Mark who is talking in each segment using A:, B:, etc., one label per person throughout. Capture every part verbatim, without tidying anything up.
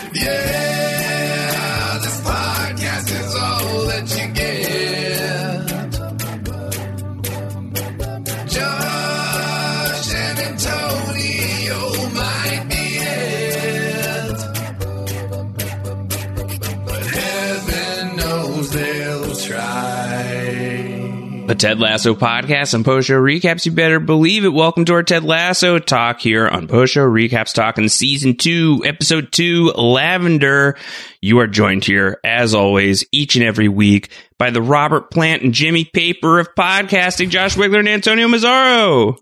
A: Yeah, this podcast is all that you get. Josh and Antonio might be it, but heaven knows they'll try.
B: A Ted Lasso podcast and post show recaps, you better believe it. Welcome to our Ted Lasso talk here on Post Show Recaps Talking Season two, Episode two, Lavender. You are joined here, as always, each and every week by the Robert Plant and Jimmy Paper of podcasting, Josh Wigler and Antonio Mazzaro.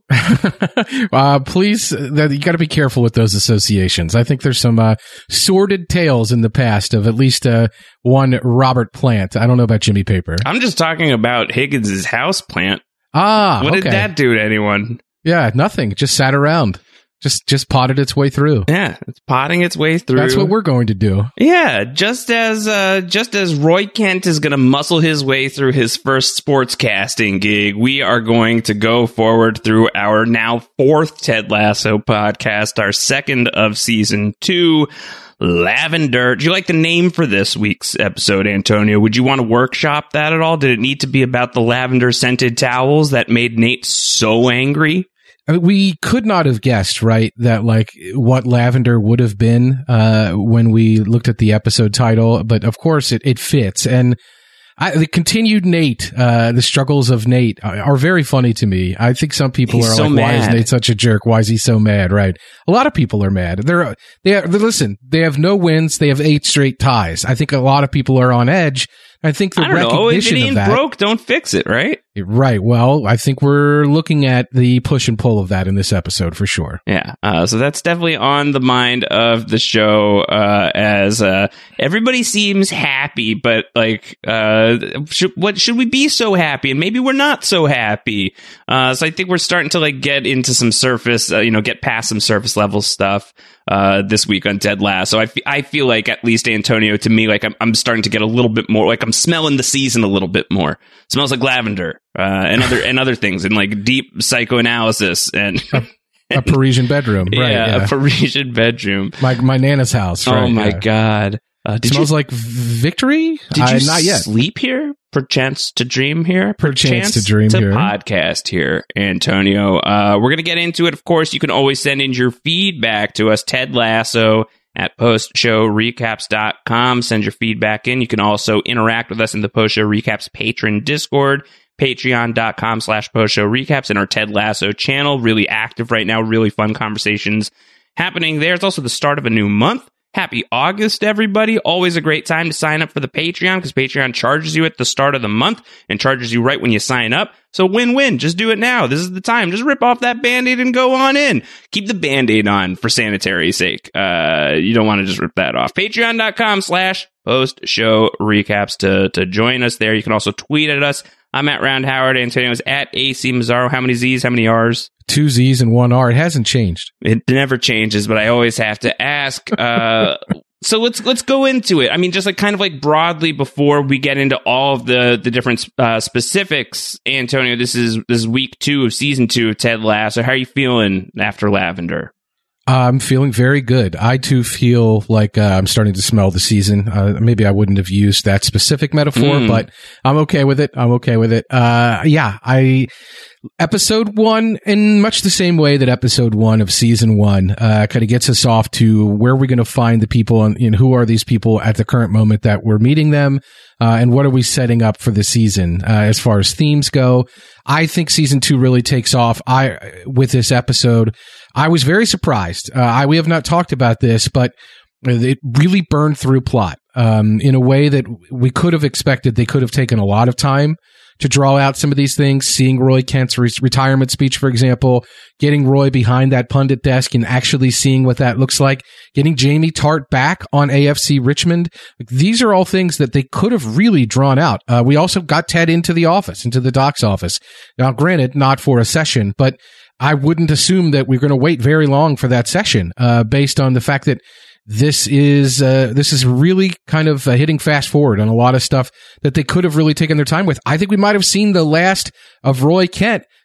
C: uh, please, uh, you got to be careful with those associations. I think there's some uh, sordid tales in the past of at least uh, one Robert Plant. I don't know about Jimmy Paper.
B: I'm just talking about Higgins' house plant.
C: Ah,
B: What
C: okay.
B: did that do to anyone?
C: Yeah, nothing. Just sat around. Just just potted its way through.
B: Yeah, it's potting its way through.
C: That's what we're going to do.
B: Yeah, just as uh, just as Roy Kent is going to muscle his way through his first sportscasting gig, we are going to go forward through our now fourth Ted Lasso podcast, our second of season two, Lavender. Do you like the name for this week's episode, Antonio? Would you want to workshop that at all? Did it need to be about the lavender scented towels that made Nate so angry?
C: I mean, we could not have guessed, right, that like what Lavender would have been uh, when we looked at the episode title. But of course, it, it fits. And I, the continued Nate, uh, the struggles of Nate are, are very funny to me. I think some people
B: He's
C: are
B: so
C: like, why is
B: mad.
C: Nate such a jerk? Why is he so mad? Right. A lot of people are mad. They're, they are, listen, they have no wins. They have eight straight ties. I think a lot of people are on edge. I think the
B: I don't know. If
C: recognition
B: it
C: of
B: ain't
C: that.
B: broke, don't fix it, right?
C: Right. Well, I think we're looking at the push and pull of that in this episode for sure.
B: Yeah, uh, so that's definitely on the mind of the show, uh, as uh, everybody seems happy, but like, uh, should, what should we be so happy? And maybe we're not so happy. Uh, so I think we're starting to like get into some surface, uh, you know, get past some surface level stuff uh, this week on Ted Lasso. I, f- I feel like at least Antonio, to me, like I'm, I'm starting to get a little bit more, like I'm smelling the season a little bit more. It smells like lavender. Uh, and other and other things, and like deep psychoanalysis and
C: a, a Parisian bedroom, right?
B: yeah,
C: Yeah,
B: a Parisian bedroom.
C: my my nana's house. Right,
B: oh my
C: yeah.
B: god! Uh, did
C: Smells
B: you
C: like victory.
B: did
C: uh,
B: you
C: not yet?
B: sleep here? Perchance to dream here.
C: Perchance to dream
B: to
C: here.
B: Podcast here, Antonio. Uh, we're gonna get into it. Of course, you can always send in your feedback to us, Ted Lasso at post show recaps dot com. Send your feedback in. You can also interact with us in the Post Show Recaps patron Discord. Patreon.com slash post show recaps and our Ted Lasso channel. Really active right now. Really fun conversations happening there. It's also the start of a new month. Happy August, everybody. Always a great time to sign up for the Patreon because Patreon charges you at the start of the month and charges you right when you sign up. So win-win. Just do it now. This is the time. Just rip off that Band-Aid and go on in. Keep the Band-Aid on for sanitary sake. Uh, you don't want to just rip that off. Patreon.com slash post show recaps to, to join us there. You can also tweet at us. I'm at Round Howard. Antonio's at A C Mazzaro. How many Z's? How many R's?
C: Two Z's and one R. It hasn't changed.
B: It never changes, but I always have to ask. Uh, so let's let's go into it. I mean, just like kind of like broadly before we get into all of the the different uh, specifics. Antonio, this is this is week two of season two of Ted Lasso. How are you feeling after Lavender?
C: I'm feeling very good. I too feel like uh, I'm starting to smell the season. Uh, maybe I wouldn't have used that specific metaphor,
B: Mm.
C: but I'm okay with it. I'm okay with it. Uh, yeah, I episode one, in much the same way that episode one of season one uh, kind of gets us off to where we're going to find the people and, and who are these people at the current moment that we're meeting them, uh, and what are we setting up for the season uh, as far as themes go. I think season two really takes off. I with this episode. I was very surprised. Uh, I, we have not talked about this, but it really burned through plot um, in a way that we could have expected. They could have taken a lot of time to draw out some of these things. Seeing Roy Kent's re- retirement speech, for example, getting Roy behind that pundit desk and actually seeing what that looks like, getting Jamie Tart back on A F C Richmond. Like, these are all things that they could have really drawn out. Uh, we also got Ted into the office, into the doc's office. Now, granted, not for a session, but I wouldn't assume that we're going to wait very long for that session, uh, based on the fact that this is uh, this is really kind of uh, hitting fast forward on a lot of stuff that they could have really taken their time with. I think we might have seen the last of Roy Kent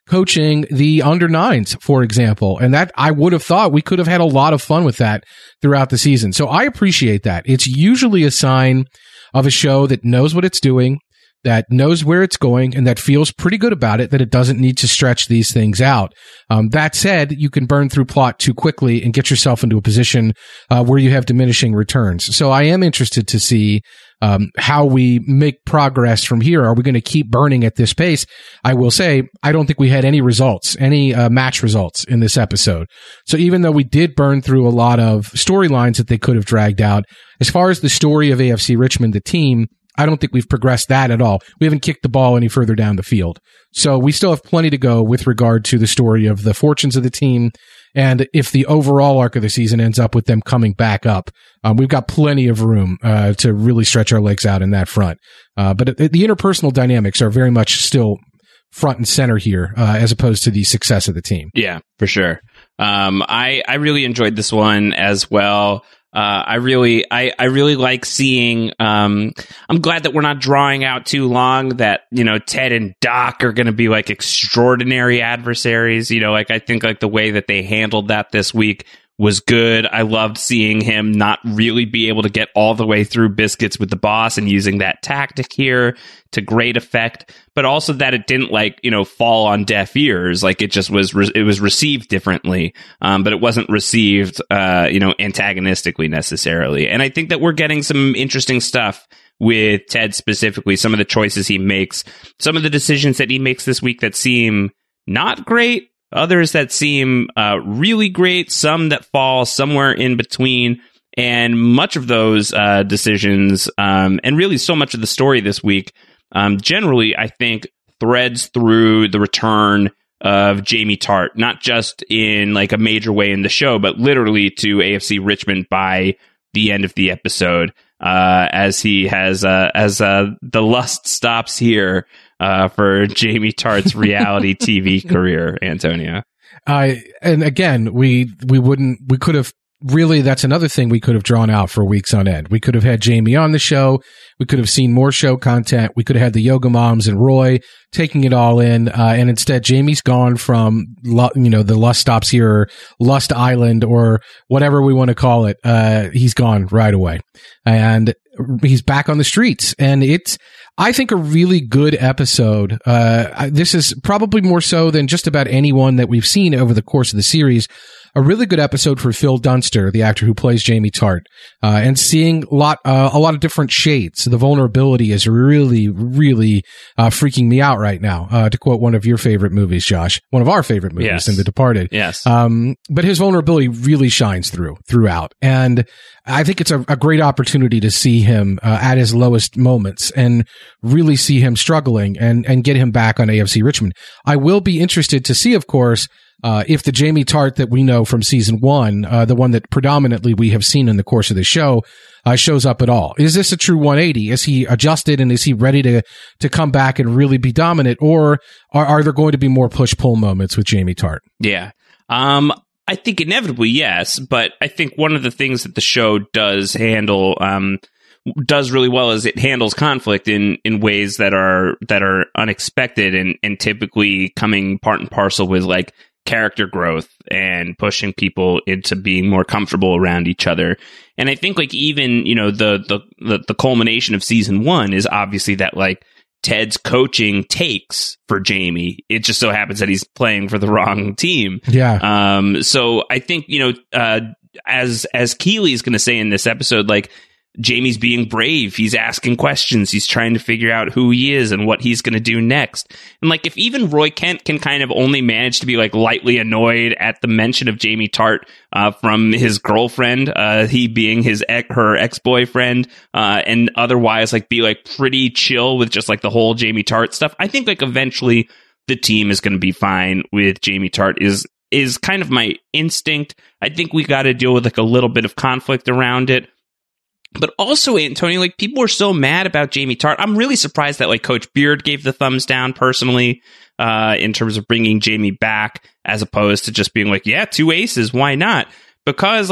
C: coaching the under nines, for example. And that I would have thought we could have had a lot of fun with that throughout the season. So I appreciate that. It's usually a sign of a show that knows what it's doing, that knows where it's going, and that feels pretty good about it, that it doesn't need to stretch these things out. Um, that said, you can burn through plot too quickly and get yourself into a position uh, where you have diminishing returns. So I am interested to see um, how we make progress from here. Are we going to keep burning at this pace? I will say, I don't think we had any results, any uh, match results in this episode. So even though we did burn through a lot of storylines that they could have dragged out, as far as the story of A F C Richmond, the team, I don't think we've progressed that at all. We haven't kicked the ball any further down the field. So we still have plenty to go with regard to the story of the fortunes of the team. And if the overall arc of the season ends up with them coming back up, um, we've got plenty of room uh, to really stretch our legs out in that front. Uh, but the interpersonal dynamics are very much still front and center here, uh, as opposed to the success of the team.
B: Yeah, for sure. Um, I, I really enjoyed this one as well. Uh, I really, I, I really like seeing, um, I'm glad that we're not drawing out too long, that, you know, Ted and Doc are going to be like extraordinary adversaries. You know, like I think like the way that they handled that this week was good. I loved seeing him not really be able to get all the way through biscuits with the boss and using that tactic here to great effect, but also that it didn't like, you know, fall on deaf ears. Like it just was, re- it was received differently. Um, but it wasn't received, uh, you know, antagonistically necessarily. And I think that we're getting some interesting stuff with Ted specifically, some of the choices he makes, some of the decisions that he makes this week that seem not great, others that seem uh, really great, some that fall somewhere in between. And much of those uh, decisions, um, and really so much of the story this week, um, generally, I think, threads through the return of Jamie Tartt, not just in like a major way in the show, but literally to A F C Richmond by the end of the episode, uh, as he has, uh, as uh, the lust stops here uh, for Jamie Tartt's reality T V career, Antonio.
C: Uh, and again, we we wouldn't we could have really that's another thing we could have drawn out for weeks on end. We could have had Jamie on the show. We could have seen more show content. We could have had the yoga moms and Roy taking it all in. Uh, and instead, Jamie's gone from, you know, the lust stops here, or Lust Island, or whatever we want to call it. Uh, he's gone right away. And he's back on the streets. And it's, I think, a really good episode. Uh, this is probably more so than just about anyone that we've seen over the course of the series. A really good episode for Phil Dunster, the actor who plays Jamie Tartt, uh, and seeing a lot, uh, a lot of different shades. The vulnerability is really, really uh, freaking me out right now. Uh, to quote one of your favorite movies, Josh, one of our favorite movies,
B: yes.
C: in The Departed.
B: Yes.
C: Um, but his vulnerability really shines through throughout, and I think it's a, a great opportunity to see him uh, at his lowest moments and really see him struggling and and get him back on A F C Richmond. I will be interested to see, of course, Uh, if the Jamie Tartt that we know from season one, uh, the one that predominantly we have seen in the course of the show, uh, shows up at all. Is this a true one eighty? Is he adjusted, and is he ready to, to come back and really be dominant? Or are, are there going to be more push-pull moments with Jamie Tartt?
B: Yeah. Um, I think inevitably, yes. But I think one of the things that the show does handle, um, does really well is it handles conflict in, in ways that are, that are unexpected and, and typically coming part and parcel with like, character growth and pushing people into being more comfortable around each other. And I think like even, you know, the, the, the, the culmination of season one is obviously that like Ted's coaching takes for Jamie. It just so happens that he's playing for the wrong team.
C: Yeah.
B: Um, so I think, you know, uh, as, as Keeley's going to say in this episode, like, Jamie's being brave. He's asking questions. He's trying to figure out who he is and what he's going to do next. And like, if even Roy Kent can kind of only manage to be like lightly annoyed at the mention of Jamie Tartt, uh, from his girlfriend, uh, he being his ex, her ex-boyfriend, uh, and otherwise like be like pretty chill with just like the whole Jamie Tartt stuff. I think like eventually the team is going to be fine with Jamie Tartt is, is kind of my instinct. I think we got to deal with like a little bit of conflict around it. But also, Antonio, like, people were so mad about Jamie Tartt. I'm really surprised that, like, Coach Beard gave the thumbs down personally, uh, in terms of bringing Jamie back, as opposed to just being like, yeah, two aces, why not? Because, like,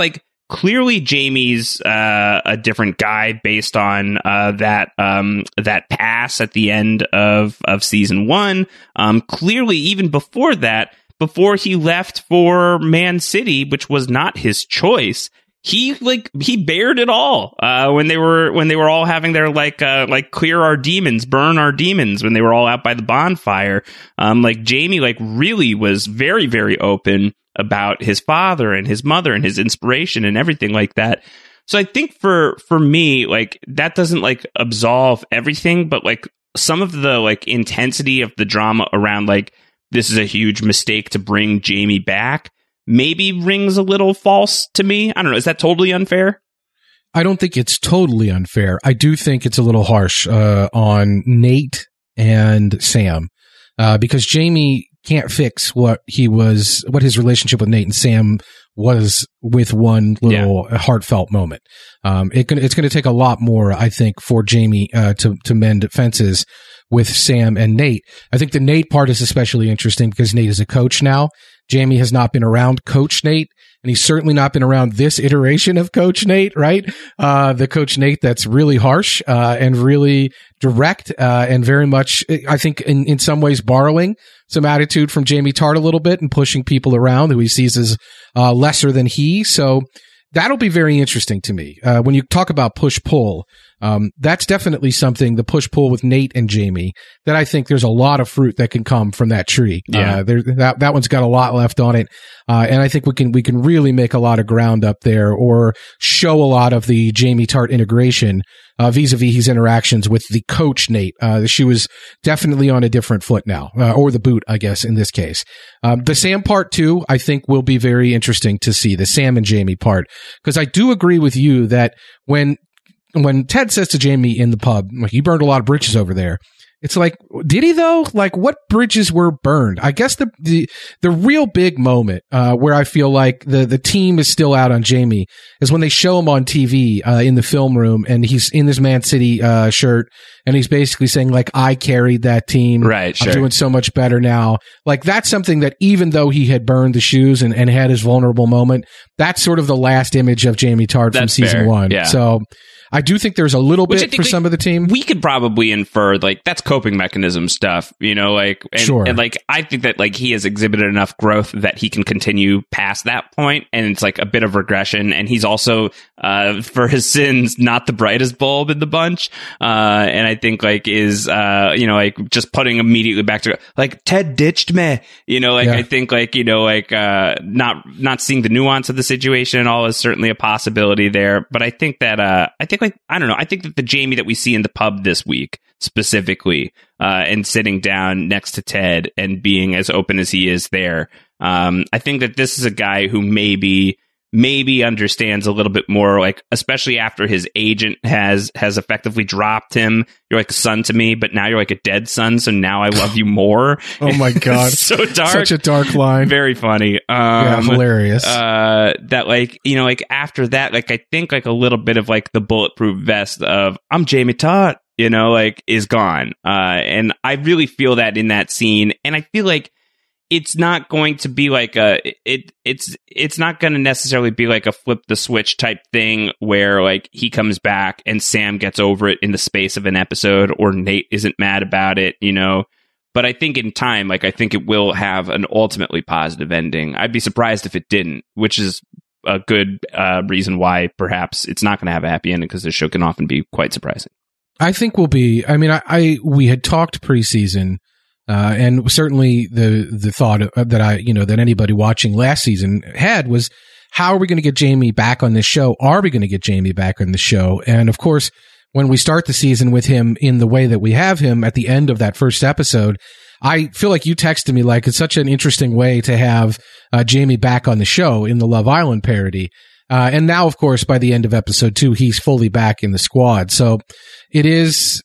B: clearly Jamie's uh, a different guy based on uh, that um, that pass at the end of, of season one. Um, clearly, even before that, before he left for Man City, which was not his choice, he like he bared it all uh, when they were when they were all having their like uh, like clear our demons, burn our demons, when they were all out by the bonfire. Um, like Jamie like really was very very open about his father and his mother and his inspiration and everything like that. So I think for for me, like that doesn't like absolve everything, but like some of the like intensity of the drama around like this is a huge mistake to bring Jamie back maybe rings a little false to me. I don't know. Is that totally unfair?
C: I don't think it's totally unfair. I do think it's a little harsh uh, on Nate and Sam uh, because Jamie can't fix what he was, what his relationship with Nate and Sam was with one little yeah. heartfelt moment. Um, it, it's going to take a lot more, I think, for Jamie uh, to to mend fences with Sam and Nate. I think the Nate part is especially interesting because Nate is a coach now. Jamie has not been around Coach Nate, and he's certainly not been around this iteration of Coach Nate, right? Uh, the Coach Nate that's really harsh uh, and really direct uh, and very much, I think, in, in some ways borrowing some attitude from Jamie Tart a little bit and pushing people around who he sees as uh, lesser than he. So that'll be very interesting to me. Uh, when you talk about push-pull, um, that's definitely something, the push-pull with Nate and Jamie, that I think there's a lot of fruit that can come from that tree.
B: Yeah.
C: Uh, there, that, that one's got a lot left on it. Uh, and I think we can, we can really make a lot of ground up there or show a lot of the Jamie Tart integration Uh, vis-a-vis his interactions with the coach, Nate. Uh, she was definitely on a different foot now, uh, or the boot, I guess, in this case. Um, the Sam part, too, I think will be very interesting to see, the Sam and Jamie part. Because I do agree with you that when when Ted says to Jamie in the pub, like, you burned a lot of bridges over there, it's like, did he though? Like, what bridges were burned? I guess the the, the real big moment uh, where I feel like the, the team is still out on Jamie is when they show him on T V uh, in the film room, and he's in this Man City uh, shirt, and he's basically saying, like, I carried that team.
B: Right, sure.
C: I'm doing so much better now. Like, that's something that even though he had burned the shoes and, and had his vulnerable moment, that's sort of the last image of Jamie Tart
B: that's
C: from season
B: fair.
C: one.
B: Yeah.
C: So I do think there's a little
B: Which
C: bit for
B: we,
C: some of the team.
B: We could probably infer, like, that's coping mechanism stuff, you know, like, and,
C: sure.
B: and like, I think that, like, he has exhibited enough growth that he can continue past that point, and it's like a bit of regression, and he's also, uh, for his sins, not the brightest bulb in the bunch, uh, and I think, like, is, uh, you know, like, just putting immediately back to, like, Ted ditched me, you know, like,
C: yeah.
B: I think, like, you know, like, uh, not, not seeing the nuance of the situation and all is certainly a possibility there, but I think that, uh, I think, like, I don't know, I think that the Jamie that we see in the pub this week specifically, uh, and sitting down next to Ted and being as open as he is there, um, I think that this is a guy who maybe maybe understands a little bit more, like, especially after his agent has has effectively dropped him. You're like a son to me, but now you're like a dead son, so now I love you more.
C: Oh my god.
B: So dark.
C: Such a dark line.
B: Very funny. Um,
C: yeah, hilarious.
B: Uh, that, like, you know, like, after that, like, I think, like, a little bit of, like, the bulletproof vest of, I'm Jamie Tart, you know, like, is gone. Uh, and I really feel that in that scene, and I feel like it's not going to be like a it it's it's not going to necessarily be like a flip the switch type thing where, like, he comes back and Sam gets over it in the space of an episode, or Nate isn't mad about it, you know. But I think in time, like, I think it will have an ultimately positive ending. I'd be surprised if it didn't, which is a good uh, reason why perhaps it's not going to have a happy ending, because the show can often be quite surprising.
C: I think we'll be. I mean, I, I we had talked preseason. Uh, and certainly the the thought that I, you know, that anybody watching last season had was, how are we going to get Jamie back on this show? Are we going to get Jamie back on the show? And of course, when we start the season with him in the way that we have him at the end of that first episode, I feel like you texted me, like, it's such an interesting way to have uh, Jamie back on the show in the Love Island parody. Uh, and now, of course, by the end of episode two, he's fully back in the squad. So it is...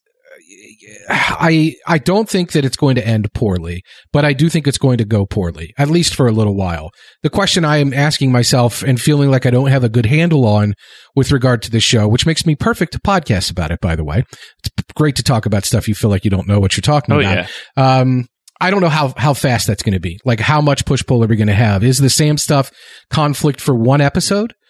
C: I I don't think that it's going to end poorly, but I do think it's going to go poorly, at least for a little while. The question I am asking myself and feeling like I don't have a good handle on with regard to the show, which makes me perfect to podcast about it, by the way. It's great to talk about stuff you feel like you don't know what you're talking
B: oh,
C: about.
B: Yeah.
C: Um, I don't know how, how fast that's going to be. Like, how much push-pull are we going to have? Is the Sam stuff conflict for one episode?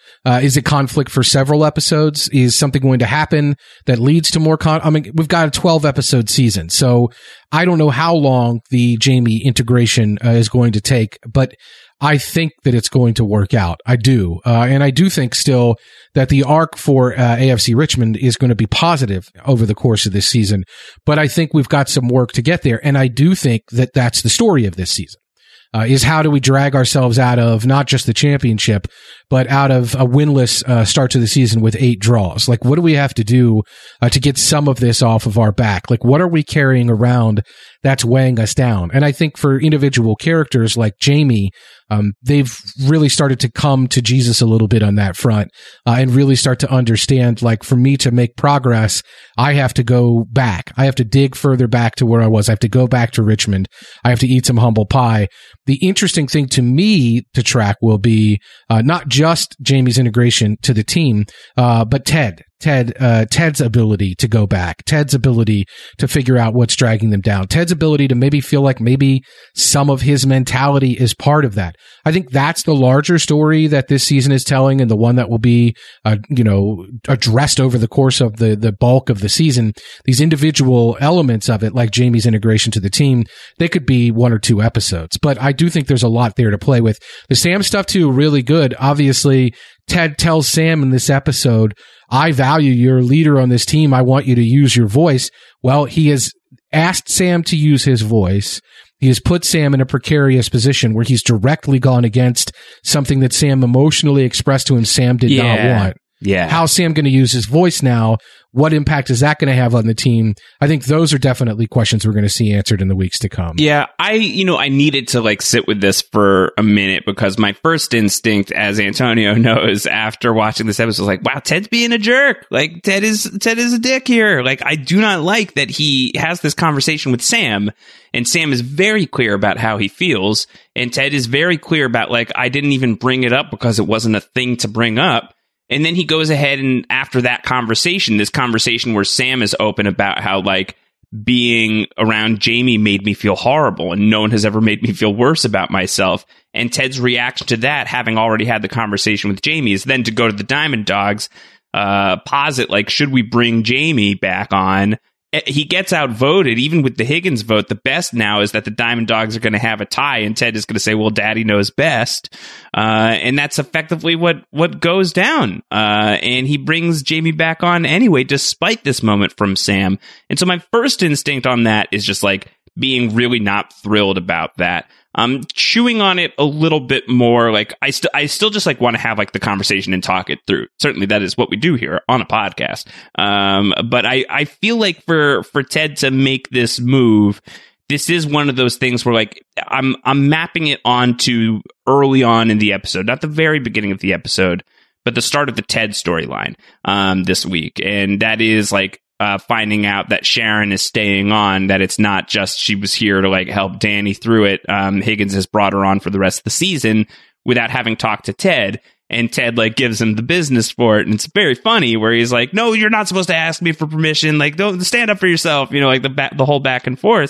C: Uh, is it conflict for several episodes? Is something going to happen that leads to more con? I mean, we've got a twelve episode season, so I don't know how long the Jamie integration uh, is going to take, but I think that it's going to work out. I do. Uh, and I do think still that the arc for uh, A F C Richmond is going to be positive over the course of this season. But I think we've got some work to get there. And I do think that that's the story of this season. Uh, is how do we drag ourselves out of not just the championship, but out of a winless uh, start to the season with eight draws? Like, what do we have to do uh, to get some of this off of our back? Like, what are we carrying around that's weighing us down? And I think for individual characters like Jamie, um, they've really started to come to Jesus a little bit on that front uh, and really start to understand, like, for me to make progress, I have to go back. I have to dig further back to where I was. I have to go back to Richmond. I have to eat some humble pie. The interesting thing to me to track will be uh, not just Jamie's integration to the team, uh, but Ted. Ted, uh, Ted's ability to go back, Ted's ability to figure out what's dragging them down, Ted's ability to maybe feel like maybe some of his mentality is part of that. I think that's the larger story that this season is telling, and the one that will be, uh, you know, addressed over the course of the, the bulk of the season. These individual elements of it, like Jamie's integration to the team, they could be one or two episodes, but I do think there's a lot there to play with. The Sam stuff too, really good. Obviously, Ted tells Sam in this episode, I value your leader on this team. I want you to use your voice. Well, he has asked Sam to use his voice. He has put Sam in a precarious position where he's directly gone against something that Sam emotionally expressed to him Sam did
B: yeah.
C: not want.
B: Yeah.
C: How's Sam going to use his voice now? What impact is that going to have on the team? I think those are definitely questions we're going to see answered in the weeks to come.
B: Yeah, I, you know, I needed to like sit with this for a minute because my first instinct, as Antonio knows, after watching this episode, was like, wow, Ted's being a jerk. Like, Ted is, Ted is a dick here. Like, I do not like that he has this conversation with Sam, and Sam is very clear about how he feels, and Ted is very clear about, like, I didn't even bring it up because it wasn't a thing to bring up. And then he goes ahead and after that conversation, this conversation where Sam is open about how, like, being around Jamie made me feel horrible and no one has ever made me feel worse about myself. And Ted's reaction to that, having already had the conversation with Jamie, is then to go to the Diamond Dogs, uh, posit, like, should we bring Jamie back on? He gets outvoted, even with the Higgins vote. The best now is that the Diamond Dogs are going to have a tie, and Ted is going to say, well, Daddy knows best. Uh, and that's effectively what, what goes down. Uh, and he brings Jamie back on anyway, despite this moment from Sam. And so my first instinct on that is just like being really not thrilled about that. Um, chewing on it a little bit more, like I still, I still just like want to have like the conversation and talk it through. Certainly that is what we do here on a podcast. Um, but I, I feel like for, for Ted to make this move, this is one of those things where like I'm, I'm mapping it onto early on in the episode, not the very beginning of the episode, but the start of the Ted storyline, um, this week. And that is like, Uh, finding out that Sharon is staying on, that it's not just she was here to like help Danny through it. Um, Higgins has brought her on for the rest of the season without having talked to Ted, and Ted like gives him the business for it. And it's very funny where he's like, no, you're not supposed to ask me for permission. Like, don't stand up for yourself. You know, like the back, the whole back and forth.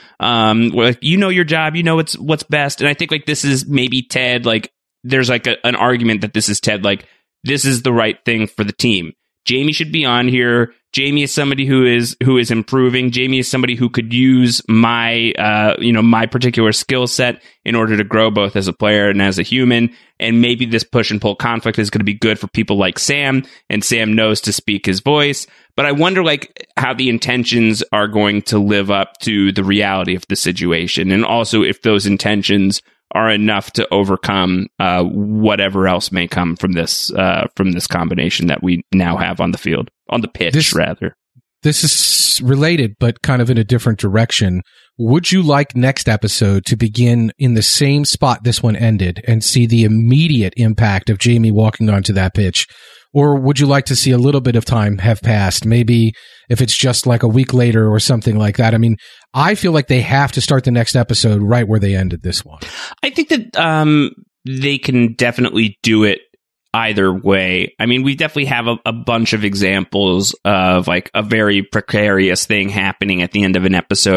B: Um, where like, you know your job, you know what's, what's best. And I think like this is maybe Ted, like there's like a, an argument that this is Ted, like this is the right thing for the team. Jamie should be on here. Jamie is somebody who is who is improving. Jamie is somebody who could use my uh you know my particular skill set in order to grow both as a player and as a human. And maybe this push and pull conflict is going to be good for people like Sam, and Sam knows to speak his voice. But I wonder like how the intentions are going to live up to the reality of the situation, and also if those intentions are enough to overcome uh, whatever else may come from this uh, from this combination that we now have on the field, on the pitch, this, rather.
C: This is related, but kind of in a different direction. Would you like next episode to begin in the same spot this one ended and see the immediate impact of Jamie walking onto that pitch? Or would you like to see a little bit of time have passed? Maybe if it's just like a week later or something like that. I mean, I feel like they have to start the next episode right where they ended this one.
B: I think that um, they can definitely do it either way. I mean, we definitely have a, a bunch of examples of like a very precarious thing happening at the end of an episode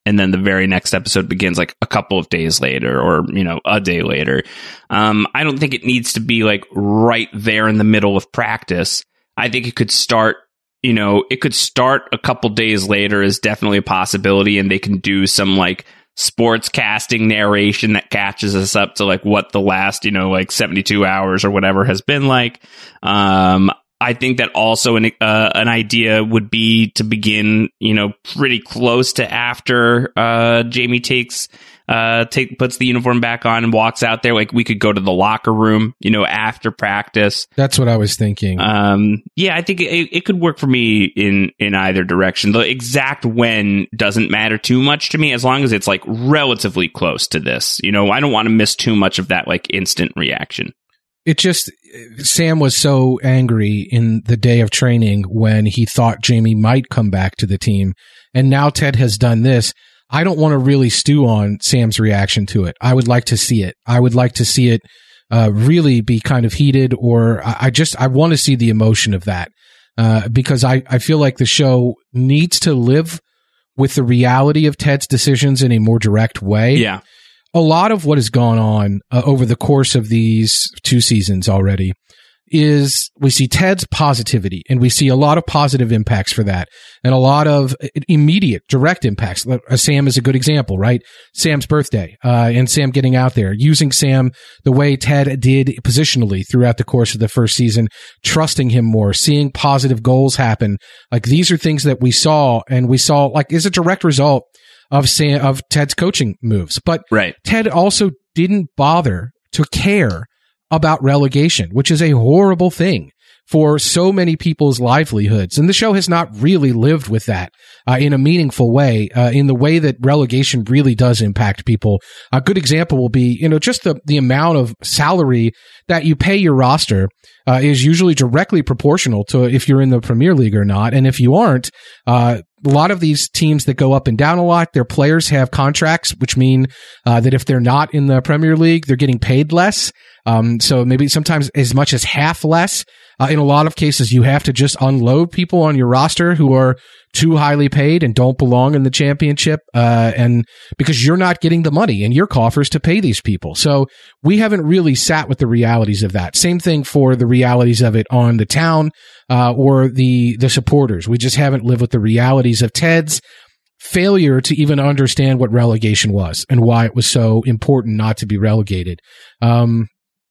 B: and then the very next episode begins like a couple of days later, or, you know, a day later. Um, I don't think it needs to be like right there in the middle of practice. I think it could start, you know, it could start a couple days later is definitely a possibility, and they can do some like sports casting narration that catches us up to like what the last, you know, like seventy-two hours or whatever has been like. Um, I think that also an uh, an idea would be to begin, you know, pretty close to after uh, Jamie takes uh, take puts the uniform back on and walks out there. Like we could go to the locker room, you know, after practice.
C: That's what I was thinking.
B: Um, yeah, I think it, it could work for me in in either direction. The exact when doesn't matter too much to me, as long as it's like relatively close to this. You know, I don't want to miss too much of that like instant reaction.
C: It just, Sam was so angry in the day of training when he thought Jamie might come back to the team. And now Ted has done this. I don't want to really stew on Sam's reaction to it. I would like to see it. I would like to see it uh, really be kind of heated, or I, I just, I want to see the emotion of that uh, because I, I feel like the show needs to live with the reality of Ted's decisions in a more direct way.
B: Yeah.
C: A lot of what has gone on uh, over the course of these two seasons already is we see Ted's positivity, and we see a lot of positive impacts for that, and a lot of immediate, direct impacts. Uh, Sam is a good example, right? Sam's birthday, uh, and Sam getting out there, using Sam the way Ted did positionally throughout the course of the first season, trusting him more, seeing positive goals happen. Like, these are things that we saw, and we saw, like, is a direct result of Sam, of Ted's coaching moves. But
B: right.
C: Ted also didn't bother to care about relegation, which is a horrible thing for so many people's livelihoods. And the show has not really lived with that uh, in a meaningful way, uh, in the way that relegation really does impact people. A good example will be, you know, just the, the amount of salary that you pay your roster uh, is usually directly proportional to if you're in the Premier League or not. And if you aren't, uh, a lot of these teams that go up and down a lot, their players have contracts, which mean uh, that if they're not in the Premier League, they're getting paid less. Um, so maybe sometimes as much as half less. Uh, in a lot of cases, you have to just unload people on your roster who are too highly paid and don't belong in the championship, uh, and because you're not getting the money in your coffers to pay these people. So we haven't really sat with the realities of that. Same thing for the realities of it on the town, uh, or the, the supporters. We just haven't lived with the realities of Ted's failure to even understand what relegation was and why it was so important not to be relegated. Um,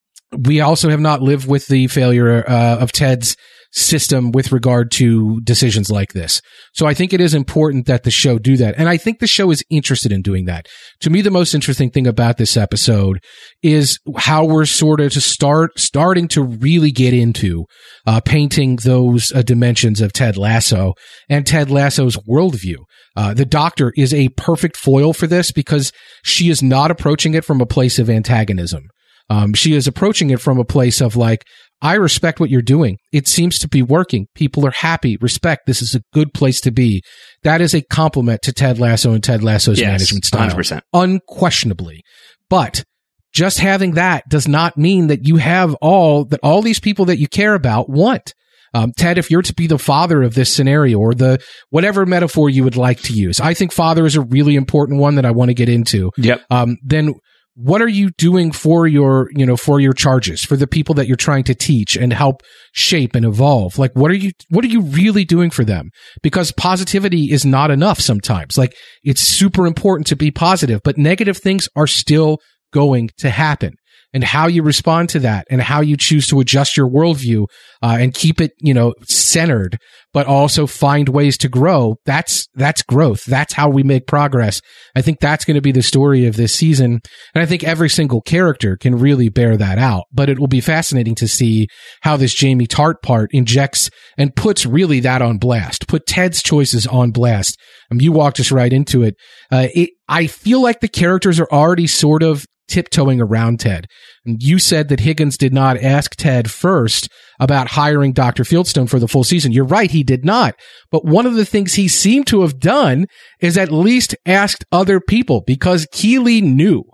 C: We also have not lived with the failure uh, of Ted's system with regard to decisions like this. So I think it is important that the show do that. And I think the show is interested in doing that. To me, the most interesting thing about this episode is how we're sort of to start, starting to really get into uh, painting those uh, dimensions of Ted Lasso and Ted Lasso's worldview. Uh, the Doctor is a perfect foil for this because she is not approaching it from a place of antagonism. Um, she is approaching it from a place of like, I respect what you're doing. It seems to be working. People are happy. Respect. This is a good place to be. That is a compliment to Ted Lasso and Ted Lasso's
B: yes,
C: management style.
B: one hundred percent.
C: Unquestionably. But just having that does not mean that you have all that all these people that you care about want. Um, Ted, if you're to be the father of this scenario, or the whatever metaphor you would like to use, I think father is a really important one that I want to get into.
B: Yep.
C: Um, then what are you doing for your, you know, for your charges, for the people that you're trying to teach and help shape and evolve? Like, what are you, what are you really doing for them? Because positivity is not enough sometimes. Like, it's super important to be positive, but negative things are still going to happen. And how you respond to that and how you choose to adjust your worldview uh, and keep it, you know, centered, but also find ways to grow. That's, that's growth. That's how we make progress. I think that's going to be the story of this season. And I think every single character can really bear that out, but it will be fascinating to see how this Jamie Tart part injects and puts really that on blast, put Ted's choices on blast. Um, you walked us right into it. Uh, it. I feel like the characters are already sort of tiptoeing around Ted. And you said that Higgins did not ask Ted first about hiring Doctor Fieldstone for the full season. You're right, he did not. But one of the things he seemed to have done is at least asked other people, because Keeley knew.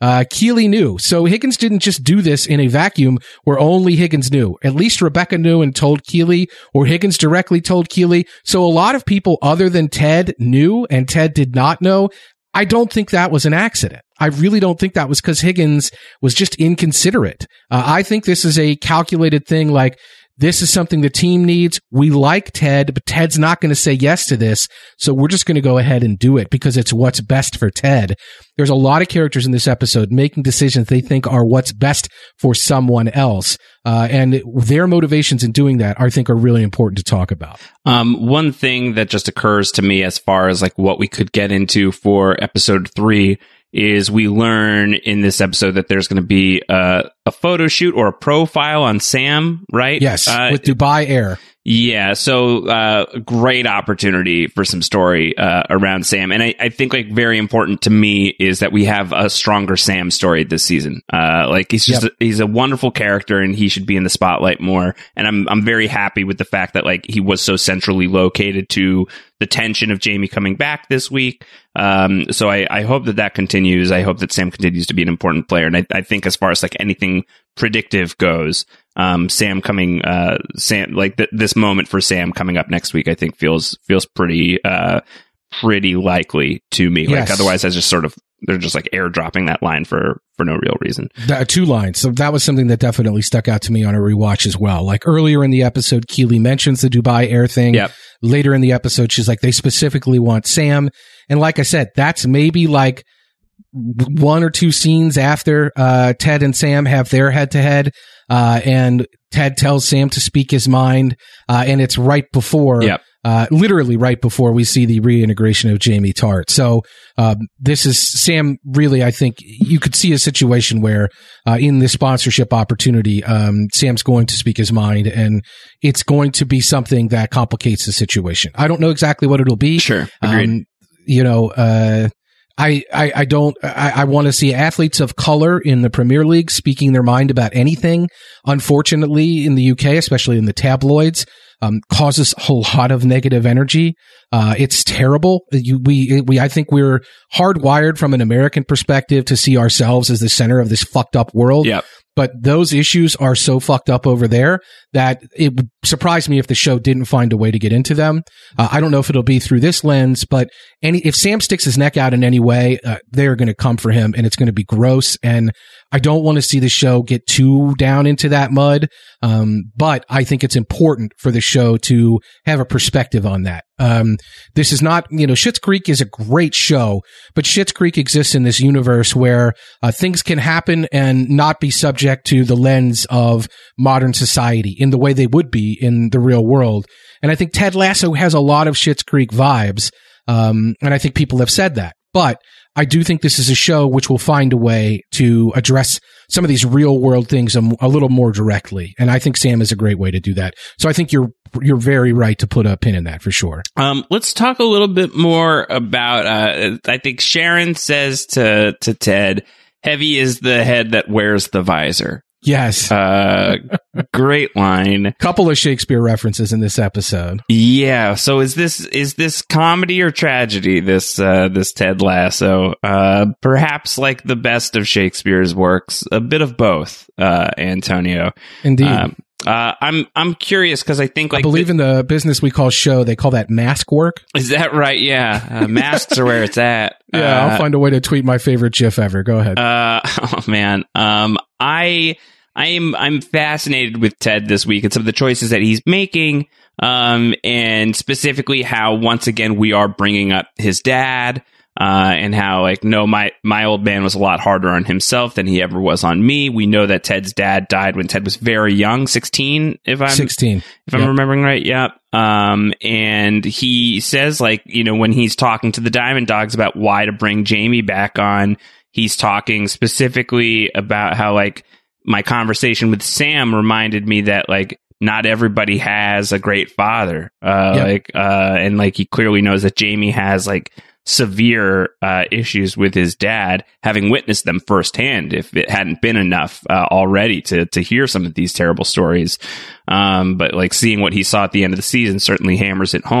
C: uh, Keeley knew. So Higgins didn't just do this in a vacuum where only Higgins knew. At least Rebecca knew and told Keeley, or Higgins directly told Keeley. So a lot of people other than Ted knew and Ted did not know. I don't think that was an accident. I really don't think that was because Higgins was just inconsiderate. Uh, I think this is a calculated thing, like, this is something the team needs. We like Ted, but Ted's not going to say yes to this. So we're just going to go ahead and do it because it's what's best for Ted. There's a lot of characters in this episode making decisions they think are what's best for someone else. Uh, and their motivations in doing that, I think, are really important to talk about.
B: Um, one thing that just occurs to me as far as like what we could get into for episode three is we learn in this episode that there's going to be a, a photo shoot or a profile on Sam, right?
C: Yes,
B: uh,
C: with Dubai Air.
B: Yeah, so uh, great opportunity for some story uh, around Sam, and I, I think like very important to me is that we have a stronger Sam story this season. Uh, like he's just yep. a, he's a wonderful character, and he should be in the spotlight more. And I'm I'm very happy with the fact that like he was so centrally located to the tension of Jamie coming back this week. Um, so I, I hope that that continues. I hope that Sam continues to be an important player, and I, I think as far as like anything predictive goes, um, Sam coming, uh, Sam like th- this moment for Sam coming up next week, I think feels feels pretty uh pretty likely to me.
C: Yes.
B: Like otherwise, I just sort of they're just like airdropping that line for for no real reason.
C: The, two lines. So that was something that definitely stuck out to me on a rewatch as well. Like earlier in the episode, Keeley mentions the Dubai Air thing.
B: Yep.
C: Later in the episode, she's like, they specifically want Sam. And like I said, that's maybe like one or two scenes after uh, Ted and Sam have their head to head, and Ted tells Sam to speak his mind, uh, and it's right before,
B: yep.
C: uh, literally right before we see the reintegration of Jamie Tart. So um, this is Sam. Really, I think you could see a situation where uh, in this sponsorship opportunity, um, Sam's going to speak his mind, and it's going to be something that complicates the situation. I don't know exactly what it'll be.
B: Sure, agreed.
C: Um, you know. Uh, I, I, I don't, I, I want to see athletes of color in the Premier League speaking their mind about anything. Unfortunately, in the U K, especially in the tabloids, um, causes a lot of negative energy. Uh, it's terrible. You, we, we, I think we're hardwired from an American perspective to see ourselves as the center of this fucked up world.
B: Yep.
C: But those issues are so fucked up over there that it would surprise me if the show didn't find a way to get into them. Uh, I don't know if it'll be through this lens, but any if Sam sticks his neck out in any way, uh, they're going to come for him, and it's going to be gross. And I don't want to see the show get too down into that mud. Um, but I think it's important for the show to have a perspective on that. Um, this is not, you know, Schitt's Creek is a great show, but Schitt's Creek exists in this universe where uh, things can happen and not be subject to the lens of modern society in the way they would be in the real world. And I think Ted Lasso has a lot of Schitt's Creek vibes. Um, and I think people have said that, but I do think this is a show which will find a way to address some of these real world things a, a little more directly. And I think Sam is a great way to do that. So I think you're, you're very right to put a pin in that for sure.
B: Um, let's talk a little bit more about, uh, I think Sharon says to, to Ted, heavy is the head that wears the visor.
C: Yes.
B: Uh, great line.
C: Couple of Shakespeare references in this episode.
B: Yeah. So is this, is this comedy or tragedy? This, uh, this Ted Lasso, uh, perhaps like the best of Shakespeare's works, a bit of both, uh, Antonio.
C: Indeed.
B: Um, uh, I'm, I'm curious because I think like,
C: I believe the, in the business we call show, they call that mask work.
B: Is that right? Yeah. Uh, masks are where it's at.
C: Yeah.
B: Uh,
C: I'll find a way to tweet my favorite GIF ever. Go ahead.
B: Uh, oh man. Um, I, I'm I'm fascinated with Ted this week and some of the choices that he's making, um, and specifically how once again we are bringing up his dad, uh, and how like no, my my old man was a lot harder on himself than he ever was on me. We know that Ted's dad died when Ted was very young, sixteen, if I'm
C: sixteen,
B: if I'm yep. remembering right. Yep. Um, and he says like you know when he's talking to the Diamond Dogs about why to bring Jamie back on, he's talking specifically about how like. My conversation with Sam reminded me that like not everybody has a great father, uh, yep. like, uh, and like he clearly knows that Jamie has like severe, uh, issues with his dad, having witnessed them firsthand. If it hadn't been enough, uh, already to, to hear some of these terrible stories. Um, but like seeing what he saw at the end of the season certainly hammers it home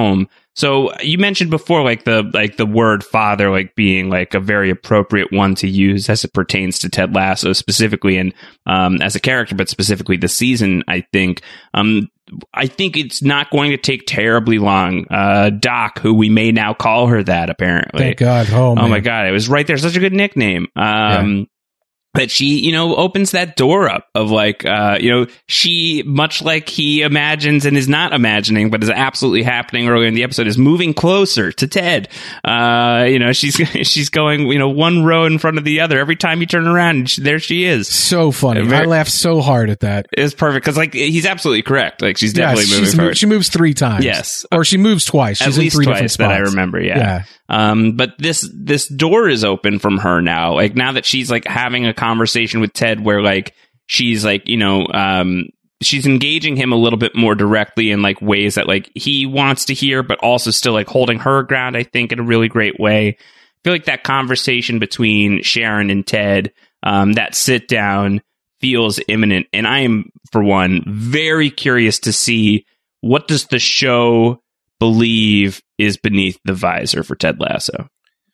B: So you mentioned before, like the like the word father, like being like a very appropriate one to use as it pertains to Ted Lasso specifically, and um, as a character, but specifically the season. I think, um, I think it's not going to take terribly long. Uh, Doc, who we may now call her that, apparently.
C: Thank God. Oh, man.
B: Oh my God, it was right there. Such a good nickname. Um, yeah. That she, you know, opens that door up of like, uh, you know, she, much like he imagines and is not imagining, but is absolutely happening earlier in the episode, is moving closer to Ted. Uh, you know, she's she's going, you know, one row in front of the other. Every time you turn around, and she, there she is.
C: So funny. Very, I laughed so hard at that.
B: It's perfect because, like, he's absolutely correct. Like, she's definitely
C: yes,
B: moving
C: she's
B: forward.
C: Moved, she moves three times.
B: Yes,
C: or she moves twice. She's
B: At least
C: in three
B: twice
C: different
B: that
C: spots.
B: I remember. Yeah.
C: yeah.
B: Um, but this this door is open from her now. Like, now that she's like having a conversation with Ted where like she's like, you know, um, she's engaging him a little bit more directly in like ways that like he wants to hear, but also still like holding her ground, I think, in a really great way. I feel like that conversation between Sharon and Ted, um, that sit down feels imminent. And I am, for one, very curious to see what does the show believe is beneath the visor for Ted Lasso.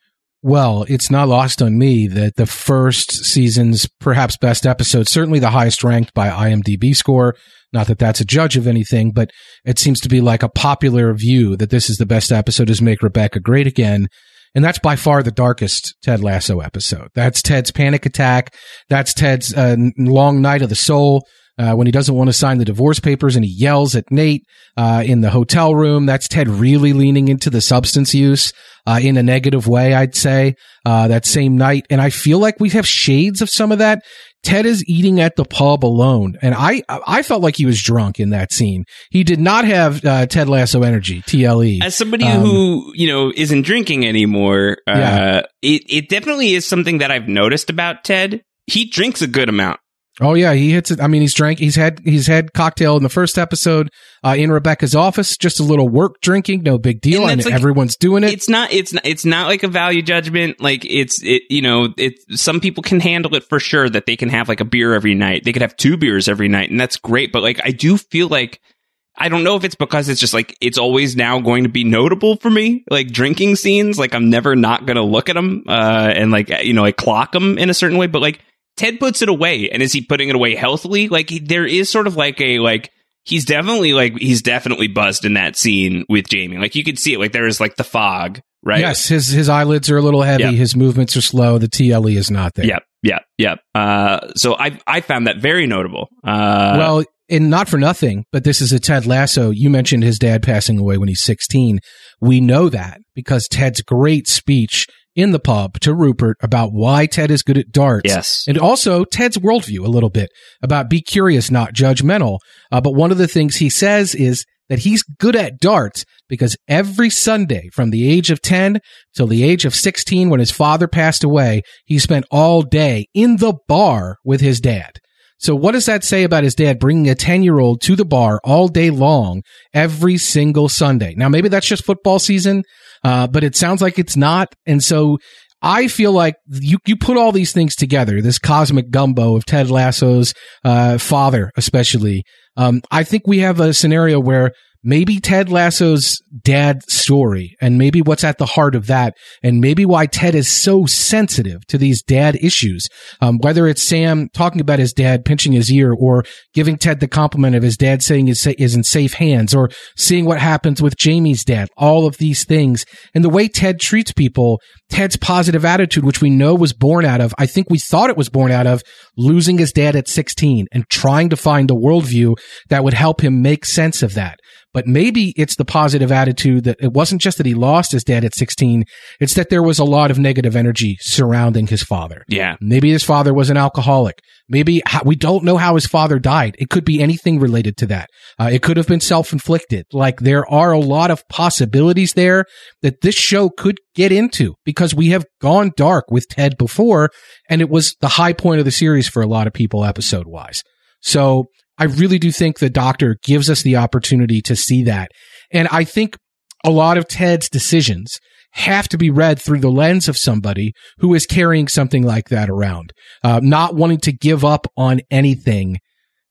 C: Well, it's not lost on me that the first season's perhaps best episode, certainly the highest ranked by I M D B score, not that that's a judge of anything, but it seems to be like a popular view that this is the best episode, is Make Rebecca Great Again. And that's by far the darkest Ted Lasso episode. That's Ted's panic attack. That's Ted's uh, long night of the soul. Uh, when he doesn't want to sign the divorce papers and he yells at Nate uh, in the hotel room. That's Ted really leaning into the substance use uh, in a negative way, I'd say, uh, that same night. And I feel like we have shades of some of that. Ted is eating at the pub alone. And I I felt like he was drunk in that scene. He did not have uh, Ted Lasso energy, T L E.
B: As somebody
C: um,
B: who, you know, isn't drinking anymore, uh,
C: yeah.
B: it, it definitely is something that I've noticed about Ted. He drinks a good amount.
C: Oh yeah, he hits it. I mean, he's drank. He's had he's had cocktail in the first episode uh, in Rebecca's office. Just a little work drinking, no big deal, and, and like, everyone's doing it.
B: It's not. It's not. It's not like a value judgment. Like it's. It. You know. It. Some people can handle it for sure. That they can have like a beer every night. They could have two beers every night, and that's great. But like, I do feel like. I don't know if it's because it's just like it's always now going to be notable for me, like drinking scenes. Like I'm never not going to look at them uh, and like you know I clock them in a certain way, but like. Ted puts it away, and is he putting it away healthily? Like he, there is sort of like a like he's definitely like he's definitely buzzed in that scene with Jamie. Like you could see it. Like there is like the fog, right?
C: Yes, his his eyelids are a little heavy. Yep. His movements are slow. The T L E is not there.
B: Yep, yep, yep. Uh, so I I found that very notable. Uh,
C: well, and not for nothing, but this is a Ted Lasso. You mentioned his dad passing away when he's sixteen. We know that because Ted's great speech in the pub to Rupert about why Ted is good at darts.
B: Yes.
C: And also Ted's worldview a little bit about be curious, not judgmental. Uh, but one of the things he says is that he's good at darts because every Sunday from the age of ten till the age of sixteen, when his father passed away, he spent all day in the bar with his dad. So what does that say about his dad bringing a ten-year-old to the bar all day long every single Sunday? Now, maybe that's just football season, uh, but it sounds like it's not. And so I feel like you, you put all these things together, this cosmic gumbo of Ted Lasso's uh, father especially. Um, I think we have a scenario where maybe Ted Lasso's dad story and maybe what's at the heart of that and maybe why Ted is so sensitive to these dad issues, um, whether it's Sam talking about his dad pinching his ear or giving Ted the compliment of his dad saying is is in safe hands or seeing what happens with Jamie's dad, all of these things and the way Ted treats people, Ted's positive attitude, which we know was born out of, I think we thought it was born out of losing his dad at sixteen and trying to find a worldview that would help him make sense of that. But maybe it's the positive attitude that it wasn't just that he lost his dad at sixteen. It's that there was a lot of negative energy surrounding his father.
B: Yeah.
C: Maybe his father was an alcoholic. Maybe we don't know how his father died. It could be anything related to that. Uh, it could have been self-inflicted. Like there are a lot of possibilities there that this show could get into because we have gone dark with Ted before and it was the high point of the series for a lot of people episode wise. So I really do think the Doctor gives us the opportunity to see that. And I think a lot of Ted's decisions have to be read through the lens of somebody who is carrying something like that around, uh, not wanting to give up on anything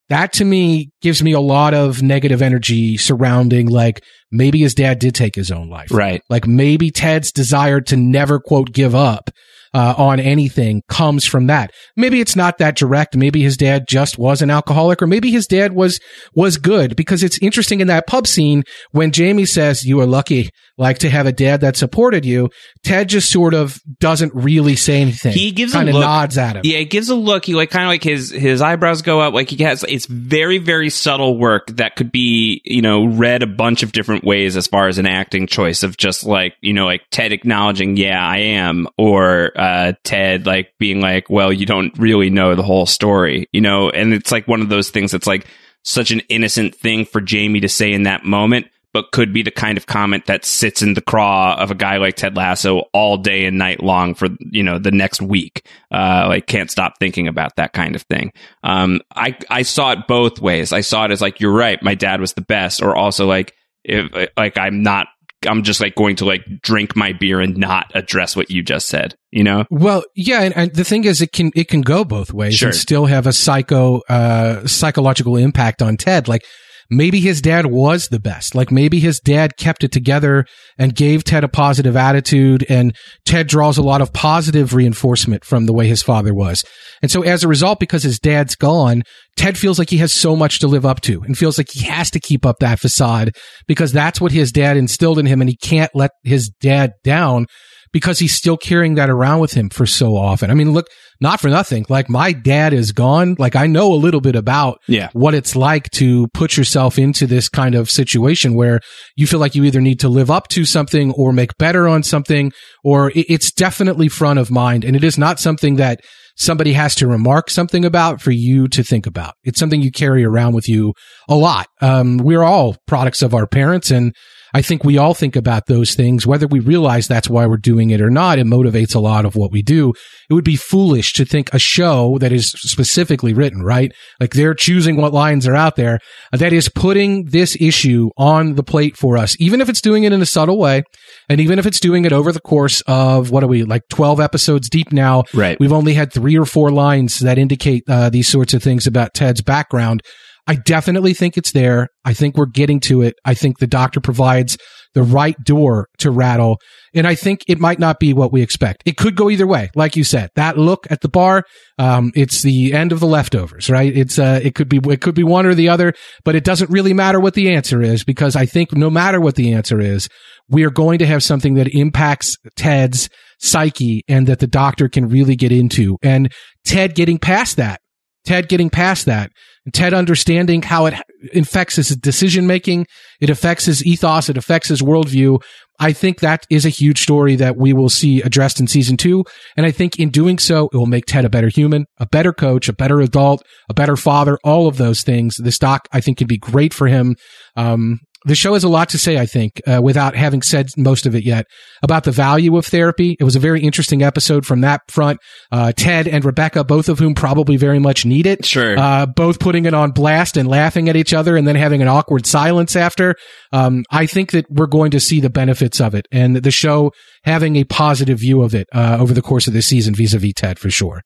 C: that to me gives me a lot of negative energy surrounding, like, maybe his dad did take his own life.
B: Right.
C: Like, maybe Ted's desire to never, quote, give up uh, on anything comes from that. Maybe it's not that direct. Maybe his dad just was an alcoholic, or maybe his dad was was good, because it's interesting in that pub scene when Jamie says, you are lucky, like, to have a dad that supported you. Ted just sort of doesn't really say anything.
B: He gives
C: kind
B: a
C: of
B: look,
C: nods at him.
B: Yeah, he gives a look. He like kind of like his his eyebrows go up. Like he has, it's very very subtle work that could be, you know, read a bunch of different ways as far as an acting choice of just like, you know, like Ted acknowledging, yeah, I am, or uh, Ted like being like, well, you don't really know the whole story, you know, and it's like one of those things that's like such an innocent thing for Jamie to say in that moment, but could be the kind of comment that sits in the craw of a guy like Ted Lasso all day and night long for, you know, the next week. Uh, like, can't stop thinking about that kind of thing. Um, I, I saw it both ways. I saw it as like, you're right, my dad was the best, or also like, if like I'm not, I'm just like going to like drink my beer and not address what you just said, you know?
C: Well, yeah, and, and the thing is, it can it can go both ways
B: Sure.
C: and still have a psycho uh, psychological impact on Ted. Like, maybe his dad was the best. Like, maybe his dad kept it together and gave Ted a positive attitude, and Ted draws a lot of positive reinforcement from the way his father was. And so as a result, because his dad's gone, Ted feels like he has so much to live up to and feels like he has to keep up that facade because that's what his dad instilled in him, and he can't let his dad down because he's still carrying that around with him for so often. I mean, look, not for nothing. Like, my dad is gone. Like, I know a little bit about
B: Yeah.
C: what it's like to put yourself into this kind of situation where you feel like you either need to live up to something or make better on something, or it- it's definitely front of mind. And it is not something that somebody has to remark something about for you to think about. It's something you carry around with you a lot. Um, we're all products of our parents, and I think we all think about those things, whether we realize that's why we're doing it or not. It motivates a lot of what we do. It would be foolish to think a show that is specifically written, right? Like, they're choosing what lines are out there, that is putting this issue on the plate for us, even if it's doing it in a subtle way. And even if it's doing it over the course of, what are we, like twelve episodes deep now?
B: Right.
C: We've only had three or four lines that indicate uh, these sorts of things about Ted's background. I definitely think it's there. I think we're getting to it. I think the doctor provides the right door to rattle. And I think it might not be what we expect. It could go either way. Like you said, that look at the bar, um, it's the end of The Leftovers, right? It's, uh, it could be, it could be one or the other, but it doesn't really matter what the answer is, because I think no matter what the answer is, we are going to have something that impacts Ted's psyche and that the doctor can really get into. And Ted getting past that, Ted getting past that, Ted understanding how it affects his decision making, it affects his ethos, it affects his worldview. I think that is a huge story that we will see addressed in season two. And I think in doing so, it will make Ted a better human, a better coach, a better adult, a better father, all of those things. This doc, I think, could be great for him. Um, The show has a lot to say, I think, uh, without having said most of it yet, about the value of therapy. It was a very interesting episode from that front. Uh, Ted and Rebecca, both of whom probably very much need it.
B: Sure.
C: Uh, both putting it on blast and laughing at each other and then having an awkward silence after. Um, I think that we're going to see the benefits of it, and the show having a positive view of it uh, over the course of this season vis-a-vis Ted, for sure.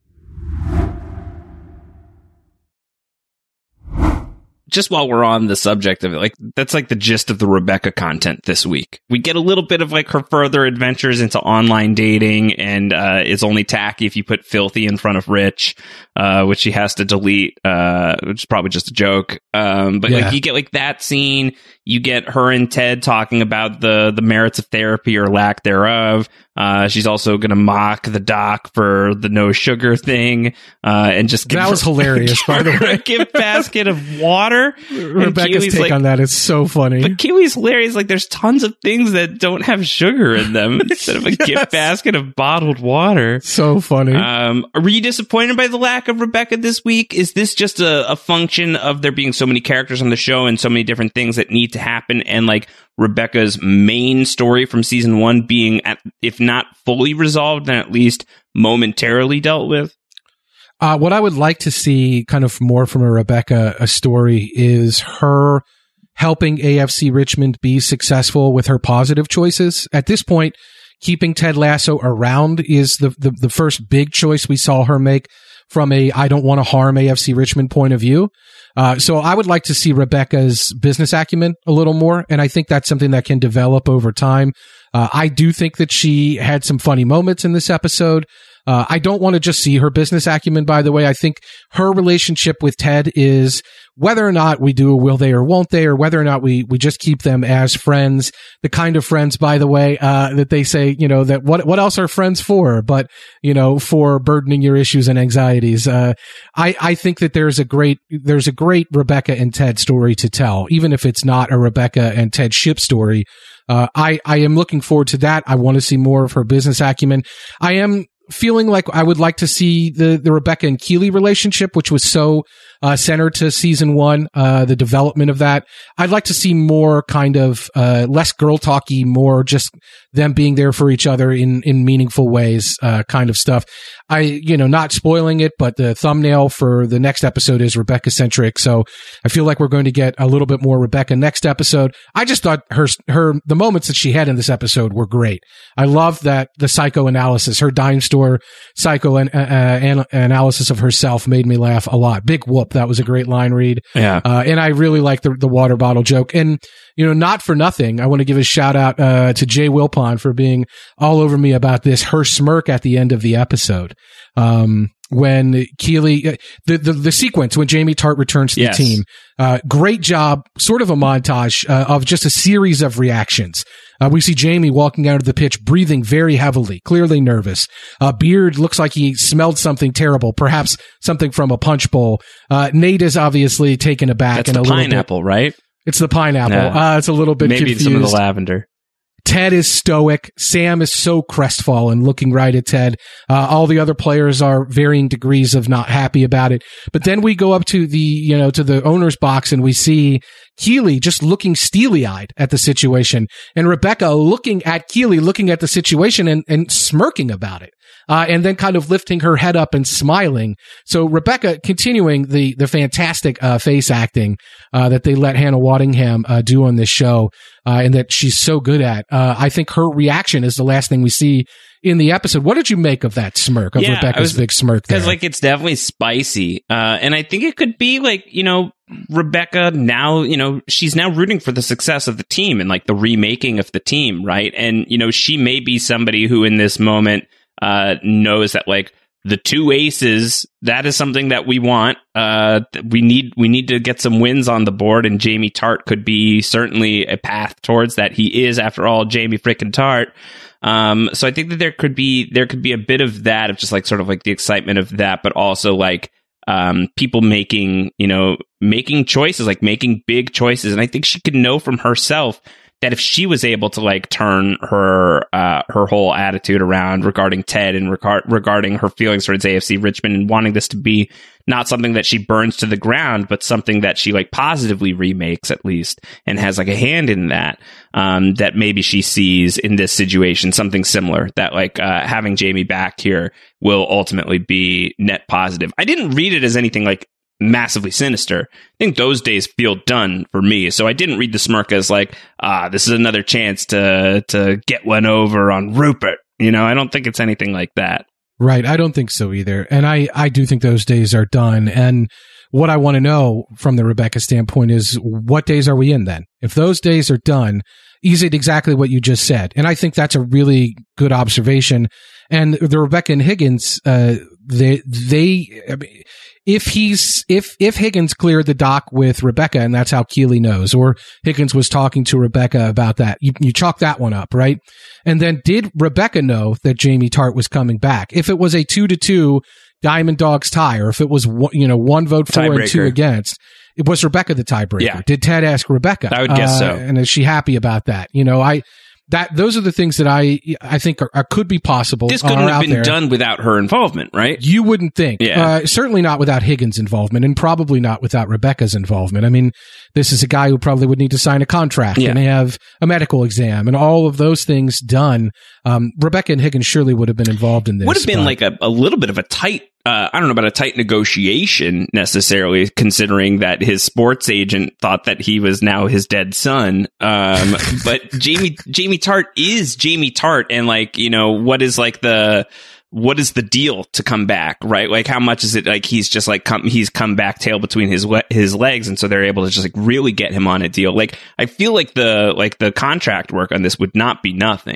B: Just while we're on the subject of it, like, that's like the gist of the Rebecca content this week. We get a little bit of like her further adventures into online dating, and uh, it's only tacky if you put filthy in front of rich, uh, which she has to delete, uh, which is probably just a joke. Um, but
C: Yeah.
B: like, you get like that scene, you get her and Ted talking about the, the merits of therapy or lack thereof. Uh, she's also going to mock the doc for the no sugar thing, uh, and just give
C: That
B: her-
C: was hilarious, by the
B: give her
C: way.
B: a gift basket of water.
C: Rebecca's
B: Kiwi's
C: take
B: like,
C: on that is so funny.
B: But Kiwi's hilarious. Like, there's tons of things that don't have sugar in them instead of a
C: Yes.
B: gift basket of bottled water.
C: So funny.
B: Um, are you disappointed by the lack of Rebecca this week? Is this just a, a function of there being so many characters on the show and so many different things that need to happen, and like Rebecca's main story from season one being, at, if not fully resolved, then at least momentarily dealt with?
C: Uh, what I would like to see kind of more from a Rebecca a story is her helping A F C Richmond be successful with her positive choices. At this point, keeping Ted Lasso around is the, the, the first big choice we saw her make from a I don't want to harm A F C Richmond point of view. Uh, so I would like to see Rebecca's business acumen a little more, and I think that's something that can develop over time. Uh, I do think that she had some funny moments in this episode. Uh, I don't want to just see her business acumen, by the way. I think her relationship with Ted is whether or not we do a will they or won't they, or whether or not we, we just keep them as friends, the kind of friends, by the way, uh, that they say, you know, that what, what else are friends for, but, you know, for burdening your issues and anxieties. Uh, I, I think that there's a great, there's a great Rebecca and Ted story to tell, even if it's not a Rebecca and Ted ship story. Uh, I, I am looking forward to that. I want to see more of her business acumen. I am feeling like I would like to see the, the Rebecca and Keeley relationship, which was so uh, centered to season one, uh, the development of that. I'd like to see more kind of uh, less girl talky, more just them being there for each other in, in meaningful ways, uh, kind of stuff. I, you know, not spoiling it, but the thumbnail for the next episode is Rebecca centric. So I feel like we're going to get a little bit more Rebecca next episode. I just thought her, her, the moments that she had in this episode were great. I love that the psychoanalysis, her dime store psycho an, uh, an, analysis of herself made me laugh a lot. Big whoop. That was a great line read.
B: Yeah.
C: Uh, and I really like the, the water bottle joke. And, you know, not for nothing, I want to give a shout out, uh, to Jay Wilpon for being all over me about this, her smirk at the end of the episode. Um, when Keeley, uh, the, the, the sequence when Jamie Tart returns to
B: yes.
C: the team, uh, great job, sort of a montage, uh, of just a series of reactions. Uh, we see Jamie walking out of the pitch, breathing very heavily, clearly nervous. Uh, Beard looks like he smelled something terrible, perhaps something from a punch bowl. Uh, Nate is obviously taken aback.
B: That's
C: and
B: the
C: a little
B: pineapple,
C: bit,
B: right?
C: It's the pineapple.
B: Yeah.
C: Uh, it's a little bit
B: Maybe
C: confused.
B: some of the lavender.
C: Ted is stoic. Sam is so crestfallen, looking right at Ted. Uh, all the other players are varying degrees of not happy about it. But then we go up to the, you know, to the owner's box and we see Keeley just looking steely-eyed at the situation, and Rebecca looking at Keeley, looking at the situation and, and smirking about it. Uh, and then kind of lifting her head up and smiling. So Rebecca continuing the, the fantastic, uh, face acting, uh, that they let Hannah Waddingham, uh, do on this show, uh, and that she's so good at. Uh, I think her reaction is the last thing we see in the episode. What did you make of that smirk, of
B: yeah,
C: Rebecca's
B: was,
C: big smirk there?
B: Because, like, it's definitely spicy. Uh, and I think it could be, like, you know, Rebecca now, you know, she's now rooting for the success of the team and, like, the remaking of the team, right? And, you know, she may be somebody who in this moment uh, knows that, like, the two aces, that is something that we want. Uh, we need we need to get some wins on the board, and Jamie Tart could be certainly a path towards that. He is, after all, Jamie frickin' Tart. Um, so I think that there could be there could be a bit of that, of just like sort of like the excitement of that, but also like um, people making, you know, making choices, like making big choices. And I think she could know from herself that if she was able to like turn her uh, her whole attitude around regarding Ted and regard regarding her feelings towards A F C Richmond and wanting this to be not something that she burns to the ground, but something that she like positively remakes at least and has like a hand in that, um, that maybe she sees in this situation something similar, that like uh, having Jamie back here will ultimately be net positive. I didn't read it as anything like massively sinister. I think those days feel done for me. So I didn't read the smirk as like, ah, this is another chance to to get one over on Rupert. You know, I don't think it's anything like that.
C: Right. I don't think so either. And I, I do think those days are done. And what I want to know from the Rebecca standpoint is, what days are we in then? If those days are done, is it exactly what you just said? And I think that's a really good observation. And the Rebecca and Higgins, uh, they, they, I mean, if he's, if, if Higgins cleared the dock with Rebecca, and that's how Keeley knows, or Higgins was talking to Rebecca about that, you, you chalk that one up, right? And then did Rebecca know that Jamie Tart was coming back? If it was a two to two Diamond Dogs tie, or if it was, you know, one vote for and two against, it was Rebecca the tiebreaker.
B: Yeah.
C: Did Ted ask Rebecca?
B: I would guess
C: uh,
B: so.
C: And is she happy about that? You know, I, That those are the things that I I think are, are could be possible.
B: This couldn't have been there. done without her involvement, right?
C: You wouldn't think.
B: Yeah.
C: Uh, certainly not without Higgins' involvement, and probably not without Rebecca's involvement. I mean, this is a guy who probably would need to sign a contract
B: yeah.
C: and have a medical exam and all of those things done. Um, Rebecca and Higgins surely would have been involved in this.
B: Would have been
C: but,
B: like a, a little bit of a tight, uh, I don't know about a tight negotiation necessarily, considering that his sports agent thought that he was now his dead son. Um, but Jamie, Jamie Tart is Jamie Tart. And like, you know, what is like the, what is the deal to come back, right? Like, how much is it like he's just like come, he's come back tail between his le- his legs, and so they're able to just like really get him on a deal. Like, I feel like the like the contract work on this would not be nothing.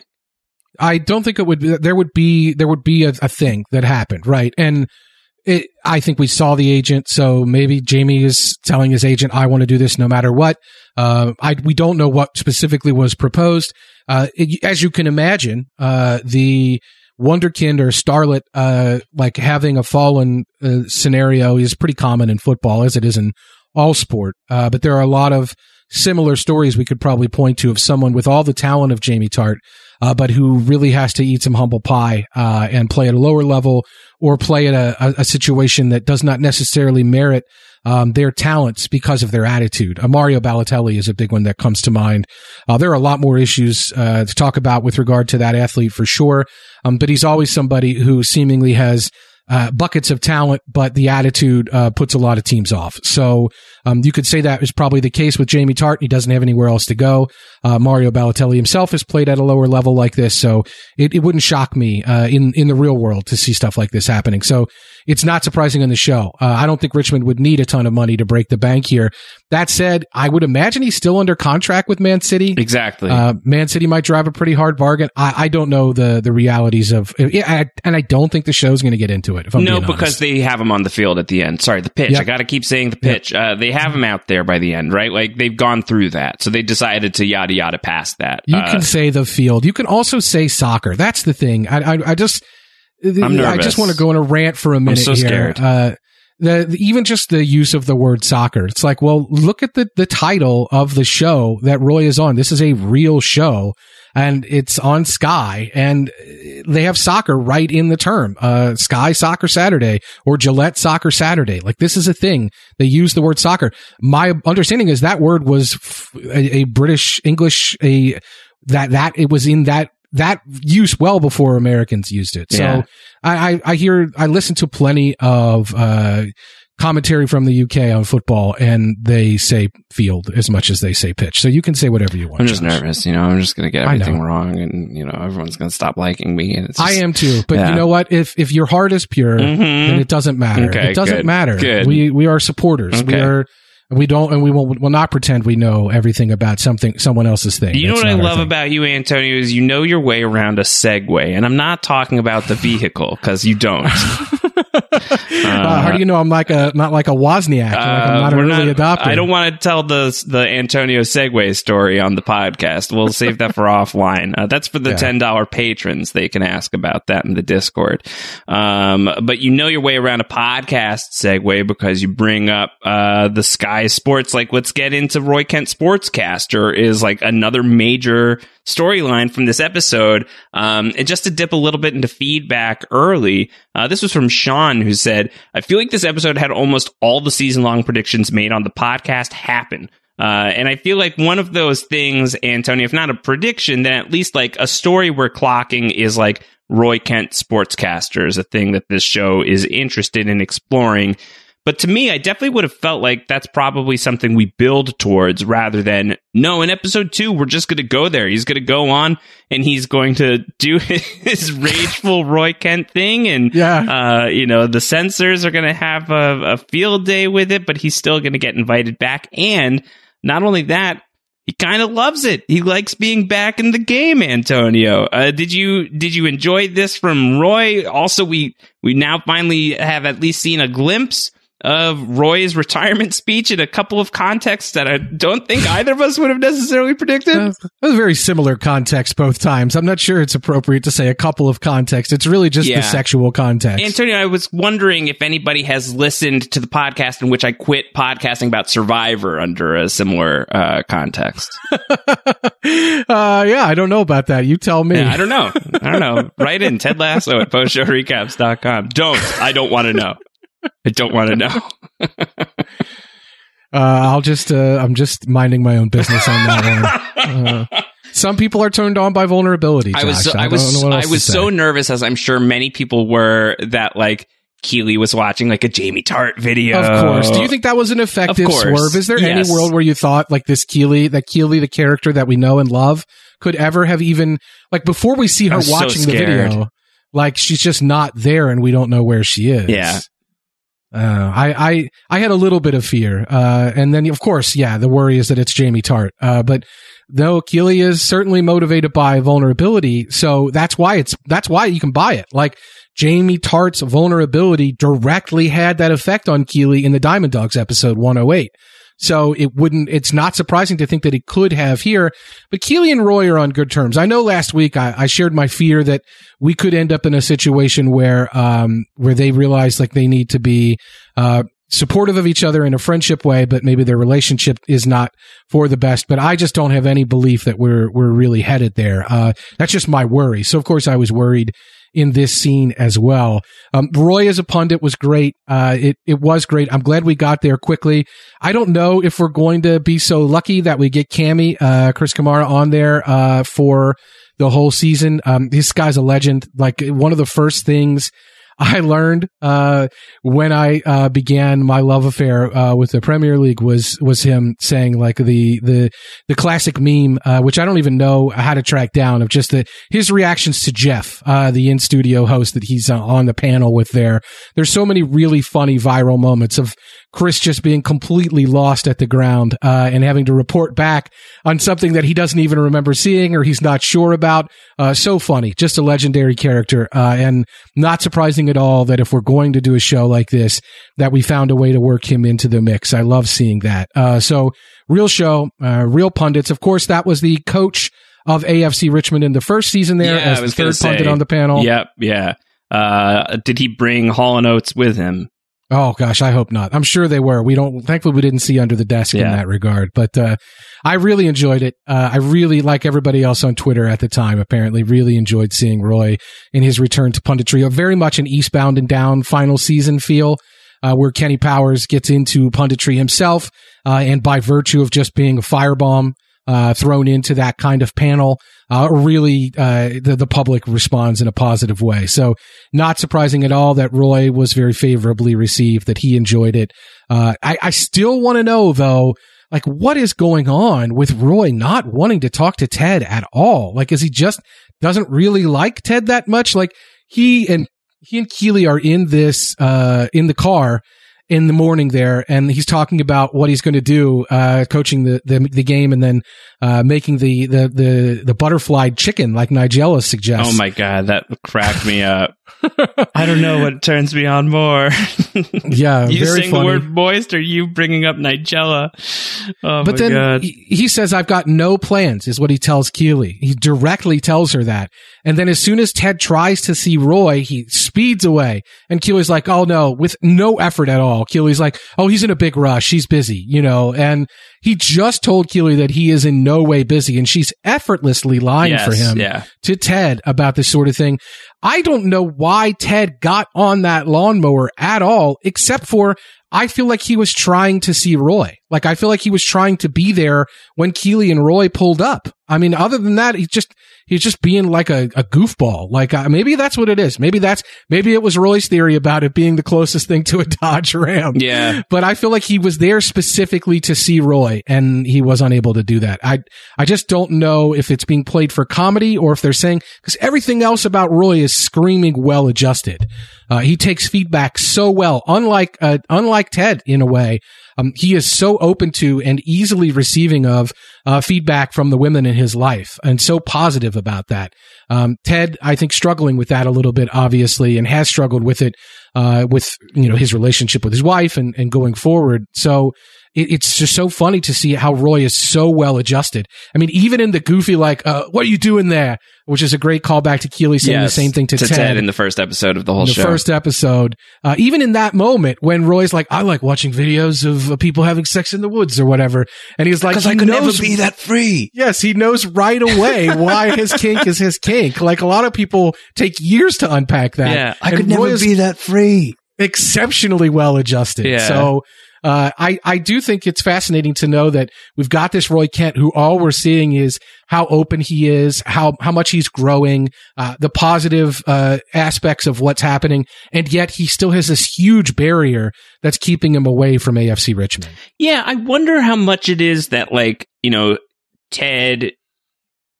C: I don't think it would. There would be there would be a, a thing that happened, right? And it, I think we saw the agent, so maybe Jamie is telling his agent, "I want to do this no matter what." Uh, I we don't know what specifically was proposed. Uh, it, as you can imagine, uh, the Wonderkind or Starlet, uh, like having a fallen uh, scenario is pretty common in football, as it is in all sport. Uh, but there are a lot of similar stories we could probably point to of someone with all the talent of Jamie Tartt, uh, but who really has to eat some humble pie uh, and play at a lower level or play at a, a, a situation that does not necessarily merit um, their talents because of their attitude. Uh, Mario Balotelli is a big one that comes to mind. Uh, there are a lot more issues uh, to talk about with regard to that athlete for sure, um, but he's always somebody who seemingly has Uh, buckets of talent, but the attitude uh, puts a lot of teams off. So um, you could say that is probably the case with Jamie Tartt. He doesn't have anywhere else to go. Uh, Mario Balotelli himself has played at a lower level like this, so it, it wouldn't shock me uh, in in the real world to see stuff like this happening. So it's not surprising on the show. Uh, I don't think Richmond would need a ton of money to break the bank here. That said, I would imagine he's still under contract with Man City.
B: Exactly.
C: Uh, Man City might drive a pretty hard bargain. I, I don't know the the realities of, yeah, and I don't think the show's going to get into it. If I'm
B: no,
C: being
B: because
C: honest.
B: they have him on the field at the end. Sorry, the pitch.
C: Yep.
B: I got to keep saying the pitch. Yep. Uh, they have him out there by the end, right? Like, they've gone through that, so they decided to yada yada past that.
C: You
B: uh,
C: can say the field. You can also say soccer. That's the thing. I, I, I just,
B: I'm nervous.
C: I just want to go on a rant for a minute
B: I'm so
C: here.
B: scared.
C: Uh, the, the even just the use of the word soccer. It's like, well, look at the the title of the show that Roy is on. This is a real show, and it's on Sky, and they have soccer right in the term. Uh, Sky Soccer Saturday or Gillette Soccer Saturday. Like, this is a thing. They use the word soccer. My understanding is that word was f- a, a British English, a that that it was in that that use well before Americans used it. So
B: Yeah.
C: I, I, I hear, I listen to plenty of, uh, commentary from the U K on football, and they say field as much as they say pitch. So you can say whatever you want.
B: I'm just
C: Josh.
B: nervous, you know. I'm just going to get
C: I know.
B: everything wrong, and you know, everyone's going to stop liking me. And it's just,
C: I am too, but
B: yeah.
C: you know what? If if your heart is pure,
B: Mhm.
C: then it doesn't matter.
B: Okay,
C: it doesn't
B: good,
C: matter.
B: good.
C: We we are supporters. We
B: Okay.
C: are. We don't, and we will, will not pretend we know everything about something, someone else's thing.
B: You know
C: That's
B: what I
C: not our
B: love
C: thing.
B: about you, Antonio, is you know your way around a Segway, and I'm not talking about the vehicle because you don't.
C: Uh, how do you know I'm like a not like a Wozniak? Like I'm not
B: Uh,
C: an
B: we're
C: early
B: not-
C: adopter.
B: I don't want to tell the the Antonio Segway story on the podcast. We'll save that for offline. Uh, that's for the
C: Yeah.
B: ten dollar patrons. They can ask about that in the Discord. Um, but you know your way around a podcast Segway because you bring up uh, the Sky Sports. Like, let's get into Roy Kent Sportscaster is like another major storyline from this episode. Um, and just to dip a little bit into feedback early, uh, this was from Sean, who said, I feel like this episode had almost all the season-long predictions made on the podcast happen. Uh, and I feel like one of those things, Antonio, if not a prediction, then at least like a story we're clocking is like Roy Kent Sportscaster is a thing that this show is interested in exploring. But to me, I definitely would have felt like that's probably something we build towards rather than, no, in episode two, we're just going to go there. He's going to go on and he's going to do his rageful Roy Kent thing. And,
C: Yeah.
B: uh, you know, the censors are going to have a, a field day with it, but he's still going to get invited back. And not only that, he kind of loves it. He likes being back in the game, Antonio. Uh, did you did you enjoy this from Roy? Also, we we now finally have at least seen a glimpse of Roy's retirement speech in a couple of contexts that I don't think either of us would have necessarily predicted.
C: Uh, it was a very similar context both times. I'm not sure it's appropriate to say a couple of contexts. It's really just
B: Yeah.
C: the sexual context.
B: Antonio, I was wondering if anybody has listened to the podcast in which I quit podcasting about Survivor under a similar uh, context.
C: uh, yeah, I don't know about that. You tell me.
B: Yeah, I don't know. I don't know. Write in Ted Lasso at post show recaps dot com. Don't. I don't want to know. I don't want to know.
C: Uh, I'll just, uh, I'm just minding my own business on that one. Uh, some people are turned on by vulnerability. Josh.
B: I was so, I
C: don't
B: was
C: know what
B: I
C: else to
B: was
C: say.
B: so nervous, as I'm sure many people were, that like Keely was watching like a Jamie Tartt video.
C: Of course. Do you think that was an effective
B: Of course.
C: swerve? Is there
B: Yes.
C: any world where you thought like this Keely, that Keely, the character that we know and love, could ever have even like before we see her
B: I was so
C: watching the
B: scared.
C: video? Like she's just not there and we don't know where she is.
B: Yeah.
C: Uh, I, I, I had a little bit of fear. Uh, and then of course, yeah, the worry is that it's Jamie Tart. Uh, but no, Keeley is certainly motivated by vulnerability. So that's why it's, that's why you can buy it. Like Jamie Tart's vulnerability directly had that effect on Keeley in the Diamond Dogs episode one oh eight. So it wouldn't, it's not surprising to think that it could have here, but Keeley and Roy are on good terms. I know last week I, I shared my fear that we could end up in a situation where, um, where they realize like they need to be, uh, supportive of each other in a friendship way, but maybe their relationship is not for the best. But I just don't have any belief that we're, we're really headed there. Uh, that's just my worry. So of course I was worried in this scene as well. Um, Roy as a pundit was great. Uh, it, it was great. I'm glad we got there quickly. I don't know if we're going to be so lucky that we get Cammy, uh, Chris Kamara on there, uh, for the whole season. Um, this guy's a legend. Like one of the first things I learned, uh, when I, uh, began my love affair, uh, with the Premier League was, was him saying like the, the, the classic meme, uh, which I don't even know how to track down of just the, his reactions to Jeff, uh, the in-studio host that he's uh, on the panel with there. There's so many really funny viral moments of Chris just being completely lost at the ground, uh, and having to report back on something that he doesn't even remember seeing or he's not sure about. Uh, so funny. Just a legendary character, uh, and not surprising at all that if we're going to do a show like this, that we found a way to work him into the mix. I love seeing that. Uh, so real show, uh, real pundits. Of course, that was the coach of A F C Richmond in the first season there
B: Yeah,
C: as
B: I was
C: the
B: gonna
C: third pundit
B: say,
C: on the panel.
B: Yep, yeah. Uh, did he bring Hall and Oates with him?
C: Oh gosh, I hope not. I'm sure they were. We don't, thankfully we didn't see under the desk
B: Yeah.
C: in that regard, but, uh, I really enjoyed it. Uh, I really, like everybody else on Twitter at the time, apparently really enjoyed seeing Roy in his return to punditry. Very much an Eastbound and Down final season feel, uh, where Kenny Powers gets into punditry himself, uh, and by virtue of just being a firebomb, uh, thrown into that kind of panel, uh, really, uh, the, the public responds in a positive way. So not surprising at all that Roy was very favorably received, that he enjoyed it. Uh, I, I still want to know though, like what is going on with Roy not wanting to talk to Ted at all? Like, is he just doesn't really like Ted that much? Like he and, he and Keeley are in this, uh, in the car in the morning there, and he's talking about what he's going to do, uh, coaching the, the, the game and then, uh, making the, the, the, the butterfly chicken like Nigella suggests.
B: Oh my God, that cracked me up. I don't know what turns me on more.
C: Yeah,
B: you
C: very
B: saying
C: funny.
B: the word moist or you bringing up Nigella? Oh
C: But
B: my
C: then
B: God.
C: he, he says, I've got no plans, is what he tells Keeley. He directly tells her that. And then as soon as Ted tries to see Roy, he speeds away. And Keeley's like, oh no, with no effort at all. Keeley's like, oh, he's in a big rush. He's busy, you know, and he just told Keeley that he is in no way busy. And she's effortlessly lying
B: Yes,
C: for him
B: yeah.
C: to Ted about this sort of thing. I don't know why Ted got on that lawnmower at all, except for I feel like he was trying to see Roy. Like, I feel like he was trying to be there when Keeley and Roy pulled up. I mean, other than that, he's just, he's just being like a, a goofball. Like, uh, maybe that's what it is. Maybe that's, maybe it was Roy's theory about it being the closest thing to a Dodge Ram.
B: Yeah.
C: But I feel like he was there specifically to see Roy, and he was unable to do that. I, I just don't know if it's being played for comedy or if they're saying, because everything else about Roy is screaming well adjusted. Uh, he takes feedback so well, unlike, uh, unlike Ted in a way. Um, he is so open to and easily receiving of, uh, feedback from the women in his life, and so positive about that. Um, Ted, I think, struggling with that a little bit, obviously, and has struggled with it, uh, with, you know, his relationship with his wife and, and going forward. So, it, it's just so funny to see how Roy is so well adjusted. I mean, even in the goofy, like, uh, what are you doing there? Which is a great callback to Keeley saying
B: Yes,
C: the same thing to,
B: to
C: Ted.
B: Ted in the first episode of the whole
C: in the
B: show.
C: first episode. Uh, even in that moment when Roy's like, I like watching videos of uh, people having sex in the woods or whatever. And he's like,
A: Because
C: he
A: I could
C: knows,
A: never be that free.
C: yes, he knows right away why his kink is his kink. Like, a lot of people take years to unpack that.
B: Yeah.
A: I
C: And
A: could never
C: Roy is
A: be that free.
C: exceptionally well adjusted.
B: Yeah.
C: So, uh, I, I do think it's fascinating to know that we've got this Roy Kent who all we're seeing is how open he is, how, how much he's growing, uh, the positive, uh, aspects of what's happening. And yet he still has this huge barrier that's keeping him away from A F C Richmond.
B: Yeah, I wonder how much it is that, like, you know, Ted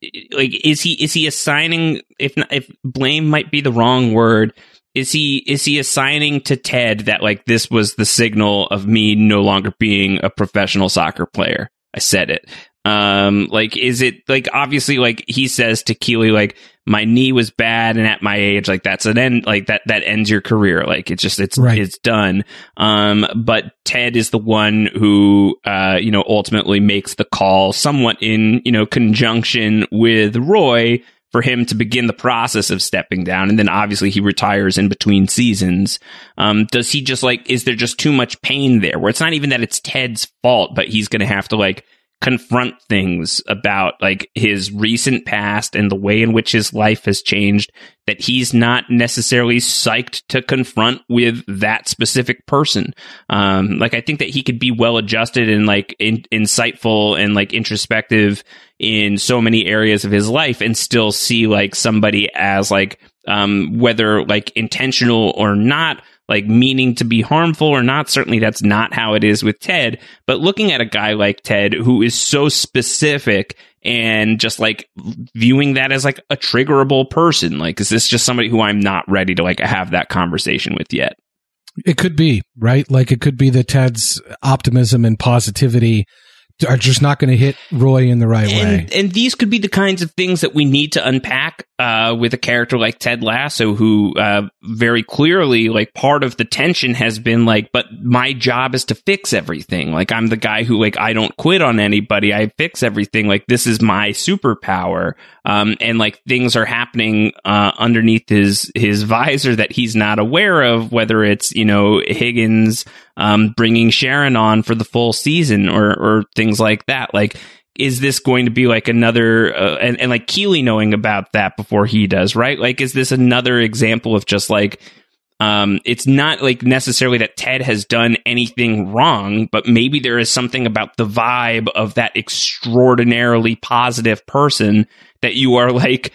B: like, is he is he assigning, if not, if blame might be the wrong word, is he is he assigning to Ted that like this was the signal of me no longer being a professional soccer player? I said it. Um, like, is it like, obviously, like he says to Keeley, like, my knee was bad, and at my age, like that's an end, like that that ends your career. Like it's just it's
C: right.
B: it's done. Um, but Ted is the one who, uh, you know, ultimately makes the call, somewhat in you know conjunction with Roy, for him to begin the process of stepping down. And then obviously he retires in between seasons. Um, does he just like, is there just too much pain there where it's not even that it's Ted's fault, but he's going to have to like confront things about like his recent past and the way in which his life has changed that he's not necessarily psyched to confront with that specific person. Um, like I think that he could be well adjusted and like in, insightful and like introspective in so many areas of his life and still see like somebody as like, um, whether like intentional or not, like meaning to be harmful or not. Certainly that's not how it is with Ted, but looking at a guy like Ted who is so specific and just like viewing that as like a triggerable person, like, is this just somebody who I'm not ready to like have that conversation with yet?
C: It could be, right? Like it could be that Ted's optimism and positivity are just not going to hit Roy in the right
B: and,
C: way.
B: And these could be the kinds of things that we need to unpack uh, with a character like Ted Lasso, who uh, very clearly, like, part of the tension has been like, but my job is to fix everything. Like, I'm the guy who, like, I don't quit on anybody. I fix everything. Like, this is my superpower. Um, and like things are happening uh, underneath his his visor that he's not aware of, whether it's, you know, Higgins um, bringing Sharon on for the full season or or things like that. Like, is this going to be like another uh, and, and like Keeley knowing about that before he does, right? Like, is this another example of just like, um, it's not like necessarily that Ted has done anything wrong, but maybe there is something about the vibe of that extraordinarily positive person that you are like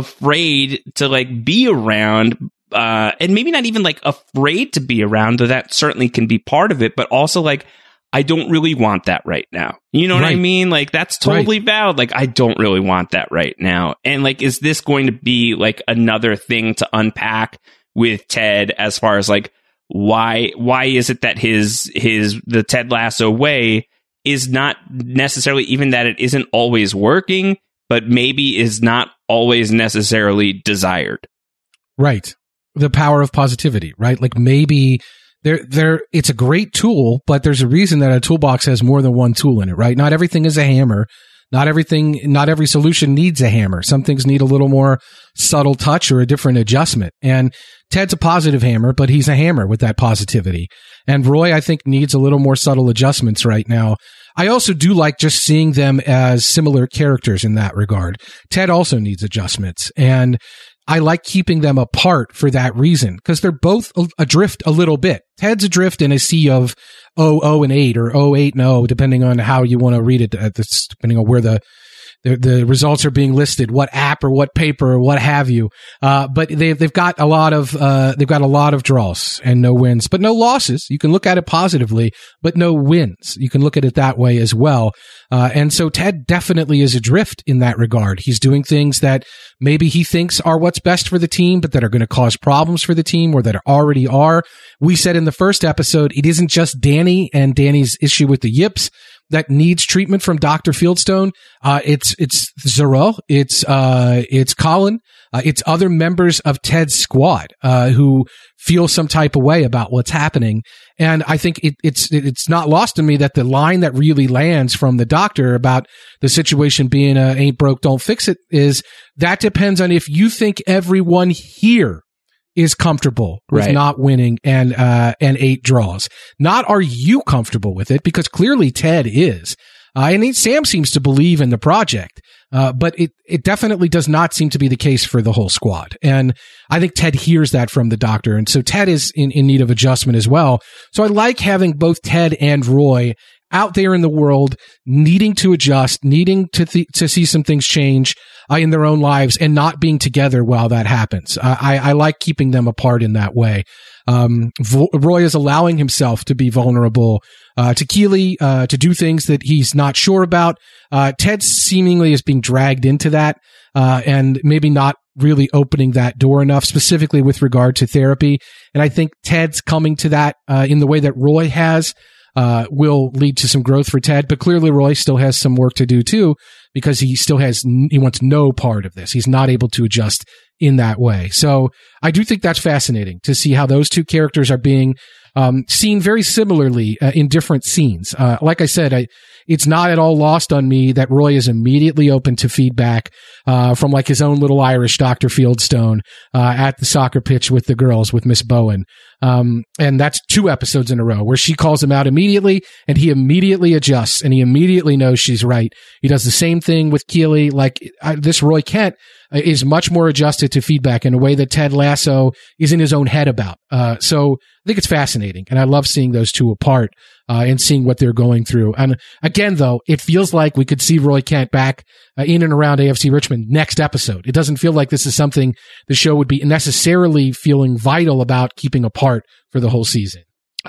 B: afraid to like be around, uh, and maybe not even like afraid to be around, though that certainly can be part of it, but also like, I don't really want that right now. You know what
C: right.
B: I mean? Like, that's totally
C: right.
B: valid. Like, I don't really want that right now. And like, is this going to be like another thing to unpack with Ted as far as like, why, why is it that his, his, the Ted Lasso way is not necessarily even that it isn't always working, but maybe is not always necessarily desired.
C: Right. The power of positivity, right? Like maybe there, there, it's a great tool, but there's a reason that a toolbox has more than one tool in it, right? Not everything is a hammer. Not everything, not every solution needs a hammer. Some things need a little more subtle touch or a different adjustment. And Ted's a positive hammer, but he's a hammer with that positivity. And Roy, I think, needs a little more subtle adjustments right now. I also do like just seeing them as similar characters in that regard. Ted also needs adjustments. And I like keeping them apart for that reason, because they're both adrift a little bit. Ted's adrift in a sea of oh, oh, and eight, or oh, eight, and oh, depending on how you want to read it, at this, depending on where the, the the results are being listed, what app or what paper or what have you. Uh, but they've they've got a lot of uh, they've got a lot of draws and no wins, but no losses. You can look at it positively, but no wins. You can look at it that way as well. Uh, and so Ted definitely is adrift in that regard. He's doing things that maybe he thinks are what's best for the team, but that are going to cause problems for the team, or that already are. We said in the first episode, it isn't just Danny and Danny's issue with the yips that needs treatment from Doctor Fieldstone. Uh, it's, it's Zero. It's, uh, it's Colin. Uh, it's other members of Ted's squad, uh, who feel some type of way about what's happening. And I think it, it's, it's not lost to me that the line that really lands from the doctor about the situation being a ain't broke, don't fix it is that depends on if you think everyone here is comfortable with
B: right.
C: not winning and uh and eight draws. Not are you comfortable with it, because clearly Ted is. Uh, and Sam seems to believe in the project, uh, but it, it definitely does not seem to be the case for the whole squad. And I think Ted hears that from the doctor. And so Ted is in, in need of adjustment as well. So I like having both Ted and Roy out there in the world, needing to adjust, needing to th- to see some things change. uh, in their own lives and not being together while that happens. Uh, I, I like keeping them apart in that way. Um, Vo- Roy is allowing himself to be vulnerable uh, to Keeley, uh, to do things that he's not sure about. Uh, Ted seemingly is being dragged into that, uh, and maybe not really opening that door enough, specifically with regard to therapy. And I think Ted's coming to that uh, in the way that Roy has uh, will lead to some growth for Ted. But clearly, Roy still has some work to do too, because he still has he wants no part of this. He's not able to adjust in that way. So I do think that's fascinating to see how those two characters are being um, seen very similarly uh, in different scenes. Uh, like I said, I, it's not at all lost on me that Roy is immediately open to feedback uh, from like his own little Irish Doctor Fieldstone uh, at the soccer pitch with the girls with Miss Bowen. Um, and that's two episodes in a row where she calls him out immediately and he immediately adjusts and he immediately knows she's right. He does the same thing with Keeley. Like I, this Roy Kent is much more adjusted to feedback in a way that Ted Lasso is in his own head about. Uh, so I think it's fascinating. And I love seeing those two apart, uh, and seeing what they're going through. And again, though, it feels like we could see Roy Kent back uh, in and around A F C Richmond next episode. It doesn't feel like this is something the show would be necessarily feeling vital about keeping apart for the whole season.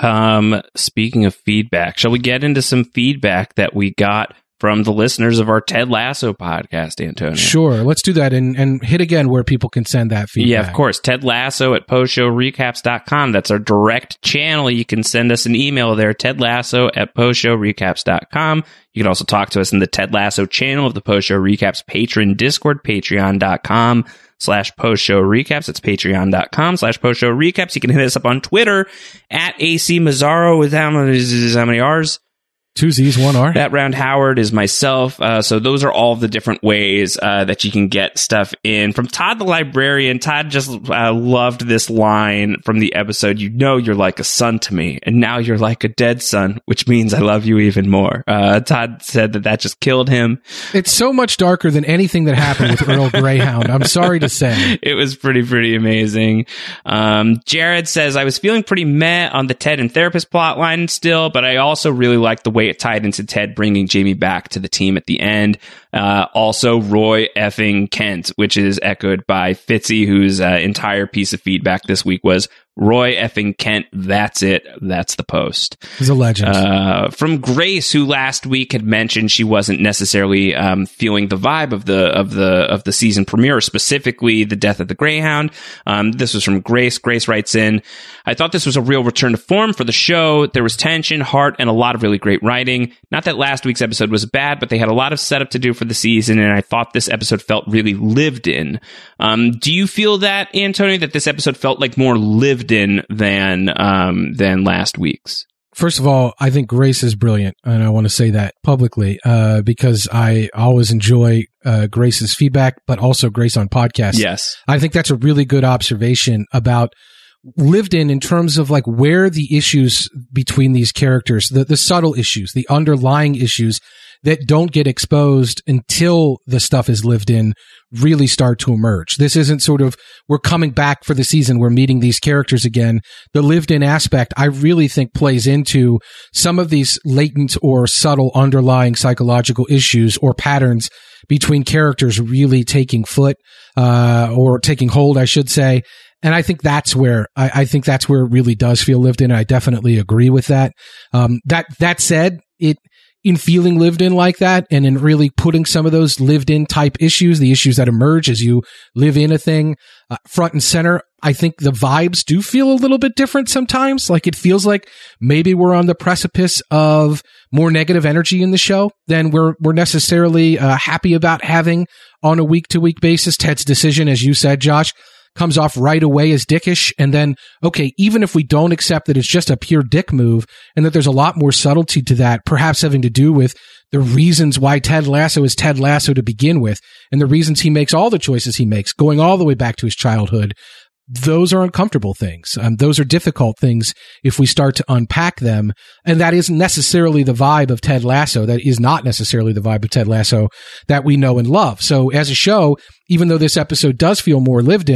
B: Um, speaking of feedback, shall we get into some feedback that we got from the listeners of our Ted Lasso podcast, Antonio?
C: Sure. Let's do that and, and hit again where people can send that feedback.
B: Yeah, of course. Ted Lasso at post show recaps dot com. That's our direct channel. You can send us an email there, Ted Lasso at post show recaps dot com. You can also talk to us in the Ted Lasso channel of the Post Show Recaps Patreon Discord, patreon dot com slash post show recaps. It's patreon dot com slash post show recaps. You can hit us up on Twitter at A C Mazzaro with how many, how many R's?
C: Two Z's, one R.
B: That Round Howard is myself. Uh, so those are all the different ways uh, that you can get stuff in. From Todd the Librarian, Todd just uh, loved this line from the episode. You know you're like a son to me, and now you're like a dead son, which means I love you even more. Uh, Todd said that that just killed him.
C: It's so much darker than anything that happened with Earl Greyhound. I'm sorry to say.
B: It was pretty, pretty amazing. Um, Jared says, I was feeling pretty meh on the Ted and therapist plotline still, but I also really liked the way it tied into Ted bringing Jamie back to the team at the end. Uh, also, Roy effing Kent, which is echoed by Fitzy, whose uh, entire piece of feedback this week was Roy effing Kent. That's it. That's the post.
C: He's a legend.
B: Uh, from Grace, who last week had mentioned she wasn't necessarily um, feeling the vibe of the of the of the season premiere, specifically the death of the Greyhound. Um, this was from Grace. Grace writes in, I thought this was a real return to form for the show. There was tension, heart, and a lot of really great writing. Not that last week's episode was bad, but they had a lot of setup to do for the season, and I thought this episode felt really lived in. Um, do you feel that, Antonio, that this episode felt like more lived in than um, than last week's?
C: First of all, I think Grace is brilliant, and I want to say that publicly uh, because I always enjoy uh, Grace's feedback, but also Grace on podcasts.
B: Yes.
C: I think that's a really good observation about lived in in terms of like where the issues between these characters, the, the subtle issues, the underlying issues that don't get exposed until the stuff is lived in really start to emerge. This isn't sort of, we're coming back for the season, we're meeting these characters again. The lived in aspect, I really think, plays into some of these latent or subtle underlying psychological issues or patterns between characters really taking foot, uh, or taking hold, I should say. And I think that's where, I, I think that's where it really does feel lived in. I definitely agree with that. Um, that, that said, it, in feeling lived in like that and in really putting some of those lived in type issues, the issues that emerge as you live in a thing, uh, front and center, I think the vibes do feel a little bit different sometimes. Like it feels like maybe we're on the precipice of more negative energy in the show than we're, we're necessarily uh, happy about having on a week to week basis. Ted's decision, as you said, Josh, comes off right away as dickish. And then, okay, even if we don't accept that it's just a pure dick move and that there's a lot more subtlety to that, perhaps having to do with the reasons why Ted Lasso is Ted Lasso to begin with and the reasons he makes all the choices he makes, going all the way back to his childhood, those are uncomfortable things. Um, those are difficult things if we start to unpack them. And that isn't necessarily the vibe of Ted Lasso. That is not necessarily the vibe of Ted Lasso that we know and love. So as a show, even though this episode does feel more lived in,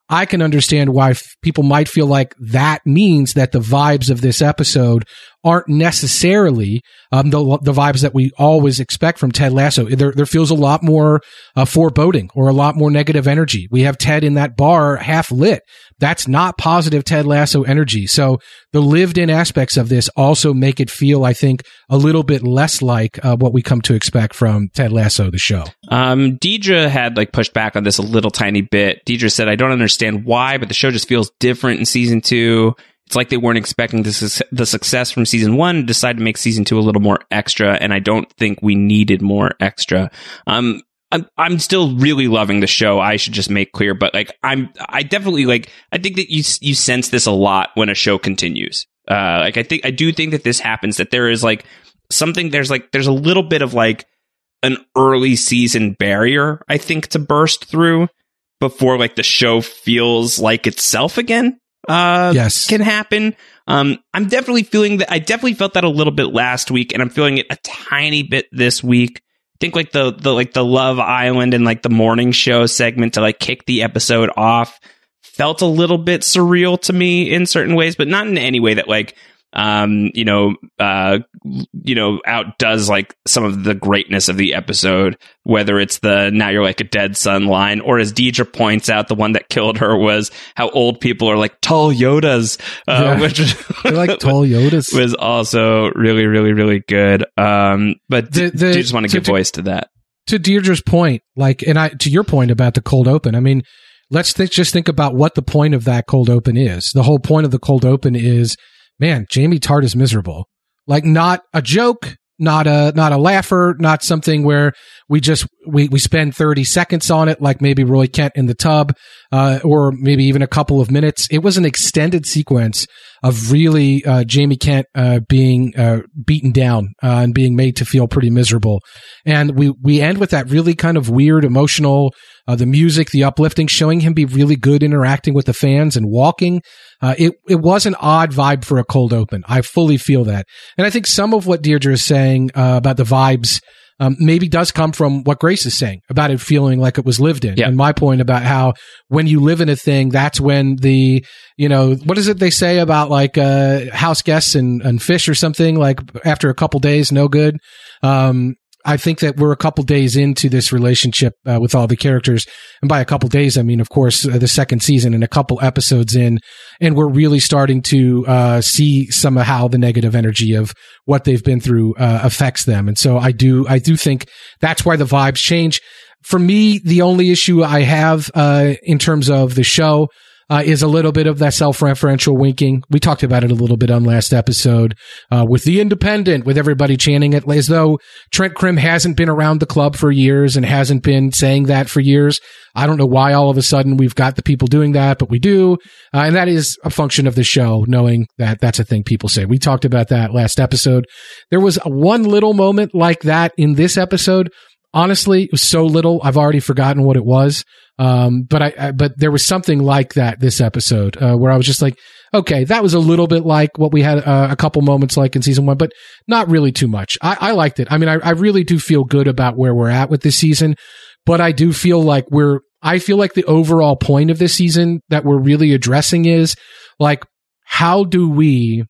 C: I can understand why f- people might feel like that means that the vibes of this episode aren't necessarily um, the the vibes that we always expect from Ted Lasso. There there feels a lot more uh, foreboding or a lot more negative energy. We have Ted in that bar half lit. That's not positive Ted Lasso energy. So the lived-in aspects of this also make it feel, I think, a little bit less like uh, what we come to expect from Ted Lasso, the show.
B: Um, Deidre had like pushed back on this a little tiny bit. Deidre said, I don't understand why, but the show just feels different in season two. It's like they weren't expecting this, the success from season one and decided to make season two a little more extra. And I don't think we needed more extra. Um, I'm, I'm still really loving the show. I should just make clear, but like, I'm, I definitely like, I think that you, you sense this a lot when a show continues. Uh, like I think, I do think that this happens, that there is like something, there's like, there's a little bit of like an early season barrier, I think, to burst through before like the show feels like itself again. Uh,
C: yes.
B: Can happen. Um, I'm definitely feeling that. I definitely felt that a little bit last week, and I'm feeling it a tiny bit this week. I think like the, the, like the Love Island and like the morning show segment to like kick the episode off felt a little bit surreal to me in certain ways, but not in any way that like, um, you know, uh, you know, outdoes like some of the greatness of the episode, whether it's the now you're like a dead son line, or as Deidre points out, the one that killed her was how old people are like tall Yodas, uh,
C: yeah.
B: which
C: They're like tall Yodas
B: was also really, really, really good. Um, but
C: the, the,
B: do you just want to give
C: to,
B: voice to that?
C: To Deirdre's point, like, and I, to your point about the cold open, I mean, let's th- just think about what the point of that cold open is. The whole point of the cold open is, man, Jamie Tart is miserable. Like, not a joke, not a not a laugher, not something where we just we we spend thirty seconds on it, like maybe Roy Kent in the tub, uh, or maybe even a couple of minutes. It was an extended sequence of really uh, Jamie Kent uh, being uh, beaten down uh, and being made to feel pretty miserable. And we we end with that really kind of weird, emotional, uh, the music, the uplifting, showing him be really good interacting with the fans and walking. Uh, it, it was an odd vibe for a cold open. I fully feel that. And I think some of what Deirdre is saying uh, about the vibes um, maybe does come from what Grace is saying about it feeling like it was lived in.
B: Yeah.
C: And my point about how when you live in a thing, that's when the, you know, what is it they say about like uh, house guests and, and fish or something, like after a couple days, no good. Um, I think that we're a couple days into this relationship uh, with all the characters. And by a couple days, I mean, of course, uh, the second season and a couple episodes in. And we're really starting to uh, see somehow the negative energy of what they've been through uh, affects them. And so I do, I do think that's why the vibes change. For me, the only issue I have uh, in terms of the show Uh, is a little bit of that self-referential winking. We talked about it a little bit on last episode uh, with The Independent, with everybody chanting it as though Trent Crimm hasn't been around the club for years and hasn't been saying that for years. I don't know why all of a sudden we've got the people doing that, but we do. Uh, and that is a function of the show, knowing that that's a thing people say. We talked about that last episode. There was one little moment like that in this episode. Honestly, it was so little, I've already forgotten what it was. Um, but I, I, but there was something like that this episode, uh, where I was just like, okay, that was a little bit like what we had uh, a couple moments like in season one, but not really too much. I, I liked it. I mean, I, I really do feel good about where we're at with this season, but I do feel like we're, I feel like the overall point of this season that we're really addressing is like, how do we,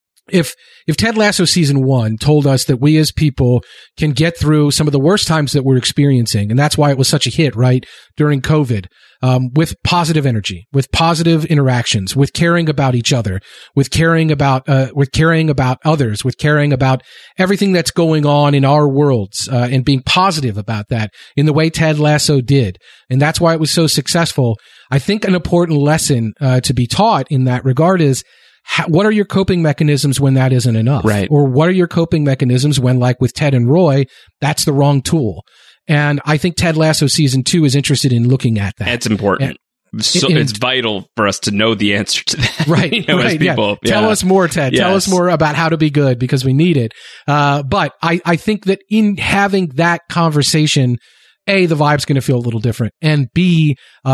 C: If if Ted Lasso season one told us that we as people can get through some of the worst times that we're experiencing, and that's why it was such a hit, right, during COVID, um, with positive energy, with positive interactions, with caring about each other, with caring about uh, with caring about others, with caring about everything that's going on in our worlds, uh, and being positive about that in the way Ted Lasso did, and that's why it was so successful. I think an important lesson uh, to be taught in that regard is, How, what are your coping mechanisms when that isn't enough?
B: Right.
C: Or what are your coping mechanisms when, like with Ted and Roy, that's the wrong tool? And I think Ted Lasso season two is interested in looking at that.
B: It's important. And, so, and, it's vital for us to know the answer to that.
C: Right.
B: You know,
C: right
B: as people.
C: Yeah.
B: Yeah.
C: Tell us more, Ted.
B: Yes.
C: Tell us more about how to be good, because we need it. Uh, but I, I think that in having that conversation, A, the vibe's going to feel a little different. And B, um,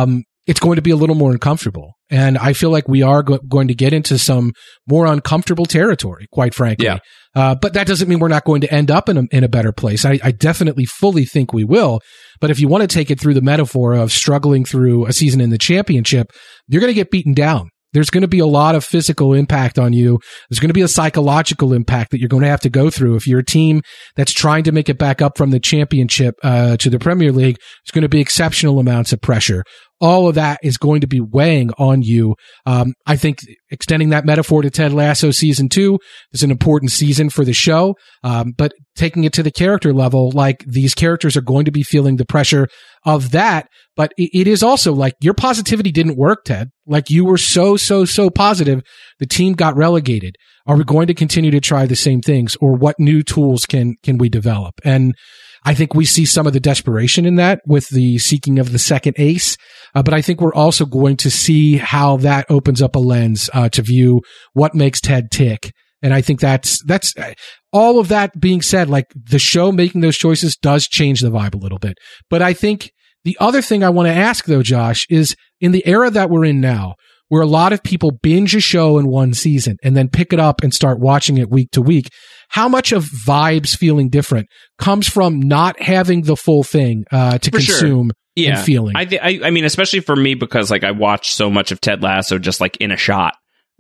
C: it's going to be a little more uncomfortable. And I feel like we are go- going to get into some more uncomfortable territory, quite frankly.
B: Yeah.
C: Uh, but that doesn't mean we're not going to end up in a, in a better place. I, I definitely fully think we will. But if you want to take it through the metaphor of struggling through a season in the championship, you're going to get beaten down. There's going to be a lot of physical impact on you. There's going to be a psychological impact that you're going to have to go through. If you're a team that's trying to make it back up from the championship uh, to the Premier League, there's going to be exceptional amounts of pressure. All of that is going to be weighing on you. Um, I think extending that metaphor to Ted Lasso season two is an important season for the show. Um, but taking it to the character level, like these characters are going to be feeling the pressure of that. But it is also like your positivity didn't work, Ted. Like you were so, so, so positive. The team got relegated. Are we going to continue to try the same things, or what new tools can, can we develop? And I think we see some of the desperation in that with the seeking of the second ace. Uh, but I think we're also going to see how that opens up a lens uh, to view what makes Ted tick. And I think that's, that's all of that being said, like the show making those choices does change the vibe a little bit. But I think the other thing I want to ask though, Josh, is in the era that we're in now, where a lot of people binge a show in one season and then pick it up and start watching it week to week, how much of vibes feeling different comes from not having the full thing uh, to
B: For
C: consume
B: sure. Yeah.
C: and feeling?
B: I, th- I I mean, especially for me, because like I watched so much of Ted Lasso just like in a shot.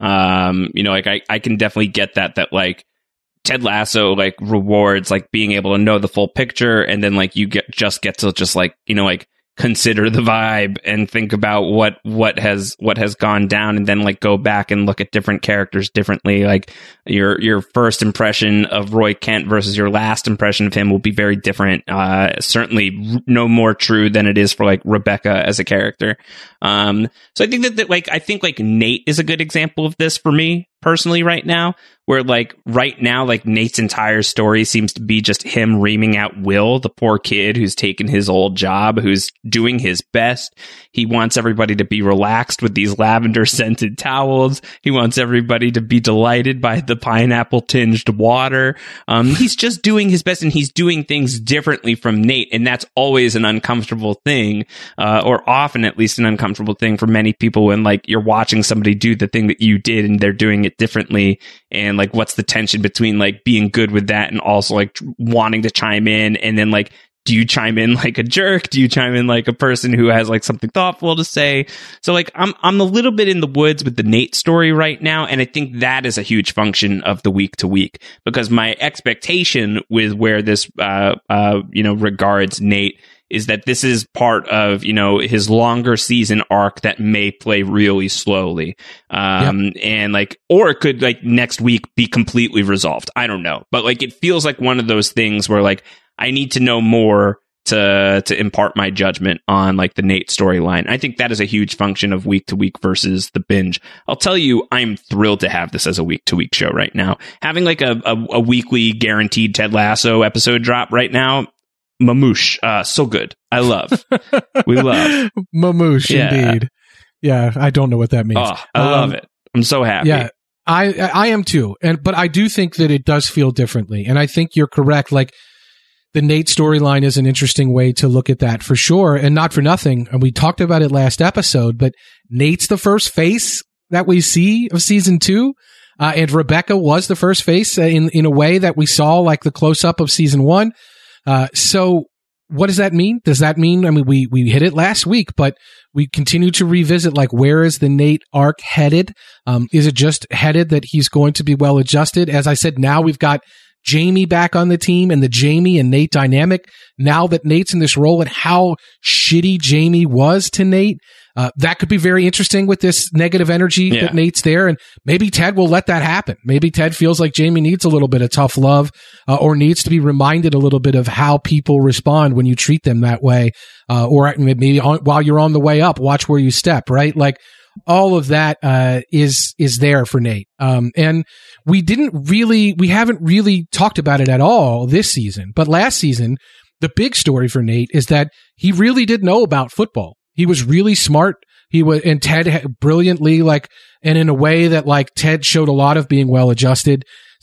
B: Um, you know, like I, I can definitely get that, that like Ted Lasso like rewards like being able to know the full picture, and then like you get just get to just like, you know, like consider the vibe and think about what what has what has gone down, and then like go back and look at different characters differently. Like your your first impression of Roy Kent versus your last impression of him will be very different. Uh, certainly no more true than it is for like Rebecca as a character. Um, so I think that, that like I think like Nate is a good example of this for me personally right now, where like right now, like Nate's entire story seems to be just him reaming out Will, the poor kid who's taken his old job, who's doing his best. He wants everybody to be relaxed with these lavender scented towels. He wants everybody to be delighted by the pineapple tinged water. Um, he's just doing his best, and he's doing things differently from Nate. And that's always an uncomfortable thing, uh, or often at least an uncomfortable thing for many people when like you're watching somebody do the thing that you did and they're doing it differently. And like, what's the tension between like being good with that and also like wanting to chime in? And then like, do you chime in like a jerk? Do you chime in like a person who has like something thoughtful to say? So like, I'm, I'm a little bit in the woods with the Nate story right now. And I think that is a huge function of the week to week, because my expectation with where this, uh, uh, you know, regards Nate is that this is part of, you know, his longer season arc that may play really slowly. Um, yep. And like, or it could like next week be completely resolved. I don't know. But like, it feels like one of those things where like, I need to know more to, to impart my judgment on like the Nate storyline. I think that is a huge function of week to week versus the binge. I'll tell you, I'm thrilled to have this as a week to week show right now. Having like a, a, a weekly guaranteed Ted Lasso episode drop right now, Mamoosh, uh, so good. I love. We love.
C: Mamoosh, yeah. Indeed. Yeah, I don't know what that means.
B: Oh, I um, love it. I'm so happy.
C: Yeah, I I am too. And but I do think that it does feel differently. And I think you're correct. Like the Nate storyline is an interesting way to look at that for sure. And not for nothing. And we talked about it last episode, but Nate's the first face that we see of season two. Uh, and Rebecca was the first face in, in a way that we saw like the close up of season one. Uh, so what does that mean? Does that mean, I mean, we, we hit it last week, but we continue to revisit, like, where is the Nate arc headed? Um, is it just headed that he's going to be well adjusted? As I said, now we've got Jamie back on the team and the Jamie and Nate dynamic. Now that Nate's in this role and how shitty Jamie was to Nate, uh, that could be very interesting with this negative energy yeah. that Nate's there. And maybe Ted will let that happen. Maybe Ted feels like Jamie needs a little bit of tough love, uh, or needs to be reminded a little bit of how people respond when you treat them that way. Uh, or maybe on, while you're on the way up, watch where you step, right? Like, all of that, uh, is, is there for Nate. Um, and we didn't really, we haven't really talked about it at all this season, but last season, the big story for Nate is that he really did know about football. He was really smart. He was, and Ted brilliantly, like, and in a way that like Ted showed a lot of being well adjusted,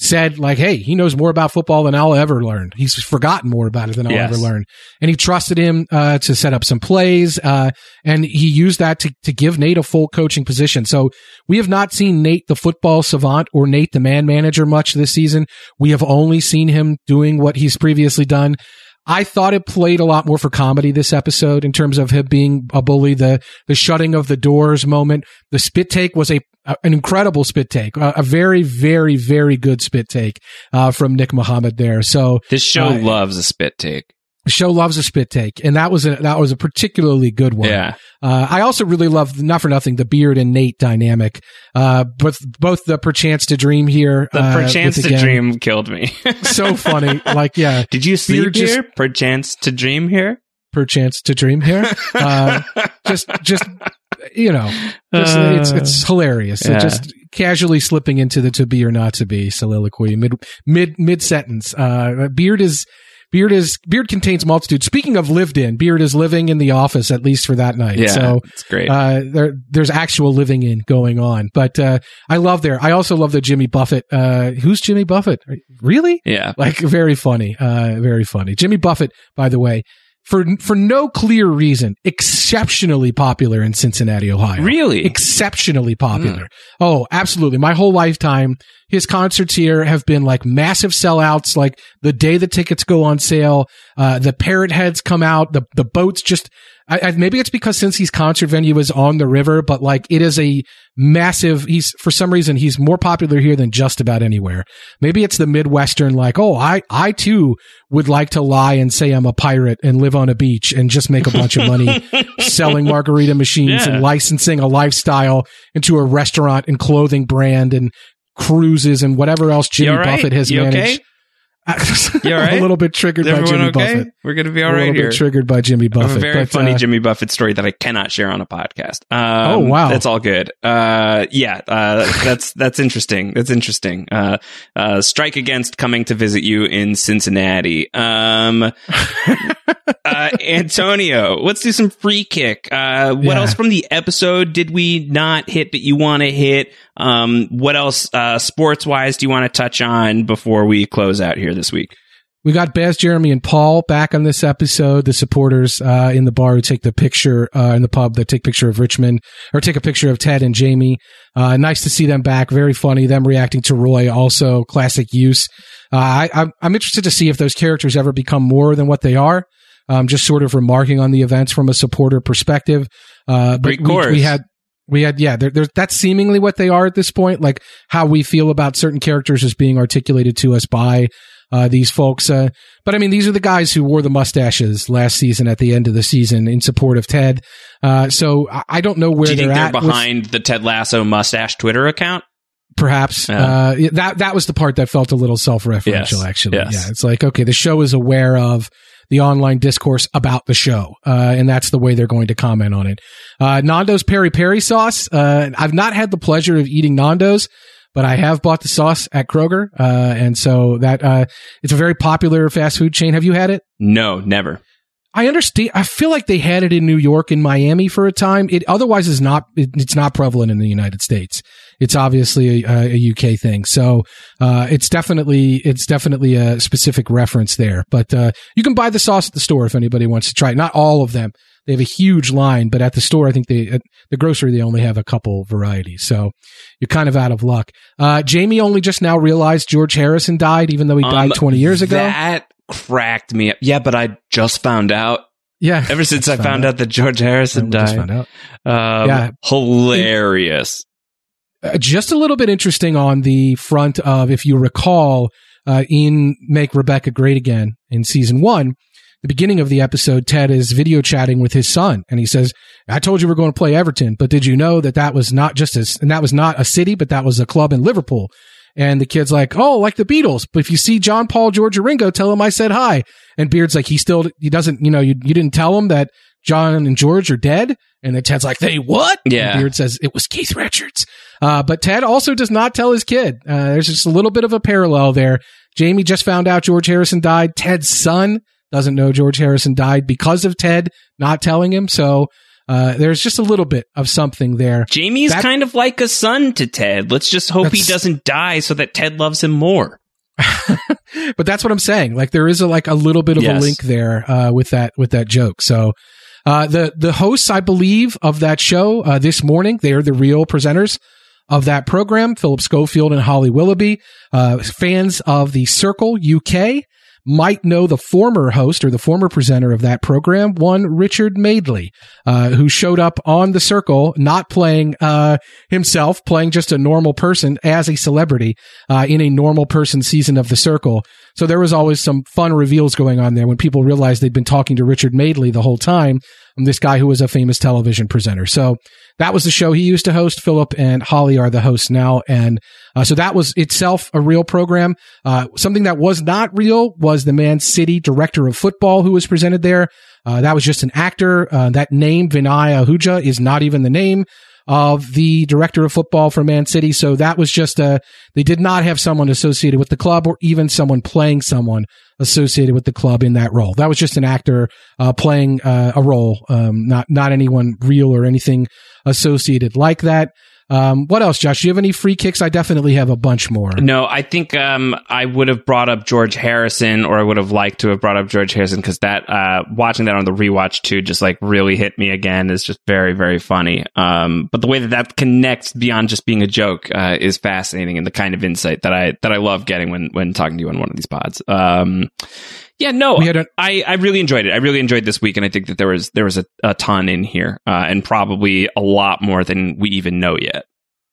C: said like, hey, he knows more about football than I'll ever learn. He's forgotten more about it than I'll
B: Yes.
C: ever learn. And he trusted him uh, to set up some plays, uh, and he used that to, to give Nate a full coaching position. So we have not seen Nate the football savant or Nate the man manager much this season. We have only seen him doing what he's previously done. I thought it played a lot more for comedy this episode in terms of him being a bully, the the shutting of the doors moment. The spit take was a an incredible spit take, a, a very, very, very good spit take uh, from Nick Muhammad there. So
B: This show
C: uh,
B: loves a spit take.
C: the show loves a spit take, and that was a that was a particularly good one.
B: Yeah.
C: Uh, I also really love, not for nothing, the Beard and Nate dynamic. Uh, but both the perchance to dream here.
B: The
C: uh,
B: perchance
C: with,
B: to
C: again,
B: dream killed me.
C: so funny. Like, yeah,
B: Did you sleep
C: Beard just-
B: here? Perchance to dream here?
C: perchance to dream here. Uh, just, just, you know, just,
B: Uh,
C: it's, it's hilarious. So
B: yeah.
C: just casually slipping into the to be or not to be soliloquy mid, mid, mid sentence. Uh, Beard is, Beard is, Beard contains multitude. Speaking of lived in, Beard is living in the office, at least for that night.
B: Yeah,
C: So,
B: it's great.
C: uh, there, there's actual living in going on. But, uh, I love there. I also love the Jimmy Buffett, uh, who's Jimmy Buffett? Really?
B: yeah.
C: Like, very funny. Uh, very funny. Jimmy Buffett, by the way, for, for no clear reason, exceptionally popular in Cincinnati, Ohio.
B: Really?
C: Exceptionally popular. Oh, absolutely. My whole lifetime, his concerts here have been like massive sellouts. Like the day the tickets go on sale, uh, the parrot heads come out, the, the boats just, I, I, maybe it's because since his concert venue is on the river, but like it is a massive, he's, for some reason, he's more popular here than just about anywhere. Maybe it's the Midwestern, like, oh, I, I too would like to lie and say I'm a pirate and live on a beach and just make a bunch of money selling margarita machines
B: Yeah.
C: and licensing a lifestyle into a restaurant and clothing brand and cruises and whatever else Jimmy
B: You all right?
C: Buffett has
B: You okay?
C: managed.
B: You all right?
C: A little bit triggered
B: Is
C: by
B: everyone
C: Jimmy
B: okay?
C: Buffett.
B: We're going to be all
C: a
B: right
C: little
B: here.
C: bit triggered by Jimmy
B: I have
C: Buffett.
B: a very
C: but,
B: funny
C: uh,
B: Jimmy Buffett story that I cannot share on a podcast. Um,
C: Oh, wow.
B: That's all good. Uh, yeah, uh, that's, that's interesting. That's interesting. Uh, uh, strike against coming to visit you in Cincinnati. Um, uh, Antonio, let's do some free kick. Uh, what
C: Yeah.
B: else from the episode did we not hit that you want to hit? Um, what else, uh, sports wise do you want to touch on before we close out here this week?
C: We got Baz, Jeremy, and Paul back on this episode. The supporters uh, in the bar who take the picture uh, in the pub that take picture of Richmond or take a picture of Ted and Jamie. Uh, nice to see them back. Very funny. Them reacting to Roy, also classic use. Uh, I, I'm, I'm interested to see if those characters ever become more than what they are. Um, just sort of remarking on the events from a supporter perspective. Uh, but
B: Great
C: we,
B: chorus.
C: we had. We had, yeah, there, there's, that's seemingly what they are at this point, like how we feel about certain characters as being articulated to us by uh, these folks. Uh, but I mean, these are the guys who wore the mustaches last season at the end of the season in support of Ted. Uh, so I, I don't know where
B: Do you
C: they're
B: think they're
C: at. with-
B: behind the Ted Lasso mustache Twitter account?
C: Perhaps
B: Yeah.
C: uh, yeah, that that was the part that felt a little self-referential.
B: Yes.
C: Actually,
B: Yes.
C: yeah, it's like, okay, the show is aware of the online discourse about the show, uh, and that's the way they're going to comment on it. Uh, Nando's peri peri sauce. Uh, I've not had the pleasure of eating Nando's, but I have bought the sauce at Kroger, uh, and so that uh, it's a very popular fast food chain. Have you had it?
B: No, never.
C: I understand. I feel like they had it in New York and Miami for a time. It otherwise is not. It, it's not prevalent in the United States. It's obviously a, a U K thing. So uh, it's definitely it's definitely a specific reference there. But uh, you can buy the sauce at the store if anybody wants to try it. Not all of them. They have a huge line, but at the store, I think they at the grocery they only have a couple varieties. So you're kind of out of luck. Uh, Jamie only just now realized George Harrison died, even though he died
B: Um,
C: twenty years ago.
B: That cracked me up. Yeah, but I just found out.
C: Yeah.
B: Ever since I
C: Just
B: found out that George Harrison
C: We just
B: died.
C: found out.
B: Um,
C: Yeah.
B: Hilarious.
C: Uh, just a little bit interesting on the front of, if you recall, uh, in Make Rebecca Great Again in season one, the beginning of the episode, Ted is video chatting with his son, and he says, "I told you we're going to play Everton, but did you know that that was not just a, and that was not a city, but that was a club in Liverpool?" And the kid's like, "Oh, like the Beatles. But if you see John, Paul, George, or Ringo, tell him I said hi." And Beard's like, he still, he doesn't, you know, you, you didn't tell him that John and George are dead. And then Ted's like, "They what?"
B: Yeah.
C: And Beard says, "It was Keith Richards." Uh, but Ted also does not tell his kid. Uh, there's just a little bit of a parallel there. Jamie just found out George Harrison died. Ted's son doesn't know George Harrison died because of Ted not telling him. So, Uh, there's just a little bit of something there.
B: Jamie's
C: That-
B: kind of like a son to Ted. Let's just hope he
C: That's-
B: doesn't die so that Ted loves him more.
C: But that's what I'm saying. Like there is a, like a little bit of
B: Yes.
C: a link there uh, with that with that joke. So uh, the the hosts, I believe, of that show uh, this morning, they are the real presenters of that program. Philip Schofield and Holly Willoughby, uh, fans of the Circle U K, might know the former host or the former presenter of that program, one Richard Madeley, uh, who showed up on the Circle, not playing uh, himself, playing just a normal person as a celebrity uh, in a normal person season of the Circle. So there was always some fun reveals going on there when people realized they'd been talking to Richard Madeley the whole time, this guy who was a famous television presenter. So that was the show he used to host. Philip and Holly are the hosts now. And uh, so that was itself a real program. Uh, something that was not real was the Man City director of football who was presented there. Uh, that was just an actor. Uh, that name, Vinay Ahuja, is not even the name of the director of football for Man City. So that was just a, they did not have someone associated with the club or even someone playing someone associated with the club in that role. That was just an actor uh, playing uh, a role, um, not not anyone real or anything associated like that. Um, what else, Josh? Do you have any free kicks? I definitely have a bunch more.
B: No, I think um, I would have brought up George Harrison, or I would have liked to have brought up George Harrison, because that uh, watching that on the rewatch too just like really hit me again. Is just very, very funny. Um, but the way that that connects beyond just being a joke uh, is fascinating, and the kind of insight that I that I love getting when when talking to you on one of these pods. Um, yeah, no,
C: We had a-
B: I, I really enjoyed it. I really enjoyed this week, and I think that there was there was a, a ton in here, uh, and probably a lot more than we even know yet.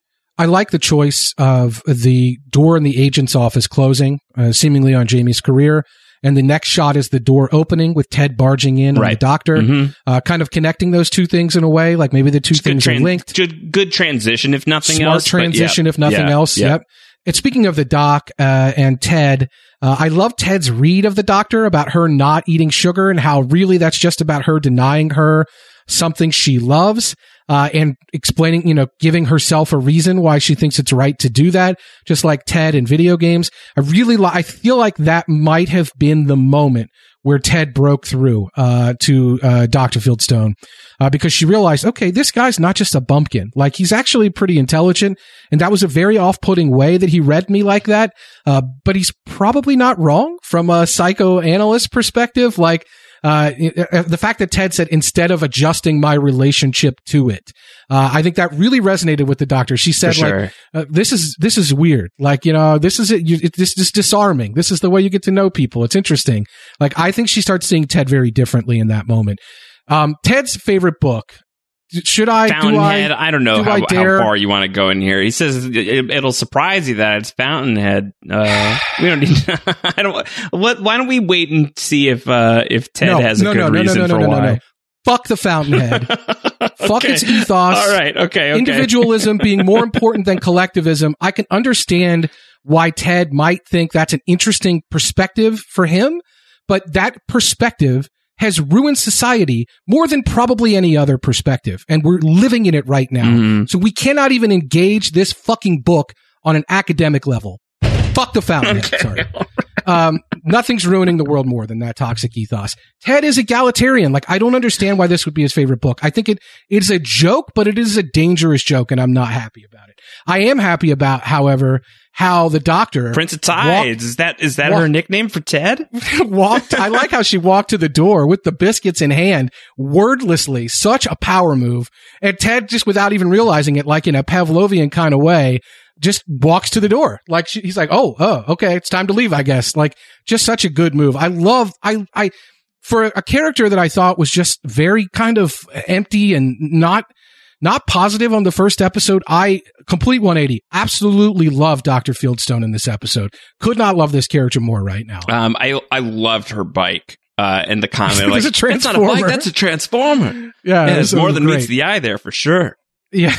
C: I like the choice of the door in the agent's office closing, uh, seemingly on Jamie's career. And the next shot is the door opening with Ted barging in on the
B: Right.
C: doctor,
B: Mhm.
C: uh, kind of connecting those two things in a way. Like maybe the two
B: Just good,
C: things
B: tran-
C: are linked.
B: good, good transition, if nothing
C: Smart
B: else. but
C: transition,
B: yeah,
C: if nothing
B: yeah,
C: else.
B: yeah.
C: Yep. And speaking of the doc uh, and Ted, uh, I love Ted's read of the doctor about her not eating sugar and how really that's just about her denying her something she loves. Uh, and explaining, you know, giving herself a reason why she thinks it's right to do that, just like Ted in video games. I really, li- I feel like that might have been the moment where Ted broke through, uh, to, uh, Doctor Fieldstone, uh, because she realized, okay, this guy's not just a bumpkin. Like, he's actually pretty intelligent. And that was a very off-putting way that he read me like that. Uh, but he's probably not wrong from a psychoanalyst perspective. Like, Uh, the fact that Ted said, instead of adjusting my relationship to it, uh, I think that really resonated with the doctor. She said,
B: For sure.
C: like, uh, this is, this is weird. Like, you know, this is it. You, it this is disarming. This is the way you get to know people. It's interesting. Like, I think she starts seeing Ted very differently in that moment. Um, Ted's favorite book. Should I, do
B: Fountainhead.
C: I,
B: I don't know
C: do
B: how,
C: I dare?
B: how far you want to go in here. He says it, it'll surprise you that it's Fountainhead. Uh, we don't need. I don't. What? Why don't we wait and see if uh, if Ted
C: no,
B: has a
C: no,
B: good
C: no, no,
B: reason
C: no, no,
B: for
C: no,
B: why?
C: no, no. Fuck the Fountainhead. Fuck
B: Okay.
C: its ethos.
B: All right. Okay. Okay.
C: Individualism being more important than collectivism. I can understand why Ted might think that's an interesting perspective for him, but that perspective has ruined society more than probably any other perspective. And we're living in it right now.
B: Mhm.
C: So we cannot even engage this fucking book on an academic level. Fuck the Fountainhead.
B: Okay.
C: Sorry. Um, nothing's ruining the world more than that toxic ethos. Ted is egalitarian. Like, I don't understand why this would be his favorite book. I think it it's a joke, but it is a dangerous joke, and I'm not happy about it. I am happy about, however, how the doctor
B: Prince of Tides. Is that is that
C: walk-
B: her nickname for Ted?
C: walked. I like how she walked to the door with the biscuits in hand, wordlessly. Such a power move. And Ted, just without even realizing it, like in a Pavlovian kind of way, just walks to the door. Like she, he's like, oh, oh, okay, it's time to leave, I guess. Like, just such a good move. I love, I, I, for a character that I thought was just very kind of empty and not, not positive on the first episode, I complete one eighty. Absolutely love Doctor Fieldstone in this episode. Could not love this character more right now.
B: Um, I I loved her bike. Uh, and the comment like,
C: It's a
B: that's not a bike,
C: transformer."
B: that's a transformer.
C: Yeah,
B: Yeah,
C: it
B: it's
C: was
B: more than
C: great.
B: meets the eye there for sure.
C: Yeah.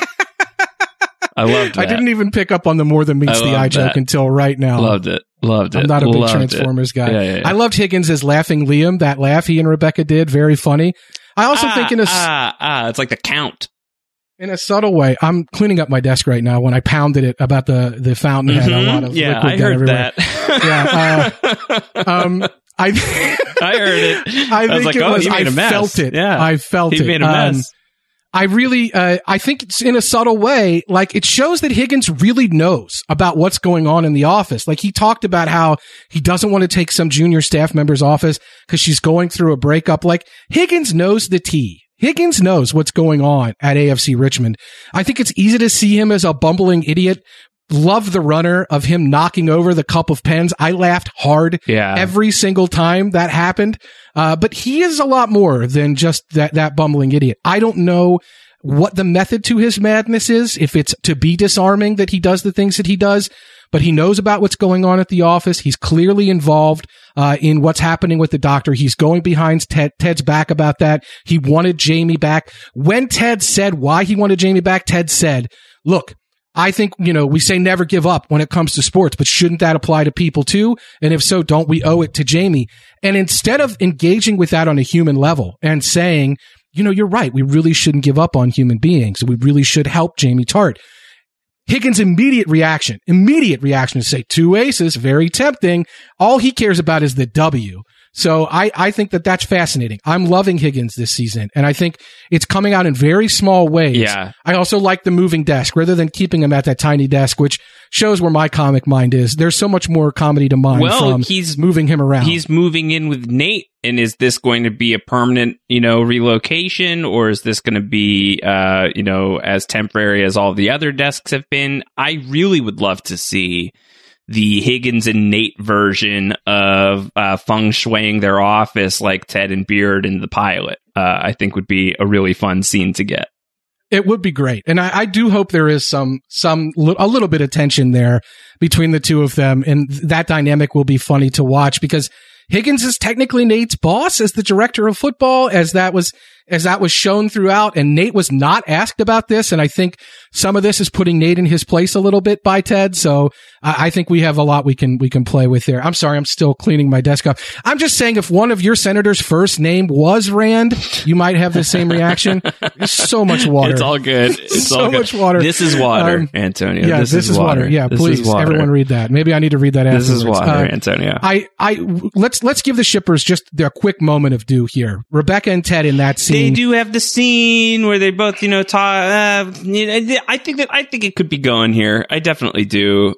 B: I loved that.
C: I didn't even pick up on the more than meets
B: I
C: the eye
B: loved
C: joke
B: that.
C: until right now.
B: Loved it. Loved it.
C: I'm not a big
B: Loved it.
C: Transformers guy.
B: Yeah, yeah, yeah.
C: I loved Higgins as laughing Liam. That laugh he and Rebecca did, very funny. I also
B: ah,
C: think in a, s-
B: ah, ah, it's like the Count.
C: in a subtle way, I'm cleaning up my desk right now when I pounded it about the, the Fountainhead.
B: Mhm.
C: A lot of
B: Yeah,
C: liquid
B: I
C: got
B: heard
C: everywhere.
B: that.
C: Yeah, uh, um, I
B: I heard it.
C: I,
B: I was
C: think
B: like,
C: it
B: oh,
C: was.
B: he made
C: I
B: a mess.
C: felt it.
B: Yeah.
C: I felt
B: he
C: it.
B: He made a mess.
C: Um, I really, uh, I think it's in a subtle way, like it shows that Higgins really knows about what's going on in the office. Like he talked about how he doesn't want to take some junior staff member's office because she's going through a breakup. Like Higgins knows the tea. Higgins knows what's going on at A F C Richmond. I think it's easy to see him as a bumbling idiot. Love the runner of him knocking over the cup of pens. I laughed hard
B: yeah.
C: every single time that happened. Uh, but he is a lot more than just that, that bumbling idiot. I don't know what the method to his madness is, if it's to be disarming that he does the things that he does, but he knows about what's going on at the office. He's clearly involved uh, in what's happening with the doctor. He's going behind Ted, Ted's back about that. He wanted Jamie back. When Ted said why he wanted Jamie back, Ted said, look, I think, you know, we say never give up when it comes to sports, but shouldn't that apply to people too? And if so, don't we owe it to Jamie? And instead of engaging with that on a human level and saying, you know, you're right, we really shouldn't give up on human beings. We really should help Jamie Tartt. Higgins' immediate reaction, immediate reaction is say two aces, very tempting. All he cares about is the W. So I, I think that that's fascinating. I'm loving Higgins this season, and I think it's coming out in very small ways.
B: Yeah.
C: I also like the moving desk rather than keeping him at that tiny desk, which shows where my comic mind is. There's so much more comedy to mine
B: well,
C: from
B: he's
C: moving him around.
B: He's moving in with Nate, and is this going to be a permanent, you know, relocation, or is this going to be, uh, you know, as temporary as all the other desks have been? I really would love to see the Higgins and Nate version of uh, feng shuiing their office like Ted and Beard in the pilot. Uh, I think would be a really fun scene to get.
C: It would be great. And I, I do hope there is some, some, li- a little bit of tension there between the two of them. And that dynamic will be funny to watch because Higgins is technically Nate's boss as the director of football, as that was, as that was shown throughout. And Nate was not asked about this. And I think some of this is putting Nate in his place a little bit by Ted. So I, I think we have a lot we can, we can play with there. I'm sorry. I'm still cleaning my desk up. I'm just saying if one of your senators' first name was Rand, you might have the same reaction. There's so much water.
B: It's all good. It's
C: so
B: all good.
C: much water.
B: This is water,
C: Um,
B: Antonio.
C: Yeah,
B: this,
C: this,
B: is,
C: is
B: water.
C: water. Yeah,
B: This
C: please,
B: is water.
C: everyone read that. Maybe I need to read that
B: This
C: afterwards.
B: is water,
C: Uh,
B: Antonio.
C: I, I, let's, let's give the shippers just their quick moment of due here. Rebecca and Ted in that scene.
B: They do have the scene where they both, you know, talk. Uh, you know, I think that I think it could be going here. I definitely do.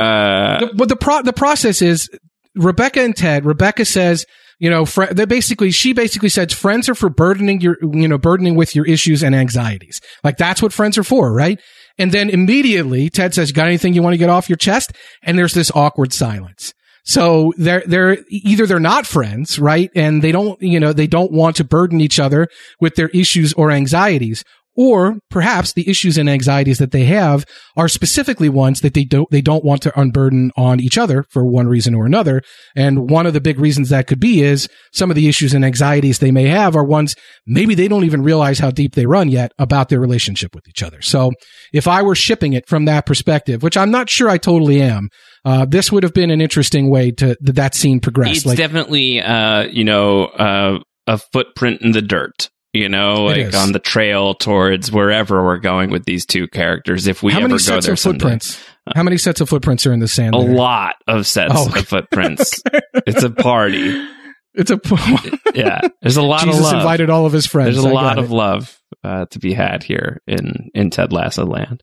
B: Uh,
C: The, but the pro, the process is Rebecca and Ted. Rebecca says, you know, fr- they basically, she basically says friends are for burdening your, you know, burdening with your issues and anxieties. Like that's what friends are for, right? And then immediately Ted says, got anything you want to get off your chest? And there's this awkward silence. So they're, they're either they're not friends, right? And they don't, you know, they don't want to burden each other with their issues or anxieties. Or perhaps the issues and anxieties that they have are specifically ones that they don't, they don't want to unburden on each other for one reason or another. And one of the big reasons that could be is some of the issues and anxieties they may have are ones maybe they don't even realize how deep they run yet about their relationship with each other. So if I were shipping it from that perspective, which I'm not sure I totally am, uh, this would have been an interesting way to that, that scene progress.
B: it's
C: like,
B: definitely, uh, you know, uh, a footprint in the dirt. You know, like on the trail towards wherever we're going with these two characters. If we
C: how
B: ever
C: many
B: go
C: sets
B: there
C: of
B: someday.
C: footprints? How many sets of footprints are in the sand?
B: A
C: there?
B: lot of sets
C: Oh.
B: of footprints. It's a party.
C: It's a
B: Yeah, there's a lot
C: Jesus
B: of love.
C: invited all of his friends.
B: There's a
C: I
B: lot
C: got
B: of
C: it.
B: love uh, to be had here in in Ted Lasso land.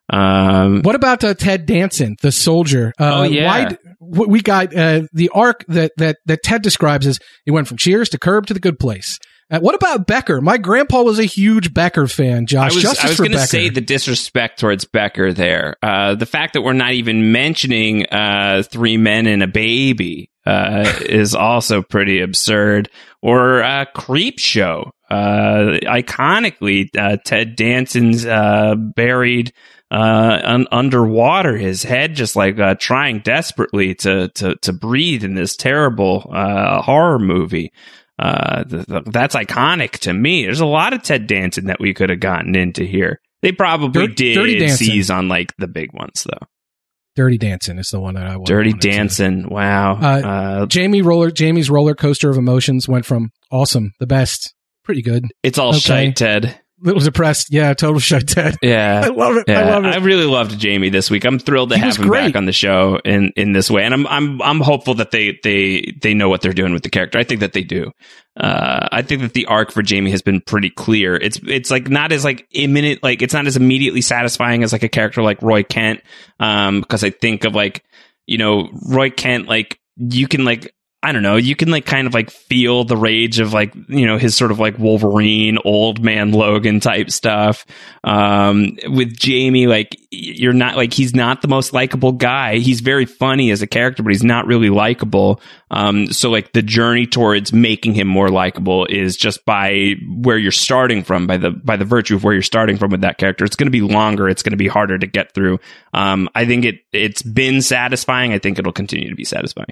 B: Um,
C: What about uh, Ted Danson, the soldier? Uh,
B: Oh, yeah.
C: Why d- w- we got uh, the arc that, that that Ted describes as he went from Cheers to Curb to The Good Place. Uh, what about Becker? My grandpa was a huge Becker fan. Josh,
B: I was,
C: justice
B: I was
C: for
B: going to
C: Becker.
B: say the disrespect towards Becker there. Uh, the fact that we're not even mentioning uh, Three Men and a Baby uh, is also pretty absurd. Or uh, Creep Show. Uh, iconically, uh, Ted Danson's uh, buried uh, un- underwater, his head just like uh, trying desperately to, to, to breathe in this terrible uh, horror movie. Uh, th- th- that's iconic to me. There's a lot of Ted Danson that we could have gotten into here. They probably
C: Dirt- Dirty
B: did
C: Dancing.
B: seize on like the big ones though.
C: Dirty Dancing is the one that I want.
B: Dirty Dancing, wow.
C: Uh,
B: Uh,
C: Jamie roller Jamie's roller coaster of emotions went from awesome, the best, pretty good.
B: it's all
C: okay.
B: shite, Ted.
C: little depressed. Yeah, total shut Ted.
B: Yeah,
C: I love it.
B: Yeah.
C: I love it.
B: I really loved Jamie this week. I'm thrilled to
C: He
B: have
C: was
B: him
C: great.
B: back on the show in, in this way, and I'm I'm I'm hopeful that they they they know what they're doing with the character. I think that they do. Uh, I think that the arc for Jamie has been pretty clear. It's it's like not as like imminent, like it's not as immediately satisfying as like a character like Roy Kent. Um, because I think of like you know Roy Kent, like you can like. I don't know, you can like kind of like feel the rage of like, you know, his sort of like Wolverine, old man Logan type stuff. Um, with Jamie, like you're not like, he's not the most likable guy. He's very funny as a character, but he's not really likable. Um, so like the journey towards making him more likable is just by where you're starting from, by the, by the virtue of where you're starting from with that character. It's going to be longer. It's going to be harder to get through. Um, I think it, it's been satisfying. I think it'll continue to be satisfying.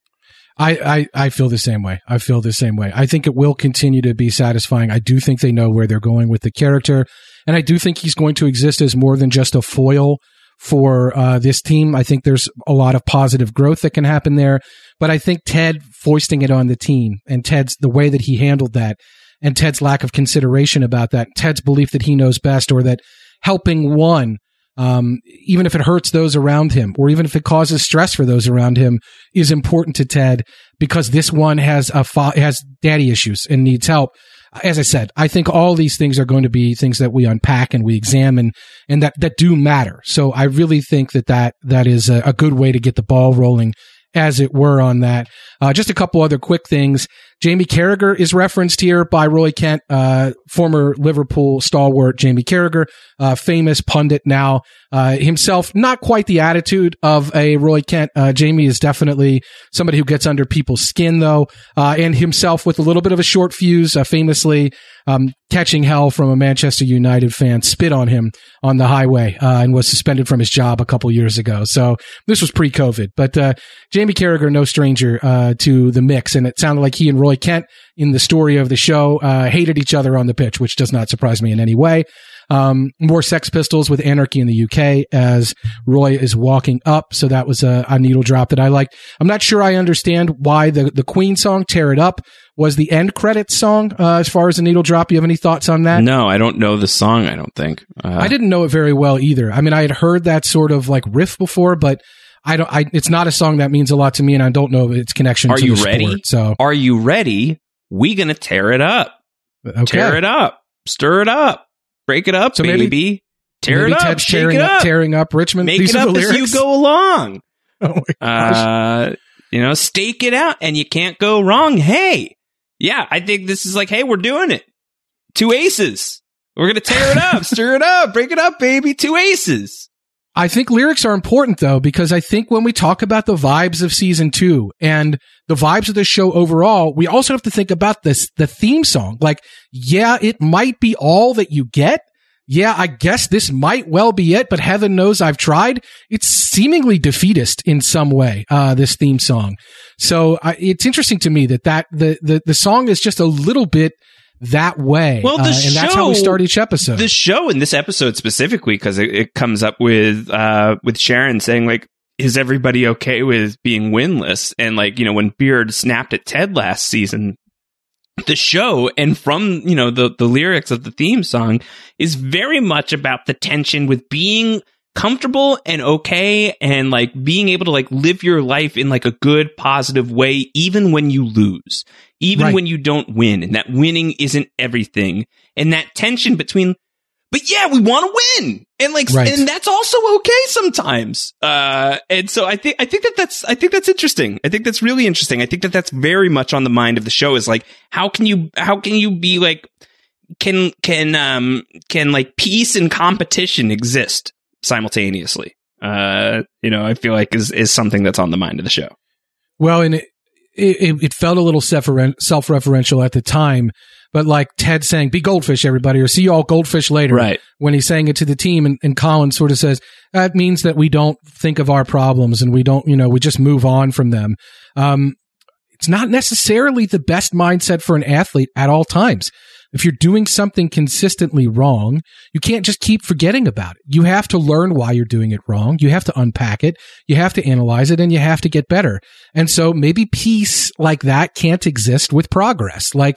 C: I, I, I feel the same way. I feel the same way. I think it will continue to be satisfying. I do think they know where they're going with the character. And I do think he's going to exist as more than just a foil for uh, this team. I think there's a lot of positive growth that can happen there. But I think Ted foisting it on the team and Ted's the way that he handled that and Ted's lack of consideration about that, Ted's belief that he knows best or that helping one Um, even if it hurts those around him, or even if it causes stress for those around him, is important to Ted because this one has a fa- has daddy issues and needs help. As I said, I think all these things are going to be things that we unpack and we examine, and that that do matter. So I really think that that that is a, a good way to get the ball rolling, as it were, on that. Uh, just a couple other quick things. Jamie Carragher is referenced here by Roy Kent, uh, former Liverpool stalwart Jamie Carragher, uh, famous pundit now, uh, himself, not quite the attitude of a Roy Kent. Uh, Jamie is definitely somebody who gets under people's skin though, uh, and himself with a little bit of a short fuse, uh, famously, um, catching hell from a Manchester United fan, spit on him on the highway, uh, and was suspended from his job a couple years ago. So this was pre-COVID, but, uh, Jamie Carragher, no stranger, uh, to the mix. And it sounded like he and Roy Kent in the story of the show, uh, hated each other on the pitch, which does not surprise me in any way. Um, more Sex Pistols with Anarchy in the U K as Roy is walking up. So that was a, a needle drop that I liked. I'm not sure I understand why the, the Queen song, Tear It Up, was the end credits song, uh, as far as a needle drop. You have any thoughts on that?
B: No, I don't know the song, I don't think. Uh,
C: I didn't know it very well either. I mean, I had heard that sort of like riff before, but I don't, I, it's not a song that means a lot to me, and I don't know its connection
B: Are
C: to
B: you
C: the
B: ready?
C: sport. So,
B: Are you ready? We gonna tear it up.
C: okay.
B: Tear it up. Stir it up. Break it up,
C: So
B: baby.
C: maybe-
B: tear
C: Maybe
B: it up.
C: Ted's
B: Shake
C: tearing
B: it
C: up,
B: up.
C: tearing up Richmond.
B: Make
C: These
B: it
C: are
B: up
C: the
B: as
C: lyrics.
B: you go along.
C: Oh my gosh.
B: Uh, you know, stake it out, and you can't go wrong. Hey, yeah, I think this is like, hey, we're doing it. Two aces. We're gonna tear it up, stir it up, break it up, baby. Two aces.
C: I think lyrics are important though, because I think when we talk about the vibes of season two and the vibes of the show overall, we also have to think about this, the theme song. Like, yeah, it might be all that you get. Yeah, I guess this might well be it, but heaven knows I've tried. It's seemingly defeatist in some way, uh, this theme song. So uh, it's interesting to me that, that the, the, the song is just a little bit that way.
B: Well, the
C: uh,
B: show,
C: and that's how we start each episode.
B: The show in this episode specifically, because it, it comes up with uh, with Sharon saying like, "Is everybody okay with being winless?" And like, you know, when Beard snapped at Ted last season, the show and from you know the the lyrics of the theme song is very much about the tension with being comfortable and okay and like being able to like live your life in like a good positive way even when you lose, even
C: Right.
B: when you don't win, and that winning isn't everything, and that tension between but yeah, we want to win, and like
C: Right.
B: and that's also okay sometimes, uh and so I think I think that that's I think that's interesting. I think that's really interesting. I think that that's very much on the mind of the show, is like, how can you how can you be like can can um can like peace and competition exist simultaneously? Uh, you know, I feel like is is something that's on the mind of the show.
C: Well, and it, it, it felt a little self-referential at the time, but like Ted saying, be goldfish, everybody, or see you all goldfish later.
B: Right.
C: When he's saying it to the team, and, and Colin sort of says, that means that we don't think of our problems and we don't, you know, we just move on from them. Um, it's not necessarily the best mindset for an athlete at all times. If you're doing something consistently wrong, you can't just keep forgetting about it. You have to learn why you're doing it wrong. You have to unpack it. You have to analyze it, and you have to get better. And so maybe peace like that can't exist with progress. Like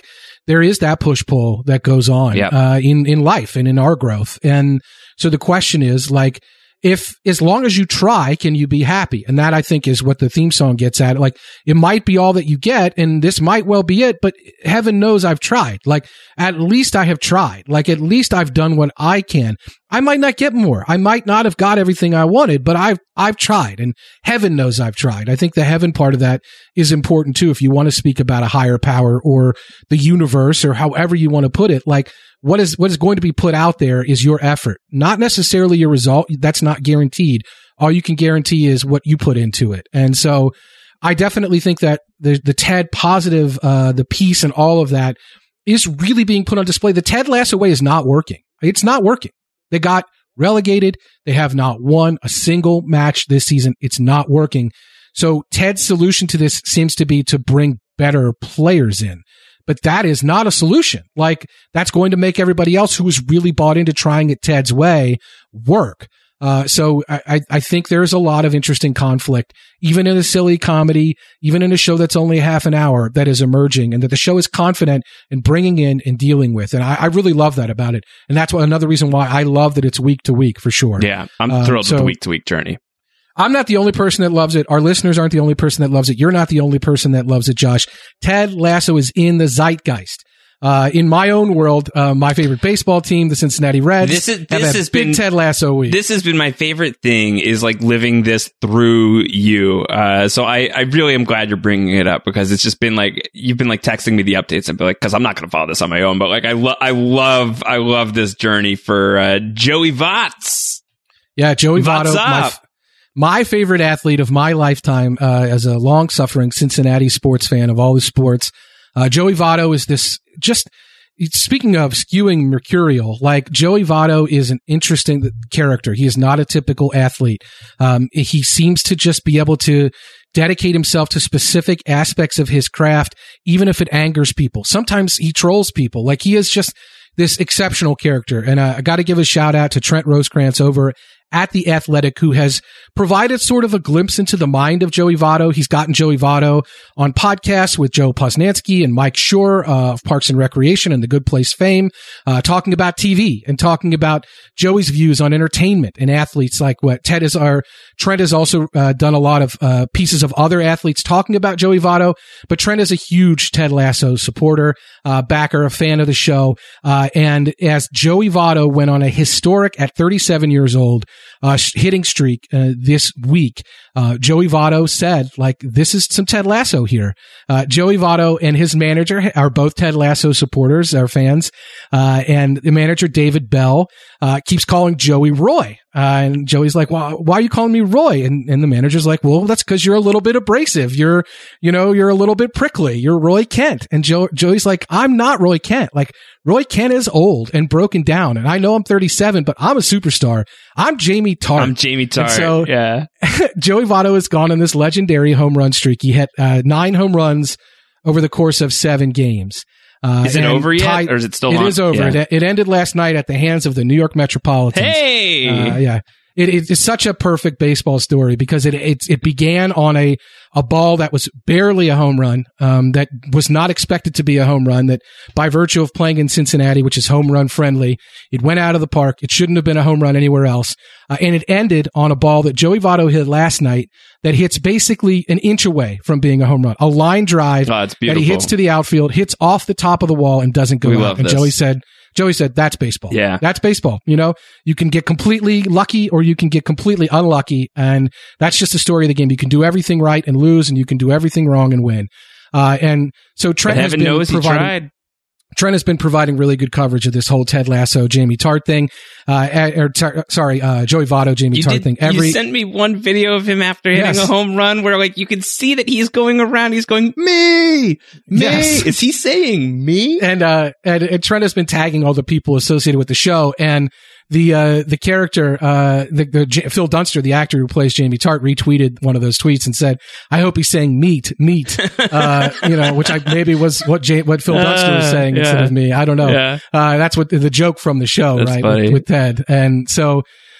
C: there is that push pull that goes on
B: Yep.
C: uh, in in life and in our growth. And so the question is, like, if as long as you try, can you be happy? And that, I think, is what the theme song gets at. Like, it might be all that you get, and this might well be it, but heaven knows I've tried. Like, at least I have tried. Like, at least I've done what I can. I might not get more. I might not have got everything I wanted, but I've I've tried, and heaven knows I've tried. I think the heaven part of that is important too. If you want to speak about a higher power or the universe or however you want to put it, like, what is what is going to be put out there is your effort, not necessarily your result. That's not guaranteed. All you can guarantee is what you put into it. And so I definitely think that the the TED positive, uh, the peace and all of that is really being put on display. The Ted Lasso way is not working. It's not working. They got relegated. They have not won a single match this season. It's not working. So Ted's solution to this seems to be to bring better players in. But that is not a solution. Like, that's going to make everybody else who is really bought into trying it Ted's way work. Uh, so I, I think there's a lot of interesting conflict, even in a silly comedy, even in a show that's only half an hour, that is emerging, and that the show is confident in bringing in and dealing with. And I, I really love that about it. And that's what, another reason why I love that it's week to week, for sure.
B: Yeah, I'm
C: Um,
B: thrilled
C: so-
B: with the week to week journey.
C: I'm not the only person that loves it. Our listeners aren't the only person that loves it. You're not the only person that loves it, Josh. Ted Lasso is in the zeitgeist. Uh, in my own world, uh, my favorite baseball team, the Cincinnati Reds,
B: This is-
C: have
B: this
C: a
B: has
C: big
B: been-
C: Ted Lasso week.
B: This has been my favorite thing, is like living this through you. Uh, so I, I really am glad you're bringing it up, because it's just been like, you've been like texting me the updates and be like, cause I'm not going to follow this on my own, but like, I love, I love, I love this journey for, uh, Joey Votts.
C: Yeah, Joey
B: What's
C: Votto, my,
B: up?
C: my favorite athlete of my lifetime, uh, as a long-suffering Cincinnati sports fan of all the sports. Uh, Joey Votto is this, just, speaking of skewing mercurial, like, Joey Votto is an interesting character. He is not a typical athlete. Um, he seems to just be able to dedicate himself to specific aspects of his craft, even if it angers people. Sometimes he trolls people. Like, he is just this exceptional character. And uh, I got to give a shout out to Trent Rosecrans over at The Athletic, who has provided sort of a glimpse into the mind of Joey Votto. He's gotten Joey Votto on podcasts with Joe Posnanski and Mike Shore uh, of Parks and Recreation and The Good Place fame, uh, talking about T V and talking about Joey's views on entertainment and athletes, like what Ted is our Trent has also uh, done a lot of uh, pieces of other athletes talking about Joey Votto, but Trent is a huge Ted Lasso supporter, uh, backer, a fan of the show. Uh, and as Joey Votto went on a historic, at thirty-seven years old, uh, hitting streak uh, this week, uh, Joey Votto said, like, this is some Ted Lasso here. Uh, Joey Votto and his manager are both Ted Lasso supporters, are fans. Uh, and the manager, David Bell, uh, keeps calling Joey Roy. Uh, and Joey's like, well, why are you calling me Roy? And, and the manager's like, well, that's because you're a little bit abrasive. You're, you know, you're a little bit prickly. You're Roy Kent. And Joe, Joey's like, I'm not Roy Kent. Like, Roy Kent is old and broken down. And I know I'm thirty-seven, but I'm a superstar. I'm Jamie Tart.
B: I'm Jamie Tart.
C: And so
B: yeah.
C: Joey Votto has gone on this legendary home run streak. He hit uh, nine home runs over the course of seven games. Uh,
B: Is it
C: and
B: over yet,
C: tied-
B: or is it still
C: It
B: on?
C: is over.
B: Yeah.
C: It, it ended last night at the hands of the New York Metropolitans.
B: Hey!
C: Uh, yeah. It, it, it's such a perfect baseball story, because it it, it began on a, a ball that was barely a home run, um, that was not expected to be a home run, that by virtue of playing in Cincinnati, which is home run friendly, it went out of the park. It shouldn't have been a home run anywhere else. Uh, and it ended on a ball that Joey Votto hit last night that hits basically an inch away from being a home run. A line drive
B: Oh, it's
C: that he
B: beautiful.
C: hits to the outfield, hits off the top of the wall, and doesn't go
B: We
C: out.
B: love
C: And
B: this.
C: Joey said, Joey said, that's baseball.
B: Yeah.
C: That's baseball. You know, you can get completely lucky or you can get completely unlucky. And that's just the story of the game. You can do everything right and lose, and you can do everything wrong and win. Uh, and so Trent
B: But
C: has
B: heaven
C: been
B: knows he
C: providing,
B: tried.
C: Trent has been providing really good coverage of this whole Ted Lasso, Jamie Tart thing. Uh, or, tar, sorry, uh, Joey Votto, Jamie
B: You,
C: Tart
B: did,
C: thing. Every,
B: you sent me one video of him after hitting
C: Yes.
B: a home run where, like, you can see that he's going around. He's going, me, me.
C: Yes.
B: Is he saying me?
C: And, uh, and, and Trent has been tagging all the people associated with the show. And the, uh, the character, uh, the, the J- Phil Dunster, the actor who plays Jamie Tart, retweeted one of those tweets and said, I hope he's saying meat, meat, uh, you know, which I maybe was what J- what Phil Dunster was
B: Uh,
C: saying
B: yeah.
C: instead of me. I don't know.
B: Yeah.
C: Uh, that's what the joke from the show,
B: That's
C: right?
B: funny.
C: With, with Ted. And so,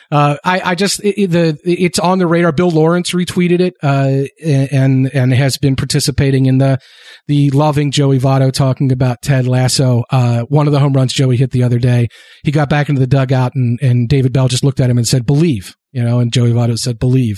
C: Uh, I, I just, it, the, it's on the radar. Bill Lawrence retweeted it, uh, and, and has been participating in the, the loving Joey Votto talking about Ted Lasso. Uh, one of the home runs Joey hit the other day, he got back into the dugout and, and David Bell just looked at him and said, believe, you know, and Joey Votto said, believe.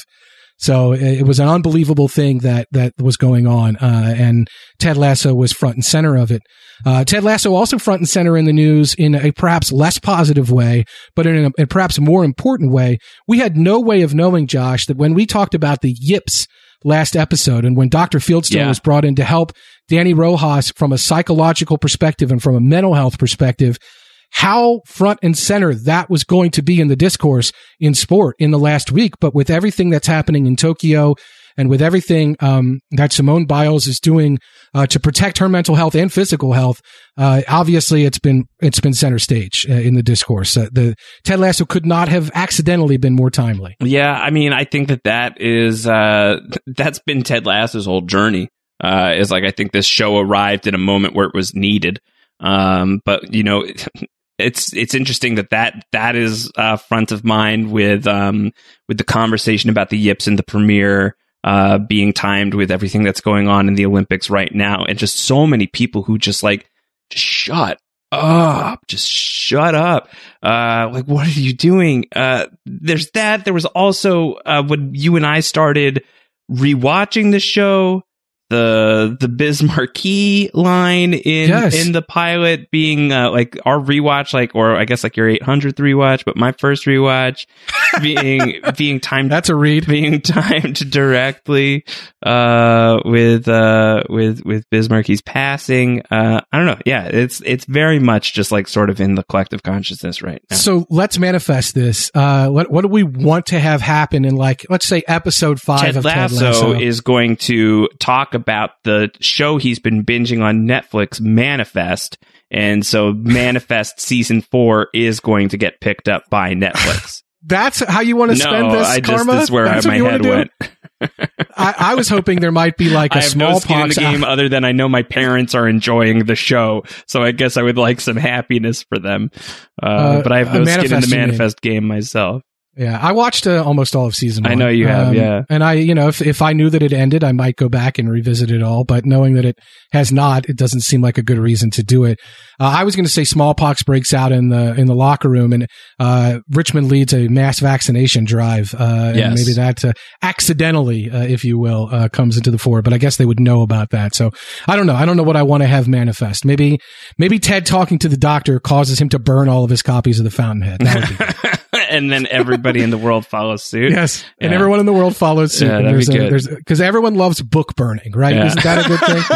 C: So it was an unbelievable thing that, that was going on. Uh, and Ted Lasso was front and center of it. Uh, Ted Lasso also front and center in the news in a perhaps less positive way, but in a, a perhaps more important way. We had no way of knowing, Josh, that when we talked about the yips last episode and when Doctor Fieldstone yeah. was brought in to help Danny Rojas from a psychological perspective and from a mental health perspective, how front and center that was going to be in the discourse in sport in the last week. But with everything that's happening in Tokyo and with everything um, that Simone Biles is doing uh, to protect her mental health and physical health, uh, obviously it's been it's been center stage uh, in the discourse. Uh, the Ted Lasso could not have accidentally been more timely.
B: Yeah, I mean, I think that that is uh, that's been Ted Lasso's whole journey. Uh, is like I think this show arrived at a moment where it was needed. Um, but you know. It's it's interesting that that, that is uh, front of mind with um with the conversation about the yips and the premiere uh being timed with everything that's going on in the Olympics right now, and just so many people who just like just shut up, just shut up. Uh, like what are you doing? Uh, there's that. There was also uh, when you and I started rewatching the show. The the Biz Markie line in yes. in the pilot being uh, like our rewatch, like or I guess like your eight hundredth rewatch, but my first rewatch being being timed.
C: That's a read.
B: Being timed directly uh, with uh, with with Biz Markie's passing. Uh, I don't know. Yeah, it's it's very much just like sort of in the collective consciousness right now.
C: So let's manifest this. Uh, what what do we want to have happen in like let's say episode five
B: Ted
C: of
B: Lasso
C: Ted Lasso
B: is going to talk about about the show he's been binging on Netflix, Manifest. And so Manifest season four is going to get picked up by Netflix.
C: That's how you want to
B: no,
C: spend this,
B: I just,
C: Karma?
B: That's where
C: That's
B: my head went.
C: I, I was hoping there might be like a
B: I have
C: small
B: no skin in the game other than I know my parents are enjoying the show. So I guess I would like some happiness for them. Uh, uh, but I have no skin in the Manifest game myself.
C: Yeah, I watched uh, almost all of season one.
B: I know you have, um, yeah.
C: And I, you know, if if I knew that it ended, I might go back and revisit it all. But knowing that it has not, it doesn't seem like a good reason to do it. Uh, I was going to say smallpox breaks out in the in the locker room, and uh, Richmond leads a mass vaccination drive. Uh,
B: yes.
C: And maybe that uh, accidentally, uh, if you will, uh, comes into the fore. But I guess they would know about that. So I don't know. I don't know what I want to have manifest. Maybe maybe Ted talking to the doctor causes him to burn all of his copies of The Fountainhead. That would be good.
B: And then everybody in the world follows suit.
C: Yes,
B: yeah.
C: And everyone in the world follows suit.
B: Yeah, that'd be good.
C: Because everyone loves book burning, right?
B: Yeah.
C: Isn't that a good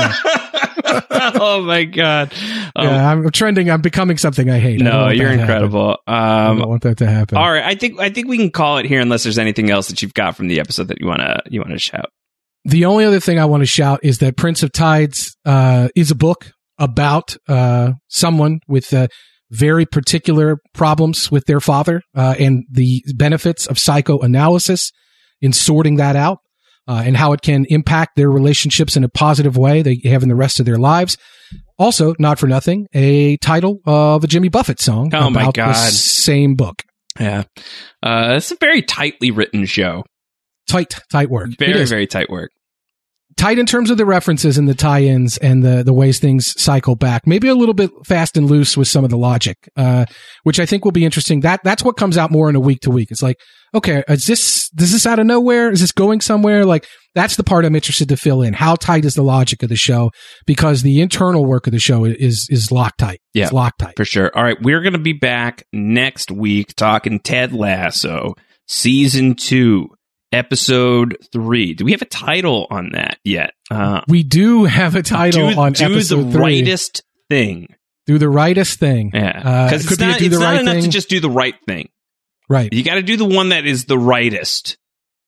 C: thing? Yeah.
B: Oh my god! Um,
C: yeah, I'm trending. I'm becoming something I hate.
B: No, I you're incredible. Um,
C: I don't want that to happen.
B: All right, I think I think we can call it here, unless there's anything else that you've got from the episode that you wanna you wanna shout.
C: The only other thing I want to shout is that Prince of Tides uh, is a book about uh, someone with uh, very particular problems with their father uh, and the benefits of psychoanalysis in sorting that out uh, and how it can impact their relationships in a positive way they have in the rest of their lives. Also, not for nothing, a title of a Jimmy Buffett song
B: oh
C: about
B: my God.
C: the same book.
B: Yeah. Uh, it's a very tightly written show.
C: Tight, tight work.
B: Very, very tight work.
C: Tight in terms of the references and the tie-ins and the, the ways things cycle back. Maybe a little bit fast and loose with some of the logic, uh, which I think will be interesting. That, that's what comes out more in a week to week. It's like, okay, is this, is this out of nowhere? Is this going somewhere? Like, that's the part I'm interested to fill in. How tight is the logic of the show? Because the internal work of the show is, is Loctite.
B: Yeah,
C: it's Loctite.
B: For sure. All right. We're going to be back next week talking Ted Lasso season two. Episode three. Do we have a title on that yet? Uh,
C: we do have a title
B: do,
C: on
B: do
C: episode
B: the
C: three.
B: rightest thing.
C: Do the rightest thing.
B: Yeah, because uh, it's, not, it's not right enough thing. to just do the right thing.
C: Right.
B: You got to do the one that is the rightest.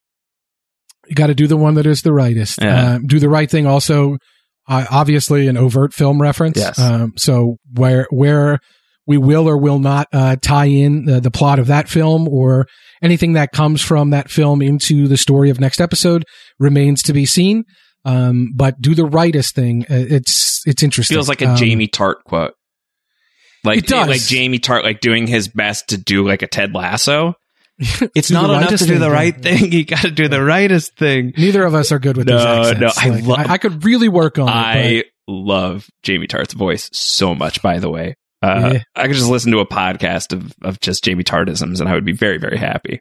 C: You got to do the one that is the rightest.
B: Yeah.
C: Uh, do the right thing. Also, uh, obviously, an overt film reference.
B: Yes.
C: Um, so where where we will or will not uh, tie in the, the plot of that film or anything that comes from that film into the story of next episode remains to be seen. Um, but do the rightest thing. It's it's interesting.
B: Feels like a
C: um,
B: Jamie Tart quote. Like
C: it does.
B: Like Jamie Tart, like doing his best to do like a Ted Lasso. It's
C: Do
B: not
C: the
B: enough to
C: rightest
B: do the
C: thing,
B: right
C: yeah.
B: thing. You got to do the rightest thing.
C: Neither of us are good with
B: No,
C: these accents.
B: no, I
C: Like,
B: love-
C: I, I could really work on it.
B: I love Jamie Tartt's voice so much, by the way. Uh,
C: Yeah.
B: I could just listen to a podcast of, of just Jamie Tartisms and I would be very, very happy.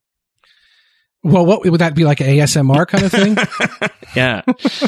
C: But, well, what would that be, like an A S M R kind of thing?
B: Yeah.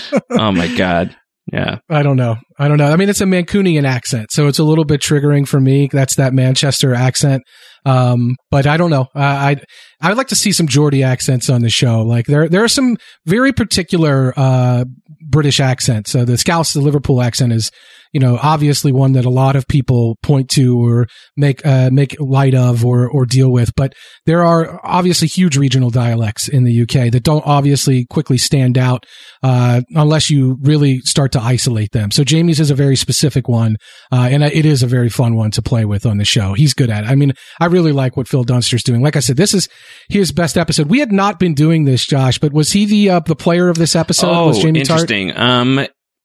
B: Oh my God. Yeah.
C: I don't know. I don't know. I mean, it's a Mancunian accent, so it's a little bit triggering for me. That's that Manchester accent. Um, but I don't know. Uh, I I would like to see some Geordie accents on the show. Like there there are some very particular uh, British accents. So the Scouse, the Liverpool accent is, you know, obviously one that a lot of people point to or make uh, make light of or or deal with. But there are obviously huge regional dialects in the U K that don't obviously quickly stand out uh, unless you really start to isolate them. So Jamie's is a very specific one, uh, and it is a very fun one to play with on the show. He's good at it. I mean, I really like what Phil Dunster's doing. Like I said, this is his best episode. We had not been doing this, Josh, but was he the uh, the player of this episode?
B: Oh,
C: was Jamie Tartt?
B: interesting. Um,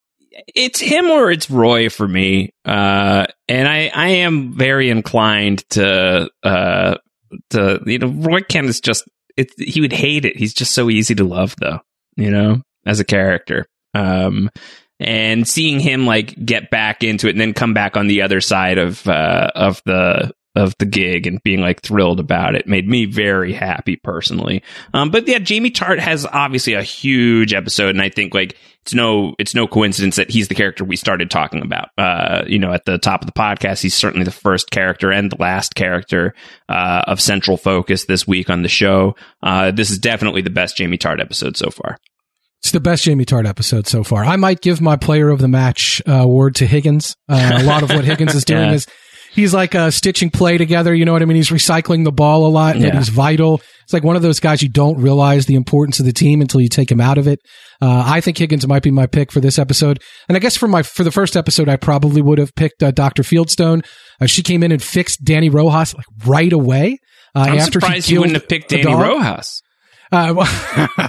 B: it's him or it's Roy for me. Uh, and I, I am very inclined to, uh, to, you know, Roy Kent is just, it, he would hate it. He's just so easy to love though, you know, as a character. Um, and seeing him like get back into it and then come back on the other side of, uh, of the, of the gig and being like thrilled about it made me very happy personally. Um, but yeah, Jamie Tartt has obviously a huge episode, and I think like it's no it's no coincidence that he's the character we started talking about. Uh, you know, at the top of the podcast, he's certainly the first character and the last character uh, of central focus this week on the show. Uh, this is definitely the best Jamie Tartt episode so far.
C: It's the best Jamie Tartt episode so far. I might give my player of the match uh, award to Higgins. Uh, a lot of what Higgins is doing
B: Yeah.
C: is he's like uh, stitching play together. You know what I mean? He's recycling the ball a lot, and
B: Yeah.
C: he's vital. It's like one of those guys you don't realize the importance of the team until you take him out of it. Uh, I think Higgins might be my pick for this episode. And I guess for my for the first episode, I probably would have picked uh, Doctor Fieldstone. Uh, she came in and fixed Danny Rojas like right away. Uh,
B: I'm
C: after
B: surprised
C: he
B: you wouldn't
C: killed
B: have picked
C: the
B: Danny
C: dog.
B: Rojas.
C: Uh, well,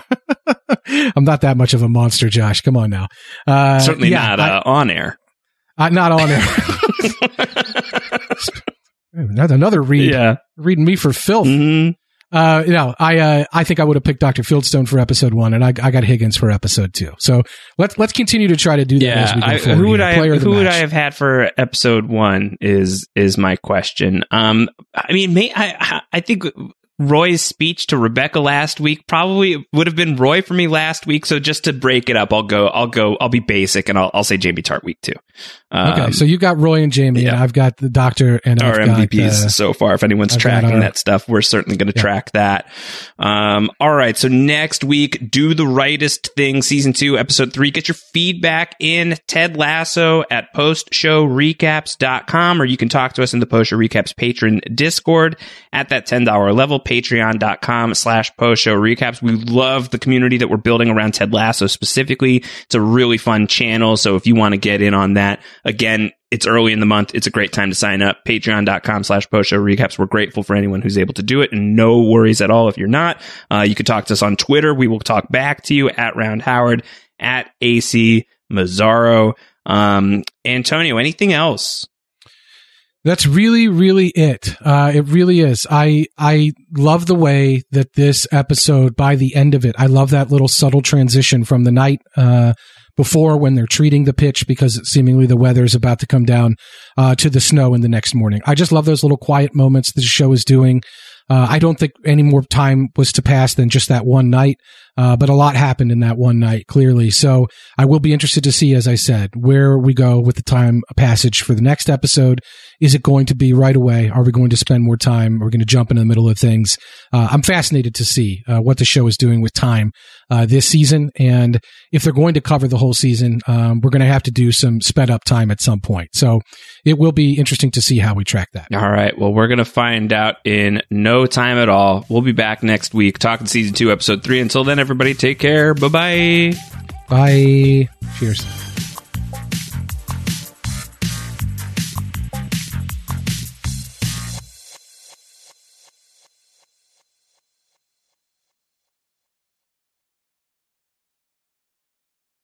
C: I'm not that much of a monster, Josh. Come on now. Uh,
B: Certainly
C: yeah,
B: not
C: I-
B: uh, on air.
C: Uh, not on there. Another another read.
B: Yeah.
C: Reading me for filth.
B: hmm
C: Uh, you know, I uh, I think I would have picked Doctor Fieldstone for episode one, and I I got Higgins for episode two. So let's let's continue to try to do that as
B: Yeah,
C: we go
B: I,
C: forward.
B: who would
C: here.
B: I
C: Player of the
B: who would
C: match.
B: I have had for episode one is is my question. Um, I mean, may, I I think Roy's speech to Rebecca last week probably would have been Roy for me last week. So just to break it up, I'll go I'll go I'll be basic and I'll I'll say Jamie Tartt week two. Um,
C: Okay, so you got Roy and Jamie, and
B: yeah.
C: I've got the Doctor, and
B: our
C: I've
B: M V
C: got,
B: Ps
C: uh,
B: so far. If anyone's
C: I've got
B: tracking
C: our-
B: that stuff, we're certainly going to
C: Yeah.
B: track that. Um, all right. So next week, Do the Rightest Thing, season two, episode three. Get your feedback in Ted Lasso at post show recaps dot com, or you can talk to us in the Post Show Recaps patron Discord at that ten dollars level, patreon dot com slash post show recaps. We love the community that we're building around Ted Lasso specifically. It's a really fun channel. So if you want to get in on that, again, it's early in the month. It's a great time to sign up. Patreon dot com slash post show recaps. We're grateful for anyone who's able to do it, and no worries at all if you're not. Uh, you can talk to us on Twitter. We will talk back to you at Round Howard, at A C Mazzaro. Um, Antonio, anything else?
C: That's really, really it. Uh, it really is. I, I love the way that this episode, by the end of it, I love that little subtle transition from the night, uh, before when they're treating the pitch because seemingly the weather is about to come down, uh, to the snow in the next morning. I just love those little quiet moments the show is doing. Uh, I don't think any more time was to pass than just that one night. Uh, but a lot happened in that one night, clearly. So I will be interested to see, as I said, where we go with the time passage for the next episode. Is it going to be right away? Are we going to spend more time? Are we going to jump in the middle of things? Uh, I'm fascinated to see uh, what the show is doing with time uh, this season. And if they're going to cover the whole season, um, we're going to have to do some sped up time at some point. So it will be interesting to see how we track that.
B: All right. Well, we're going to find out in no time at all. We'll be back next week talking season two, episode three. Until then, everybody take care. Bye-bye.
C: Bye. Cheers.